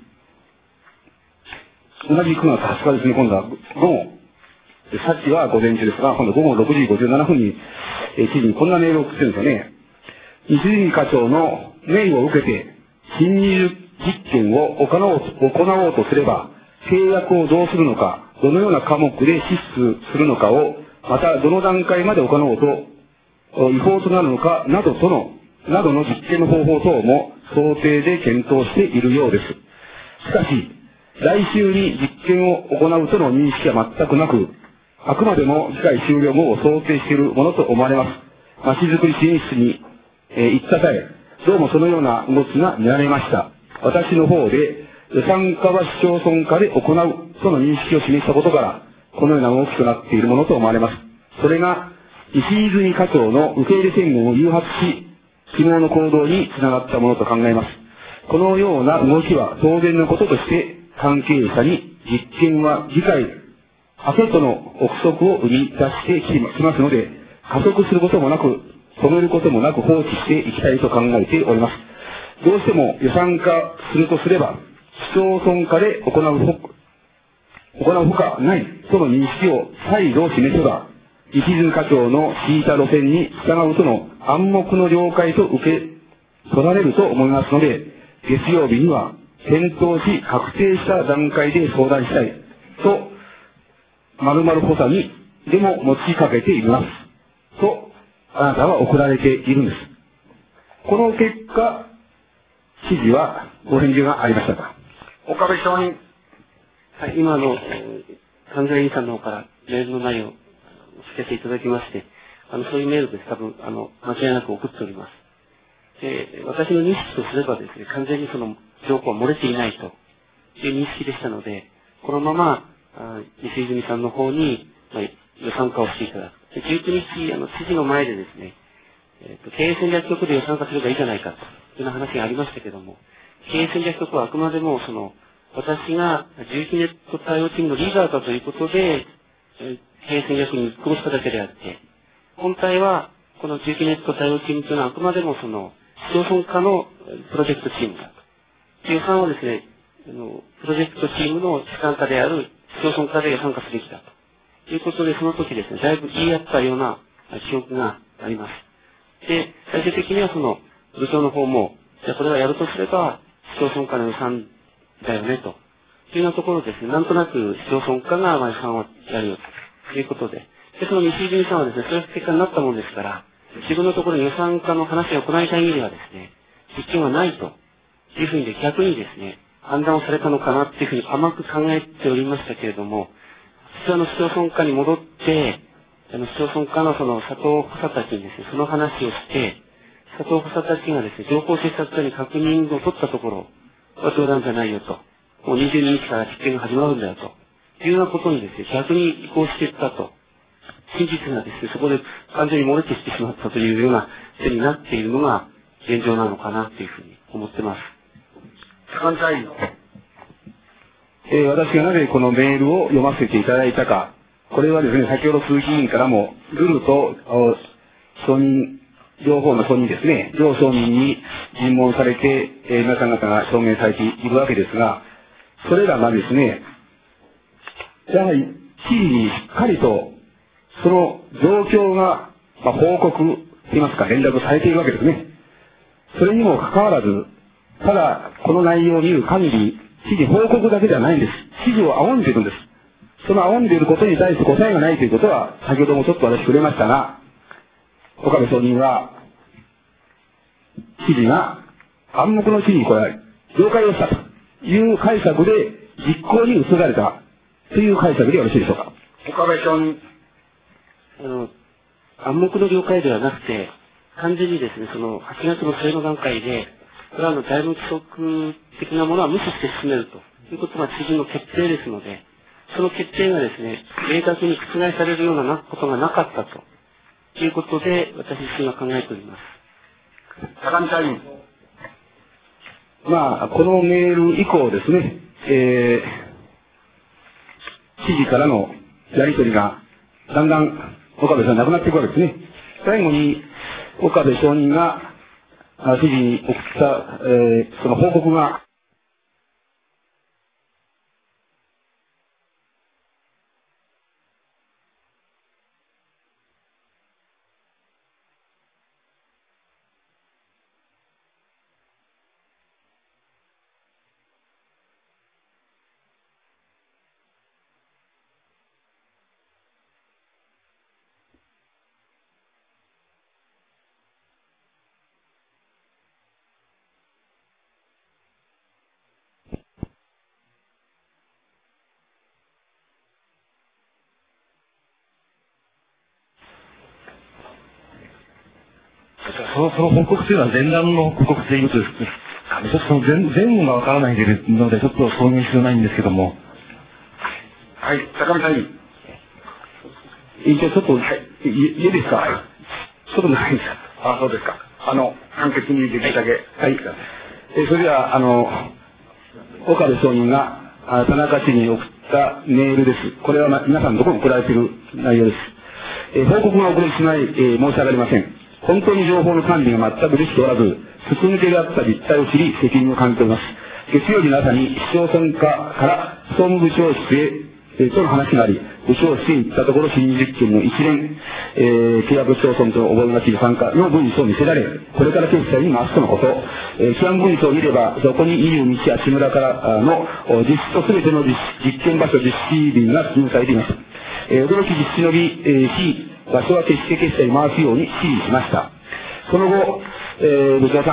同じくがつはつかですね、今度は午後、さっきは午前中ですが、今度午後ろくじごじゅうななふんに、えー、知事にこんなメールを送ってるんですよね。西陣課長の命を受けて、新入実験を行おうと、行おうとすれば、契約をどうするのか、どのような科目で支出するのかを、またどの段階まで行おうと、違法となるのか、などとの、などの実験の方法等も想定で検討しているようです。しかし、来週に実験を行うとの認識は全くなく、あくまでも議会終了後を想定しているものと思われます。まちづくり支援室に、えー、行った際、どうもそのような動きが見られました。私の方で、予算課は市町村課で行うとの認識を示したことから、このような動きとなっているものと思われます。それが、石泉課長の受け入れ宣言を誘発し、昨日の行動につながったものと考えます。このような動きは当然のこととして、関係者に実験は議会、明けとの憶測を生み出してきますので、加速することもなく、止めることもなく放置していきたいと考えております。どうしても予算化するとすれば、市町村化で行うほ、行うほかないとの認識を再度示せば、石津課長の敷いた路線に従うとの暗黙の了解と受け取られると思いますので、月曜日には検討し確定した段階で相談したいと、〇〇補佐にでも持ちかけていますと、あなたは送られているんです。この結果、 指示はご返事がありましたか。 岡部承認。 はい、今の、関西委員さんの方からメールの内容を聞かせていただきまして、あの、そういうメールです。多分、あの、間違いなく送っております。で、私の認識とすればですね、完全にその情報は漏れていないという認識でしたので、このまま、あ西泉さんの方に、まあ、予算化をしていただく。でじゅうくにち、あの、知事の前でですね、えっと、経営戦略局で予算化すればいいじゃないかというような話がありましたけども、経営戦略局はあくまでも、その、私がじゅういちネット対応チームのリーダーだということで、経営戦略に移行しただけであって、本体は、このじゅういちネット対応チームというのはあくまでもその、市町村化のプロジェクトチームだと。予算はですね、あの、プロジェクトチームの主管化である市町村化で予算化すべきだということで、その時ですね、だいぶ言い合ったような記憶があります。で、最終的にはその、部長の方も、じゃあこれはやるとすれば、市町村化の予算だよね、というようなところですね、なんとなく市町村化が予算をやるよということで、で、その西泉さんはですね、そういう結果になったもんですから、自分のところに予算化の話を行いたい意味ではですね、実験はないというふうにで逆にですね、判断をされたのかなっていうふうに甘く考えておりましたけれども、実はあの市町村化に戻って、あの市町村化のその佐藤補佐たちにですね、その話をして、佐藤補佐たちがですね、情報政策課に確認を取ったところ、冗談じゃないよと、もうにじゅうににちから実験が始まるんだよというようなことにですね、逆に移行していったと。真実がですね、そこで完全に漏れてきてしまったというような手になっているのが現状なのかなというふうに思ってます。 関西委員。 えー、私がなぜこのメールを読ませていただいたか、これはですね、先ほど鈴木委員からも、ルールと承認、両方の承認ですね、両承認に尋問されて、えー、皆さん方が証言されているわけですが、それらがですね、やはり知事にしっかりと、その状況が、まあ、報告といいますか、連絡されているわけですね。それにもかかわらず、ただ、この内容を見る限り、知事報告だけではないんです。知事を仰んでいるんです。その仰んでいることに対して答えがないということは、先ほどもちょっと私触れましたが、岡部承認は、知事が暗黙の知にこれ、了解をしたという解釈で実行に移られたという解釈でよろしいでしょうか。 岡部承認。 あの、暗黙の了解ではなくて、完全にですね、そのはちがつの末の段階で、これはあの、財務規則的なものは無視して進めるということが知事の決定ですので、その決定がですね、明確に覆されるようなことがなかったということで、私自身は考えております。 高見社員。 まあ、このメール以降ですね、えー、知事からのやり取りが、だんだん岡部さんなくなっていくわけですね。最後に、岡部承認が、知事に送った、えー、その報告が、 その、その報告というのは前段の報告ということですかね。ちょっとその前前後がわからないので、ちょっと証明必要ないんですけども。 はい、高見社員。 委員長、ちょっと、はい、いいいですか、はい、ちょっとないですか。 あ、そうですか。あの、簡潔にできるだけ。 はい。えそれでは、あの、岡部承認が、あ田中知事に送ったメールです。これは、ま、皆さんのところに送られている内容です。え報告が遅れてしまい、えー、申し訳ありません。本当に情報の管理が全くできておらず、筒抜けであった実態を知り、責任を感じております。月曜日の朝に市町村課から総務部長室へ、えー、との話があり、部長室に行ったところ、新実験の一連、えー、契約市町村と覚えがち参加の文書を見せられ、これから決済に回すとのこと、えー、基案文書を見れば、そこににじゅうにち足村からの実施とすべての実実験場所実施日が記入されています。えー、驚き実施の日、えー、日、場所は決して決済に回すように指示しました。その後、えー、部長さん、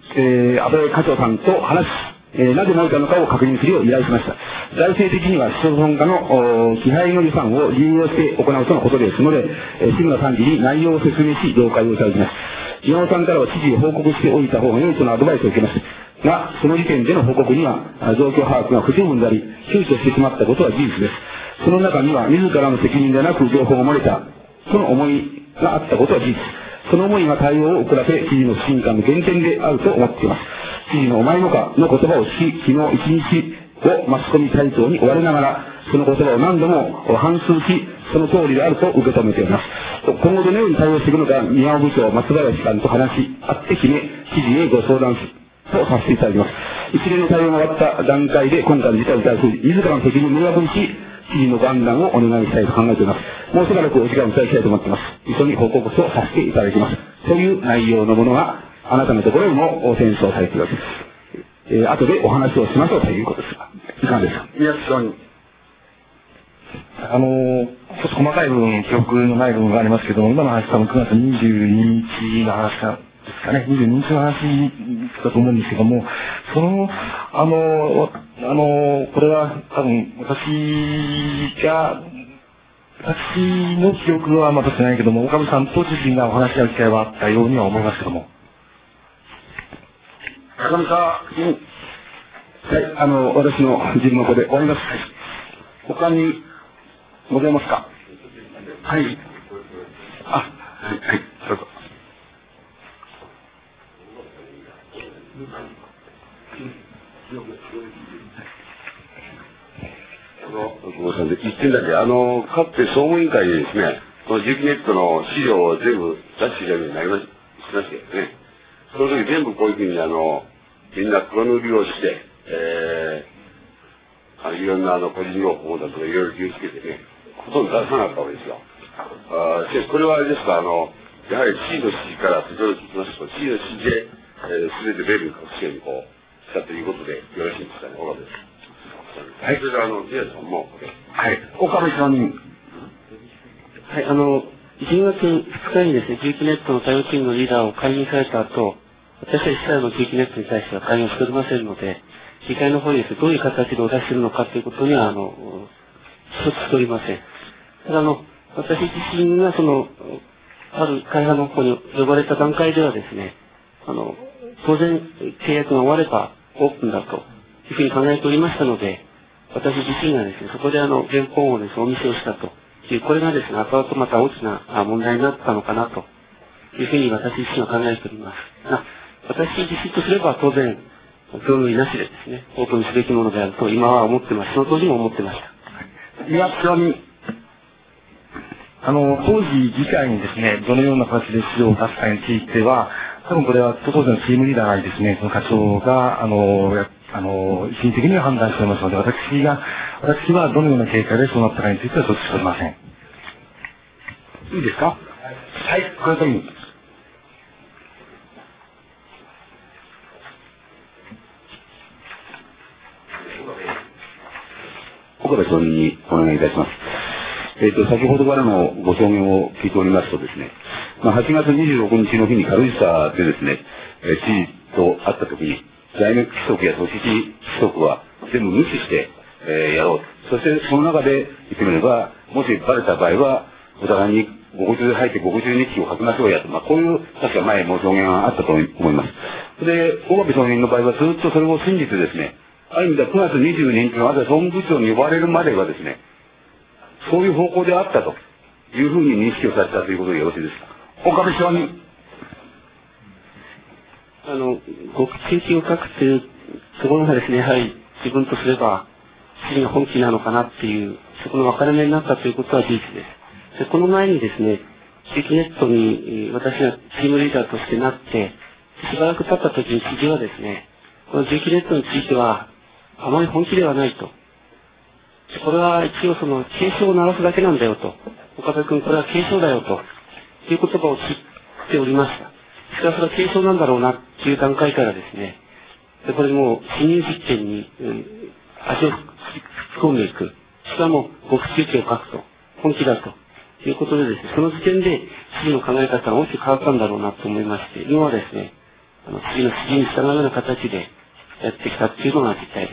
えー、安倍課長さんと話し、えー、なぜ燃えたのかを確認するよう依頼しました。財政的には市町村化の記配の予算を利用して行うとのことですので、えー、市の参事に内容を説明し、了解をいただきます。岩尾さんからは知事へ報告しておいた方が良いとのアドバイスを受けました。が、その時点での報告には、状況把握が不十分であり、躊躇してしまったことは事実です。その中には、自らの責任でなく情報が漏れた、との思いがあったことは事実。その思いが対応を遅らせ、知事の不信感の原点であると思っています。知事のお前のかの言葉を聞き、昨日一日をマスコミ台頭に追われながら、その言葉を何度も反芻し、その通りであると受け止めております。今後どのように対応していくのか、宮尾部長、松林さんと話し合って決め、知事へご相談とさせていただきます。一連の対応が終わった段階で、今回の事態に対する自らの責任を明確にし、知事の判断をお願いしたいと考えております。もうしばらくお時間をいただきたいと思っています。一緒に報告書をさせていただきます。そういう内容のものが、あなたのところにも転送されているわけです。えー、後でお話をしましょうということですが、いかがですか。 宮津さん。 あのー、ちょっと細かい部分、記憶のない部分がありますけども、今の話多分くがつにじゅうににちの話ですかね、にじゅうににちの話だと思うんですけども、その、あのー、あのー、これは多分私が、私の記憶はまだしてないけども、岡部さんと知事がお話し合う機会はあったようには思いますけども。 高見さん、 はい、あの、私の尋問ここで終わります。はい。 他にございますか。はい。あ、はい、はい、どうぞ。 あの、ごめんなさい、一点だけ、あの、かつて総務委員会でですね、このジュキネットの資料を全部出していただくようになりまし、しましたよね。その時全部こういうふうにあの、みんな黒塗りをして、えー、あのいろんなあの個人情報だとかいろいろ気をつけてね、ほとんど出さなかったわけですよ。あしかしこれはあれですか、あの、やはり知事の指示から先ほど聞きますと、知事の指示で、えー、全てベルに隠すようにこう、したということでよろしいですかね、岡部です。はい。それからあの、宮津さんも、 はい。岡部さんに。 はい、あの、じゅうがつふつかにですね、ジューキネットの対応チームのリーダーを解任された後、私は一切のジューキネットに対しては関与しておりませんので、議会の方にですね、どういう形でお出しするのかということには、あの、一つしておりません。ただ、あの、私自身がその、ある会派の方に呼ばれた段階ではですね、あの、当然、契約が終わればオープンだというふうに考えておりましたので、私自身がですね、そこであの、原本をですね、お見せをしたという、これがですね、後々また大きな問題になったのかなというふうに私自身は考えております。私自身とすれば当然、業務なしでですね、オープンすべきものであると今は思ってます。その当時も思ってました。 宮津さんに。 あの、当時議会にですね、どのような形で資料を出すかについては、多分これは当時のチームリーダーにですね、その課長が、あの、あの、一時的には判断しておりますので、私が、私はどのような経過でそうなったかについては承知しておりません。 いいですか。はい、これとに。 岡部総理にお願いいたします。えっ、ー、と、先ほどからのご証言を聞いておりますとですね、まあ、はちがつにじゅうろくにちの日に軽井沢でですね、えー、知事と会ったときに、財務規則や組織規則は全部無視して、えー、やろう。そしてその中で言ってみれば、もしバレた場合は、お互いにごごじゅう入ってごごじゅう日記を書きましょうやと、まあ、こういう、確か前も証言があったと思います。で、岡部総理の場合はずっとそれを信じてですね、ある意味ではくがつにじゅうににちの朝総務部長に呼ばれるまではですね、そういう方向であったというふうに認識をされたということでよろしいですか。 岡部総理。 あの、極地域を書くというところがですね、やはり自分とすれば、知事が本気なのかなっていう、そこの分かれ目になったということは事実です。で、この前にですね、地域ネットに私がチームリーダーとしてなって、しばらく経った時に知事はですね、この地域ネットについては、あまり本気ではないと。これは一応その警鐘を鳴らすだけなんだよと。岡部君これは警鐘だよと。いう言葉を知っておりました。しかしそれは警鐘なんだろうなっていう段階からですね、でこれもう侵入実験に、うん、足を突っ込んでいく。しかも極地域を書くと。本気だと。いうことでですね、その時点で知事の考え方が大きく変わったんだろうなと思いまして、今はですね、 あの、次の指示に従うような形でやってきたっていうのが実態です。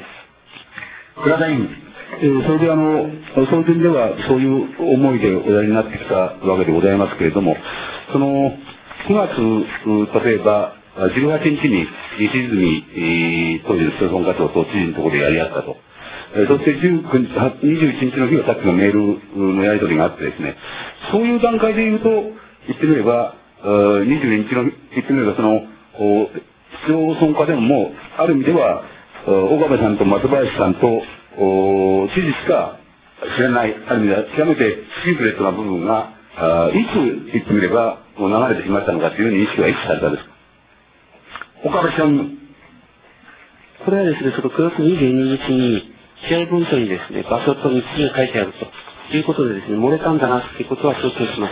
倉田委員、えー、それであの、その点ではそういう思いでおやりになってきたわけでございますけれども、その、くがつ、例えば、じゅうはちにちに西泉、えー、当時の市町村課長と知事のところでやり合ったと。えー、そしてじゅうくにち、にじゅういちにちの日はさっきのメールのやり取りがあってですね、そういう段階で言うと、言ってみれば、にじゅうにちの、言ってみればその、市町村課でももう、ある意味では、岡部さんと松林さんと、知事しか知らない、ある意味では極めてシークレットな部分が、あいつ言ってみれば、もう流れてしまったのかという認識はいつされたんですか。岡部さん。 これはですね、そのくがつにじゅうににちに、試合文書にですね、場所と日時が書いてあるということでですね、漏れたんだなということは承知をしました。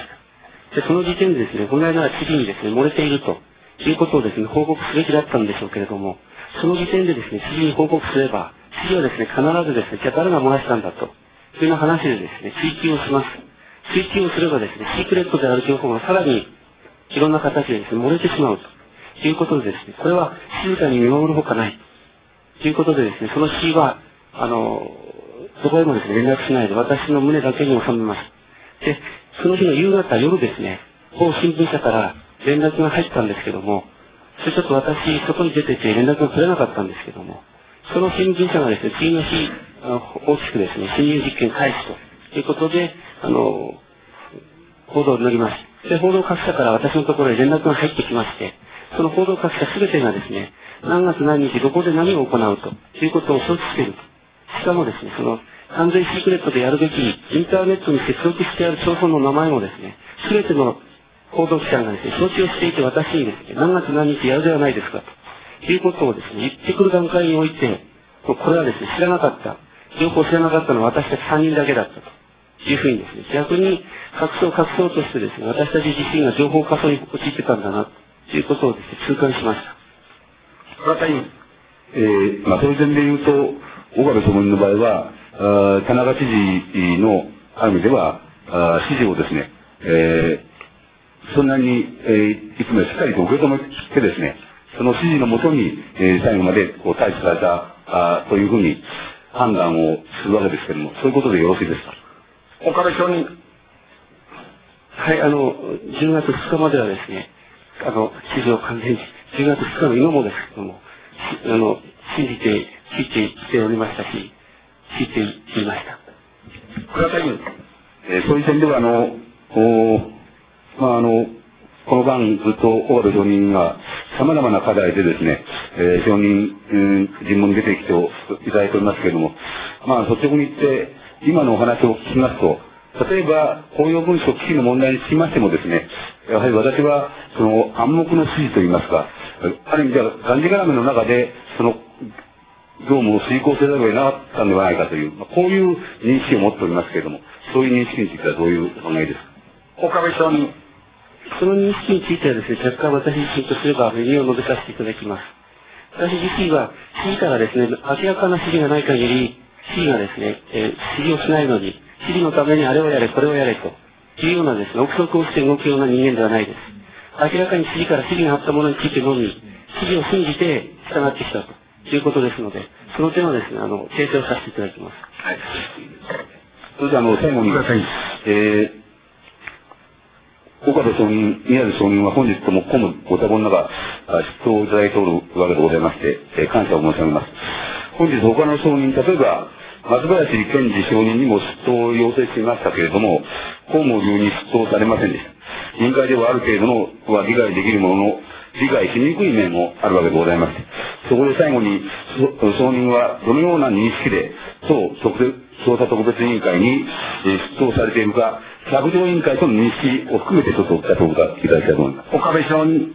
で、その時点でですね、本来なら知事にですね、漏れているということをですね、報告すべきだったんでしょうけれども、その時点でですね、知事に報告すれば、知事はですね、必ずですね、じゃあ誰が漏らしたんだというような話でですね、追及をします。追及をすればですね、シークレットである情報がさらにいろんな形でですね、漏れてしまうということでですね、これは静かに見守るほかないということでですね、その C は、あの、どこへもですね、連絡しないで私の胸だけに収めます。で、その日の夕方、夜ですね、某新聞社から連絡が入ったんですけども、それちょっと私、外に出てて連絡が取れなかったんですけども、その新聞社がですね、次の日、あの大きくですね、侵入実験開始ということで、あの、報道に乗ります。で、報道各社から私のところへ連絡が入ってきまして、その報道各社すべてがですね、何月何日どこで何を行うということを承知している。しかもですね、その完全シークレットでやるべきインターネットに接続してある町村の名前もですね、すべての報道機関がですね、承知をしていて私にですね、何月何日やるではないですかということをですね、言ってくる段階において、これはですね、知らなかった、情報を知らなかったのは私たちさんにんだけだったというふうにですね、逆に隠そう隠そうとしてですね、私たち自身が情報過疎に陥ってたんだなということをですね、痛感しました。 倉田委員、えー、まあ、その点で言うと、岡部総務員の場合は、あ田中知事のある意味では、あ指示をですね、えー、そんなに、えー、いつもしっかりと受け止めてですね、その指示のもとに、えー、最後までこう対処されたあというふうに判断をするわけですけれども、そういうことでよろしいですか。 岡部承認。 はい、あの、じゅうがつふつかまではですね、あの、指示を完全に、じゅうがつふつかの今もですけども、あの、信じて、聞いてきておりましたし、聞いていました。 倉田委員、 えー、そういう点では、あの、おまあ、あの、この間ずっと岡部承認が様々な課題でですね、えー、承認、うん、尋問に出てきていただいておりますけれども、まあ、率直に言って、今のお話を聞きますと、例えば、公用文書危機の問題につきましてもですね、やはり私は、その暗黙の指示といいますか、ある意味では、がんじがらめの中で、その、業務を遂行せざるを得なかったのではないかという、まあ、こういう認識を持っておりますけれども、そういう認識についてはどういうお考えですか。 岡部承認。 その認識についてはですね、若干私自身とすれば耳を述べさせていただきます。私自身は、指示からですね、明らかな指示がない限り、指示がですね、えー、指示をしないのに、指示のためにあれをやれ、これをやれというようなですね、憶測をして動くような人間ではないです。明らかに指示から指示があったものについてのみ、指示を信じて従ってきたということですので、その点はですね、あの、訂正をさせていただきます。 はい。それでは、あの、最後に、えー、岡部承認、宮津承認は本日ともこむご多言の中、出頭をいただいておるわけでございまして、えー、感謝を申し上げます。本日他の承認、例えば、松林健二承認にも出頭を要請していましたけれども、公務流に出頭されませんでした。委員会ではある程度のは理解できるものの、理解しにくい面もあるわけでございまして、そこで最後に、承認はどのような認識で、当特別調査特別委員会に出頭されているか、百条委員会との認識を含めてちょっとお答えいただきたいと思います。 岡部承認。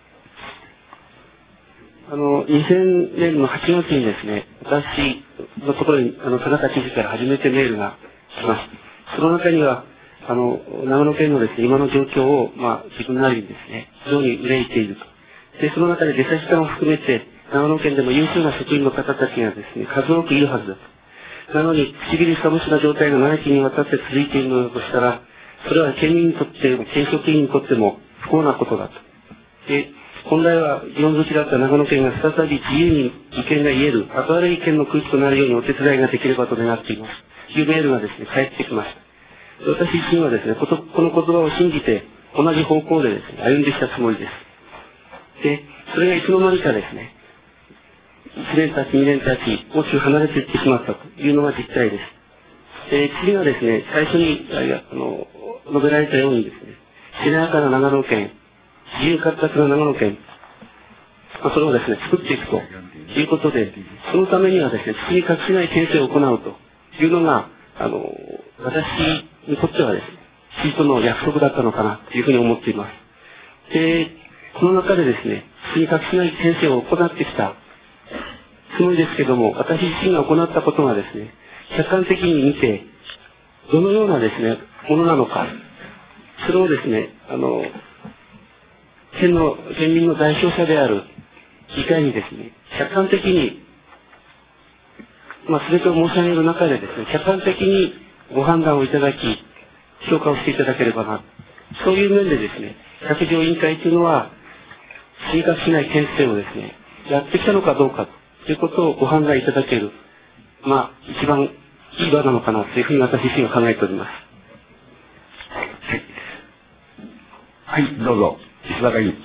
あの、にせんねんのはちがつにですね、私のところに、あの、田中知事から初めてメールが来ました。その中には、あの、長野県のですね、今の状況を、まあ、自分なりにですね、非常に憂いていると。で、その中で出差し官を含めて、長野県でも優秀な職員の方たちがですね、数多くいるはずだと。なのに、唇寒しな状態が長きにわたって続いているのだとしたら、それは県民にとって、県職員にとっても不幸なことだと。で、 本来は議論好きだった長野県が再び自由に意見が言える、明るい意見の空気となるようにお手伝いができればと願っています。というメールがですね、返ってきました。私自身はですね、この言葉を信じて、同じ方向でですね、歩んできたつもりです。で、それがいつの間にかですね、いちねん経ち、にねん経ち、大きく離れていってしまったというのが実態です。で、次はですね、最初にあの述べられたようにですね、しなやかな長野県、自由活発な長野県、まあ、それをですね、作っていくということで、そのためにはですね、包み隠しない検査を行うというのが、あの、私にとってはですね、地との約束だったのかなというふうに思っています。で、この中でですね、包み隠しない検査を行ってきたつもりですけども、私自身が行ったことがですね、客観的に見て、どのようなですね、ものなのか、それをですね、あの、県の、県民の代表者である議会にですね、客観的に、まあ、全てを申し上げる中でですね、客観的にご判断をいただき、評価をしていただければな。そういう面でですね、百条委員会というのは、追加しない検定をですね、やってきたのかどうかということをご判断いただける、まあ、一番いい場なのかなというふうに私自身は考えております。 はい、どうぞ。石坂委員。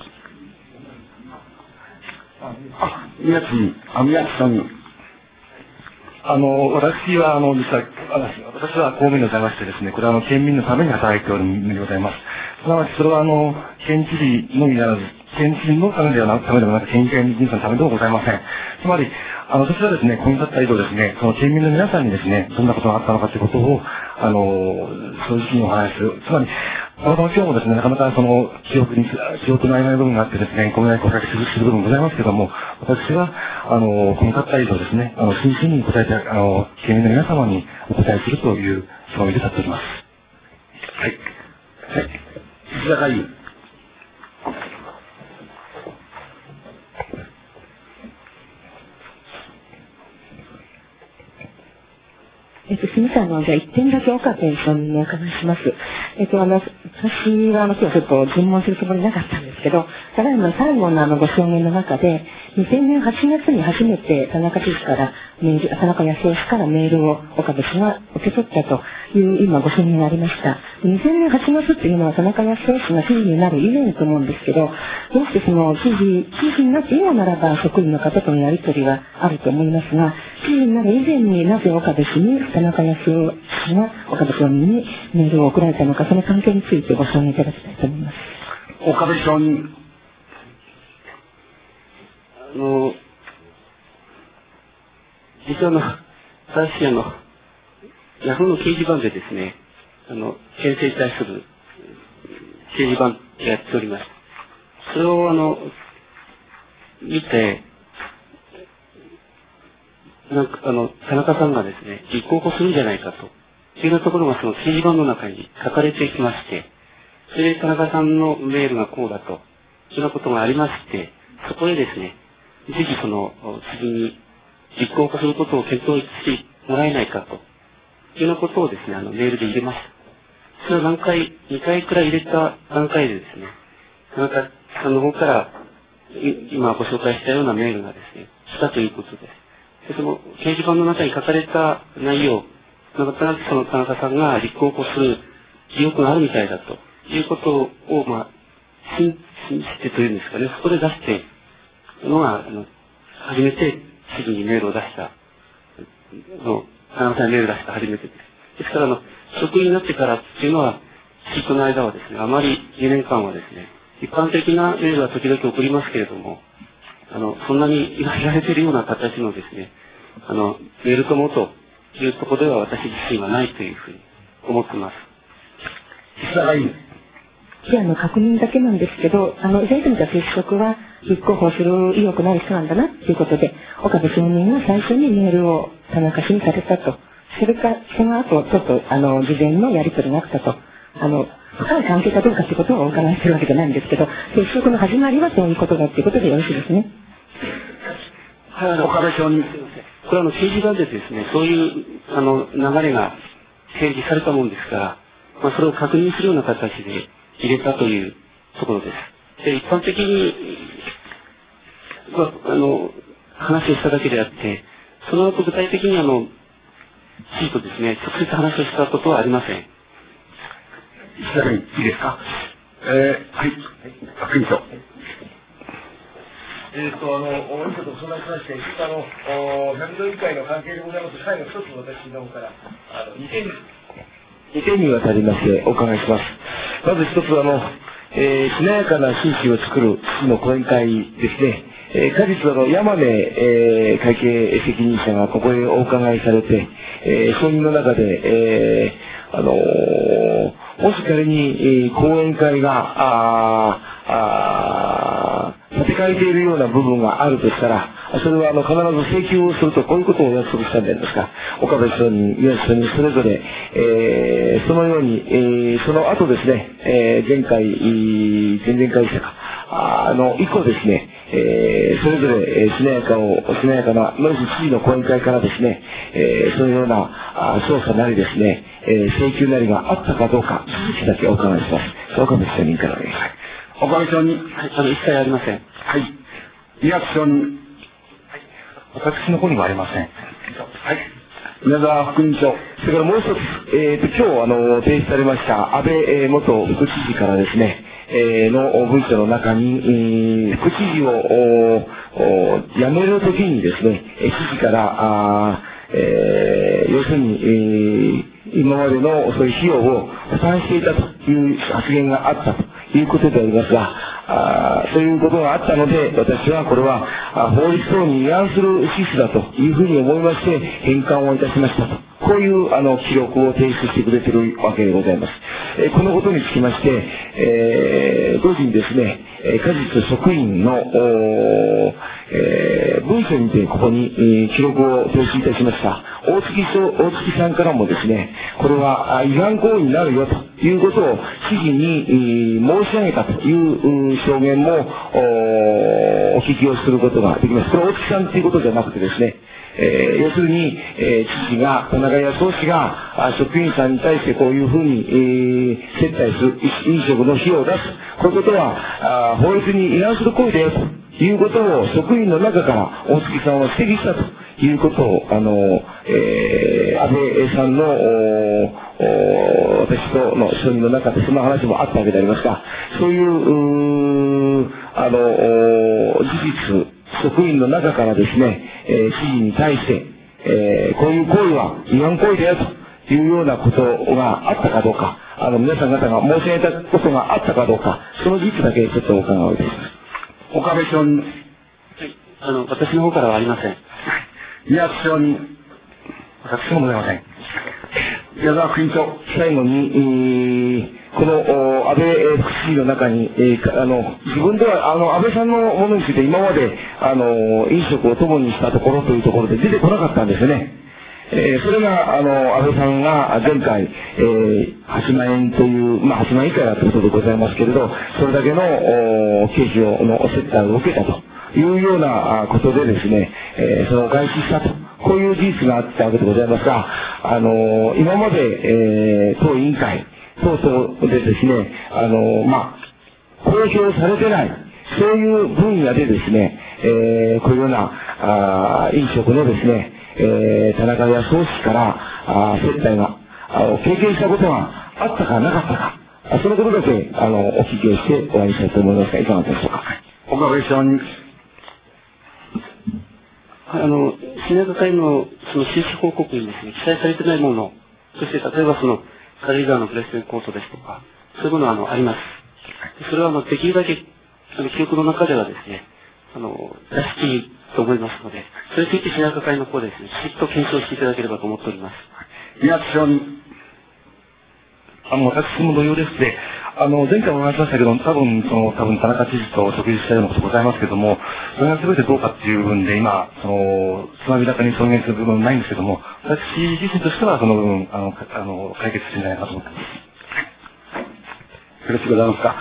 あ、宮地、あ、宮地さん。 あの、私は、あの、実は、私は公務員でございましてですね、これはあの、県民のために働いておる身でございます。すなわち、それはあの、県知事のみならず、県知事のためではなく、ためでもなく、県議会議員さんのためでもございません。つまり、あの、私はですね、ここに立った以上ですね、その県民の皆さんにですね、どんなことがあったのかということを、あの、正直にお話しする。つまり、たまたま今日もですね、なかなかその、記憶に、記憶の曖昧な部分があってですね、ごめんなさい、おかけする部分ございますけども、私は、あの、ここに立った以上ですね、あの、真摯に答えて、あの、県民の皆様にお答えするというつもりで立っております。 はい。はい。石坂委員。 えっと、すみません、あの、じゃあ一点だけ岡部さんにお伺いします。えっと、あの、私はあの、今日ちょっと尋問するつもりなかったんですけど、ただいま最後のあの、ご証言の中で、にせんねんはちがつに初めて田中知事からメール、田中康夫氏からメールを岡部氏が受け取ったという今ご証言がありました。にせんねんはちがつっていうのは田中康夫氏が知事になる以前と思うんですけど、どうしてその知事、知事になって今ならば職員の方とのやり取りはあると思いますが、知事になる以前になぜ岡部氏に田中康夫氏が岡部町民にメールを送られたのか、その関係についてご証言いただきたいと思います。 岡部町民。 あの、実はあの、私あの、ヤフーの掲示板でですね、あの、県政に対する掲示板やっております。それをあの、見て、なんかあの、田中さんがですね、立候補するんじゃないかと、いうようなところがその掲示板の中に書かれてきまして、それで田中さんのメールがこうだと、いうようなことがありまして、そこでですね、ぜひその、次に立候補することを検討してもらえないかと、いうようなことをですね、あの、メールで入れました。それを何回、にかいくらい入れた段階でですね、田中さんの方から、今ご紹介したようなメールがですね、したということです。でその掲示板の中に書かれた内容、なんとなくその田中さんが立候補する意欲があるみたいだということを、まあ、信じてというんですかね、そこで出してのが、あの、初めて知事にメールを出した、の、田中さんにメールを出した初めてです。ですから、あの、職員になってからっていうのは、知事との間はですね、あまりにねんかんはですね、一般的なメールは時々送りますけれども、あの、そんなに言われているような形のですね、あの、メールともというところでは私自身はないというふうに思っています。 石坂委員。 じゃあ、あの、確認だけなんですけど、あの、以前と見た接触は立候補する意欲のある人なんだなっていうことで、岡部町民が最初にメールを田中氏にされたと。それか、その後、ちょっと、あの、事前のやり取りがあったと。あの、深い関係かどうかということをお伺いしてるわけじゃないんですけど、接触の始まりはそういうことだということでよろしいですね。 はい、あの、岡部町民。これはあの、掲示板でですね、そういう、あの、流れが提示されたもんですから、まあ、それを確認するような形で入れたというところです。 で、一般的に、まあ、あの、話をしただけであって、その後具体的にあの、知事とですね、直接話をしたことはありません。 石田君、いいですか。えー、はい。学院長。 えっと、あの、委員長と相談しまして、あの、年度委員会の関係でございます。最後一つ私の方から、あの、にてん、にてんにわたりましてお伺いします。まず一つあの、えー、しなやかな新市を作る市の講演会ですね。えー、果実あの、山根、えー、会計責任者がここへお伺いされて、えー、承認の中で、えー、あのー、もし仮に、えー、講演会が、あー、あー、立て替えているような部分があるとしたら、それはあの必ず請求をすると、こういうことをお約束したんでありますが、岡部署に、宮地署にそれぞれ、えー、そのように、えー、その後ですね、えー、前回、前々回でしたか、あの、以降ですね、えー、それぞれ、えー、しなやかを、しなやかな、まず知事の講演会からですね、えー、そのような、あ調査なりですね、えー、請求なりがあったかどうか、事実だけお伺いします。岡部署人からお願いします。 岡部署に。 はい、あの、一切ありません。 はい。宮地署に。 私の方にはありません。はい。 宮沢副委員長。 それからもう一つ、えーと、今日、あの、提出されました、安倍、えー、元副知事からですね、えー、の文書の中に、えー、副知事を、おお辞めるときにですね、知事から、あえー、要するに、えー、今までのそういう費用を負担していたという発言があったということでありますが、あそういうことがあったので、私はこれは法律等に違反する支出だというふうに思いまして、返還をいたしましたと。こういうあの記録を提出してくれているわけでございます。えー、このことにつきまして、えー、同時にですね、果実職員の、えー、文書にてここに、えー、記録を提出いたしました。大月大月さんからもですね、これは違反行為になるよということを知事に、えー、申し上げたという証言も お, お聞きをすることができます。これは大月さんということじゃなくてですね、えー、要するに、えー、知事が、田中康夫氏が職員さんに対してこういうふうに、えー、接待する、飲食の費用を出す。こういうことは、法律に違反する行為だよということを職員の中から大月さんは指摘したということを、あの、えー、安倍さんの、私との承認の中でその話もあったわけでありますが、そういう、うあの、事実、職員の中からですね、えー、知事に対して、えー、こういう行為は違反行為だよというようなことがあったかどうか、あの、皆さん方が申し上げたことがあったかどうか、その事実だけちょっとお伺いをいたします。 岡部署に。 はい、あの、私の方からはありません。 宮地署に。 私もございません。 宮沢副委員長。 最後に、えーこの安倍副知事の中に、えー、あの自分ではあの安倍さんのものについて今まであの飲食を共にしたところというところで出てこなかったんですね。えー、それがあの安倍さんが前回、えー、はちまんえんという、まあはちまんえん以下だということでございますけれど、それだけの経費をの接待を受けたというようなことでですね、えー、その外資したと。こういう事実があったわけでございますが、あの今まで、えー、当委員会等々でですね、あの、まあ、公表されてない、そういう分野でですね、えー、こういうような、あ飲食のですね、えー、田中康夫氏から、あ接待が、あ経験したことがあったかなかったか、あそのことだけ、あの、お聞きをしてお会いしたいと思いますが、いかがでしょうか。 岡部署に。 あの、しなやか会のその収支報告にですね、記載されてないもの、そして例えばその、軽井沢のプレスレコートですとか、そういうものはあのあります。それはあのできるだけあの記憶の中ではですね、あの出していいと思いますので、それについてしなやか会の方ですね、きちっと検証していただければと思っております。 宮地署に。 あの、私も同様ですで、あの、前回もお話しましたけど、多分、その、多分、田中知事と食事したようなことございますけども、それが全てどうかっていう部分で、今、その、つまびらかに証言する部分はないんですけども、私自身としては、その部分、あの、あの解決してるんじゃないかと思っています。 よろしくございますか。はい。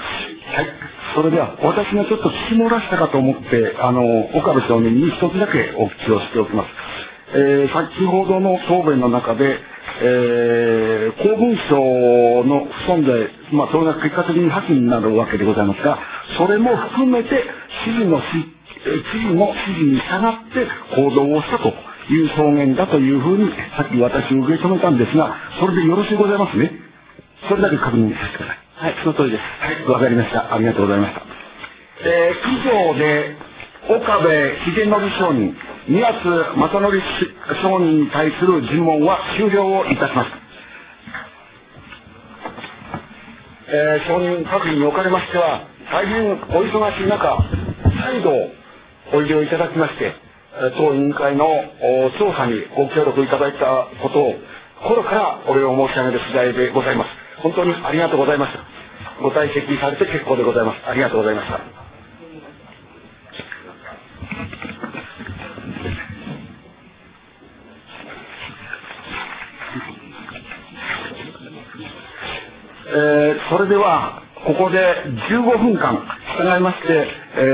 それでは、私がちょっと聞き漏らしたかと思って、あの、岡部少年に一つだけお聞きをしておきます。えー、先ほどの答弁の中で、えー、 公文書の不存在、まあ、それが結果的に破棄になるわけでございますが、それも含めて、知事のし、知事の指示に従って行動をしたという証言だというふうに、さっき私受け止めたんですが、それでよろしいございますね。それだけ確認させてください。 はい、その通りです。 はい、わかりました。ありがとうございました。えー、以上で、岡部秀則上人、宮津正則上人に対する尋問は終了をいたします。えー、証人確認におかれましては、大変お忙しい中、再度おいでをいただきまして、当委員会の調査にご協力いただいたことを、心からお礼を申し上げる次第でございます。本当にありがとうございました。ご退席されて結構でございます。ありがとうございました。えー、それでは、ここでじゅうごふんかん、従いまして、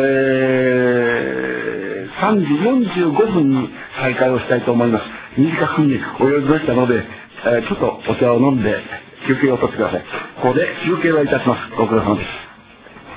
えー、さんじよんじゅうごふんに再開をしたいと思います。短くにお呼びでしたので、えー、ちょっとお茶を飲んで休憩を取ってください。ここで休憩をいたします。ご苦労様です。